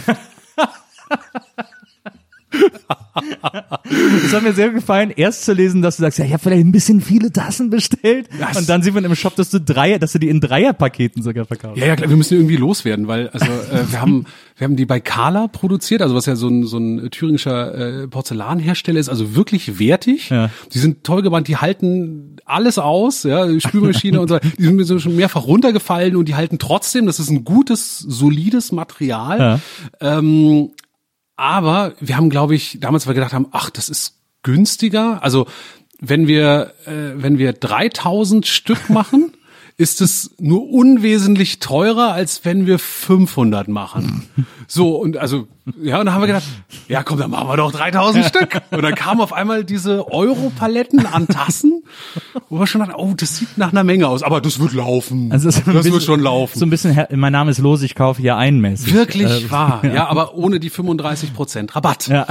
Es hat mir sehr gefallen, erst zu lesen, dass du sagst, ja, ich habe vielleicht ein bisschen viele Tassen bestellt. Das und dann sieht man im Shop, dass du drei, dass du die in Dreierpaketen sogar verkaufst. Ja, ja, klar, wir müssen irgendwie loswerden, weil also äh, wir haben wir haben die bei Kala produziert, also was ja so ein so ein thüringischer äh, Porzellanhersteller ist, also wirklich wertig. Ja. Die sind toll gebannt, die halten alles aus, ja, die Spülmaschine und so. Die sind mir so schon mehrfach runtergefallen und die halten trotzdem. Das ist ein gutes, solides Material. Ja. Ähm, Aber wir haben, glaube ich, damals, weil wir gedacht haben, ach, das ist günstiger. Also wenn wir, äh, wenn wir dreitausend Stück machen, ist es nur unwesentlich teurer, als wenn wir fünfhundert machen. So, und also, ja, und dann haben wir gedacht, ja komm, dann machen wir doch dreitausend Stück. Und dann kamen auf einmal diese Europaletten an Tassen, wo wir schon dachten, oh, das sieht nach einer Menge aus, aber das wird laufen. Also so das bisschen, wird schon laufen. So ein bisschen, mein Name ist Los, ich kaufe hier einmäßig. Wirklich äh, wahr, ja. ja, aber ohne die fünfunddreißig Prozent Rabatt. Ja.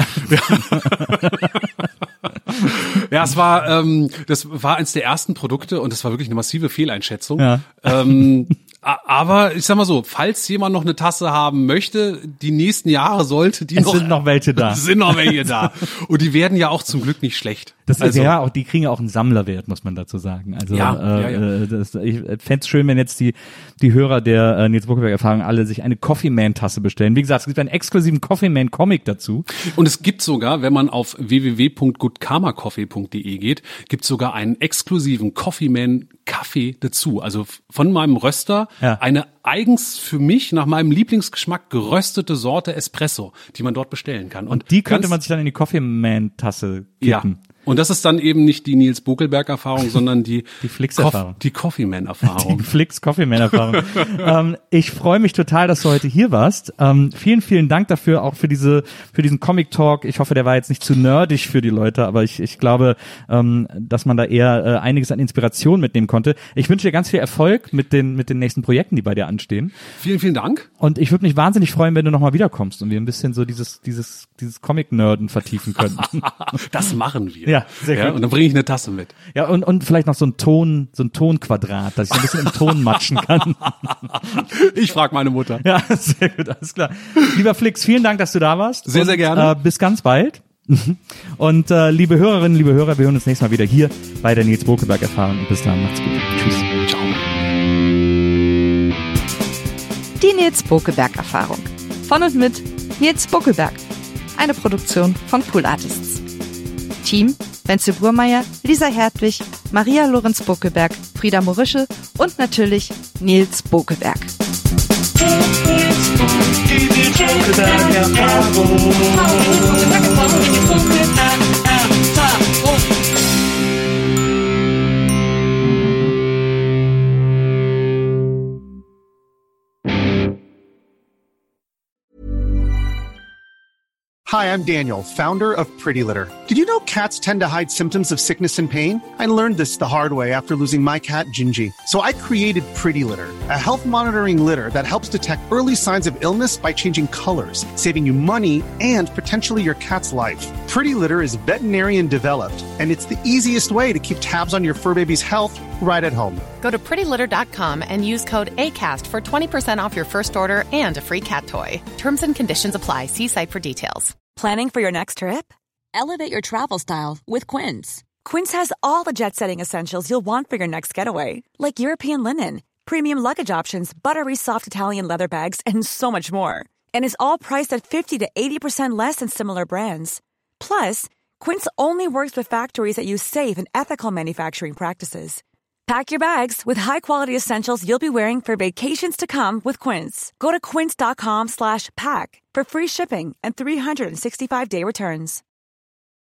Ja, es war, ähm, das war eins der ersten Produkte und das war wirklich eine massive Fehleinschätzung. Ja. Ähm, aber ich sag mal so, falls jemand noch eine Tasse haben möchte, die nächsten Jahre sollte die es noch. sind noch welche da. Es sind noch welche da. Und die werden ja auch zum Glück nicht schlecht. Das ist also, ja auch, die kriegen ja auch einen Sammlerwert, muss man dazu sagen. Also Ja, äh, ja, ja. Äh, das, ich fände es schön, wenn jetzt die die Hörer der äh, Nils Buckelberg-Erfahrung alle sich eine Coffee Man-Tasse bestellen. Wie gesagt, es gibt einen exklusiven Coffee Man-Comic dazu. Und es gibt sogar, wenn man auf w w w punkt good karma coffee punkt d e geht, gibt sogar einen exklusiven Coffee Man Kaffee dazu. Also von meinem Röster Ja. eine eigens für mich nach meinem Lieblingsgeschmack geröstete Sorte Espresso, die man dort bestellen kann. Und Die könnte ganz- man sich dann in die Coffee Man-Tasse Ja. kippen. Und das ist dann eben nicht die Nils Buckelberg-Erfahrung, sondern die Die Flix-Erfahrung. Coff- die Coffee Man-Erfahrung. Die Flix Coffee Man Erfahrung. ähm, ich freue mich total, dass du heute hier warst. Ähm, vielen, vielen Dank dafür, auch für diese, für diesen Comic Talk. Ich hoffe, der war jetzt nicht zu nerdig für die Leute, aber ich, ich glaube, ähm, dass man da eher äh, einiges an Inspiration mitnehmen konnte. Ich wünsche dir ganz viel Erfolg mit den, mit den nächsten Projekten, die bei dir anstehen. Vielen, vielen Dank. Und ich würde mich wahnsinnig freuen, wenn du nochmal wiederkommst und wir ein bisschen so dieses, dieses, dieses Comic-Nerden vertiefen können. Das machen wir. Ja, sehr gut. Und dann bringe ich eine Tasse mit. Ja, und, und vielleicht noch so ein Ton, so ein Tonquadrat, dass ich so ein bisschen im Ton matschen kann. Ich frage meine Mutter. Ja, sehr gut, alles klar. Lieber Flix, vielen Dank, dass du da warst. Sehr, und, sehr gerne. Äh, bis ganz bald. Und äh, liebe Hörerinnen, liebe Hörer, wir hören uns nächstes Mal wieder hier bei der Nils Buckelberg-Erfahrung. Und bis dann, macht's gut. Tschüss. Ciao. Die Nils Buckelberg-Erfahrung. Von und mit Nils Buckelberg. Eine Produktion von Pool Artists. Team: Wenzel Burmeier, Lisa Hertwig, Maria Lorenz Buckelberg, Frieda Morische und natürlich Nils Buckelberg. Hi, I'm Daniel, founder of Pretty Litter. Did you know cats tend to hide symptoms of sickness and pain? I learned this the hard way after losing my cat, Gingy. So I created Pretty Litter, a health monitoring litter that helps detect early signs of illness by changing colors, saving you money and potentially your cat's life. Pretty Litter is veterinarian developed, and it's the easiest way to keep tabs on your fur baby's health right at home. Go to pretty litter dot com and use code ACAST for twenty percent off your first order and a free cat toy. Terms and conditions apply. See site for details. Planning for your next trip? Elevate your travel style with Quince. Quince has all the jet-setting essentials you'll want for your next getaway, like European linen, premium luggage options, buttery soft Italian leather bags, and so much more. And is all priced at fifty to eighty percent less than similar brands. Plus, Quince only works with factories that use safe and ethical manufacturing practices. Pack your bags with high-quality essentials you'll be wearing for vacations to come with Quince. Go to quince dot com slash pack for free shipping and three sixty-five day returns.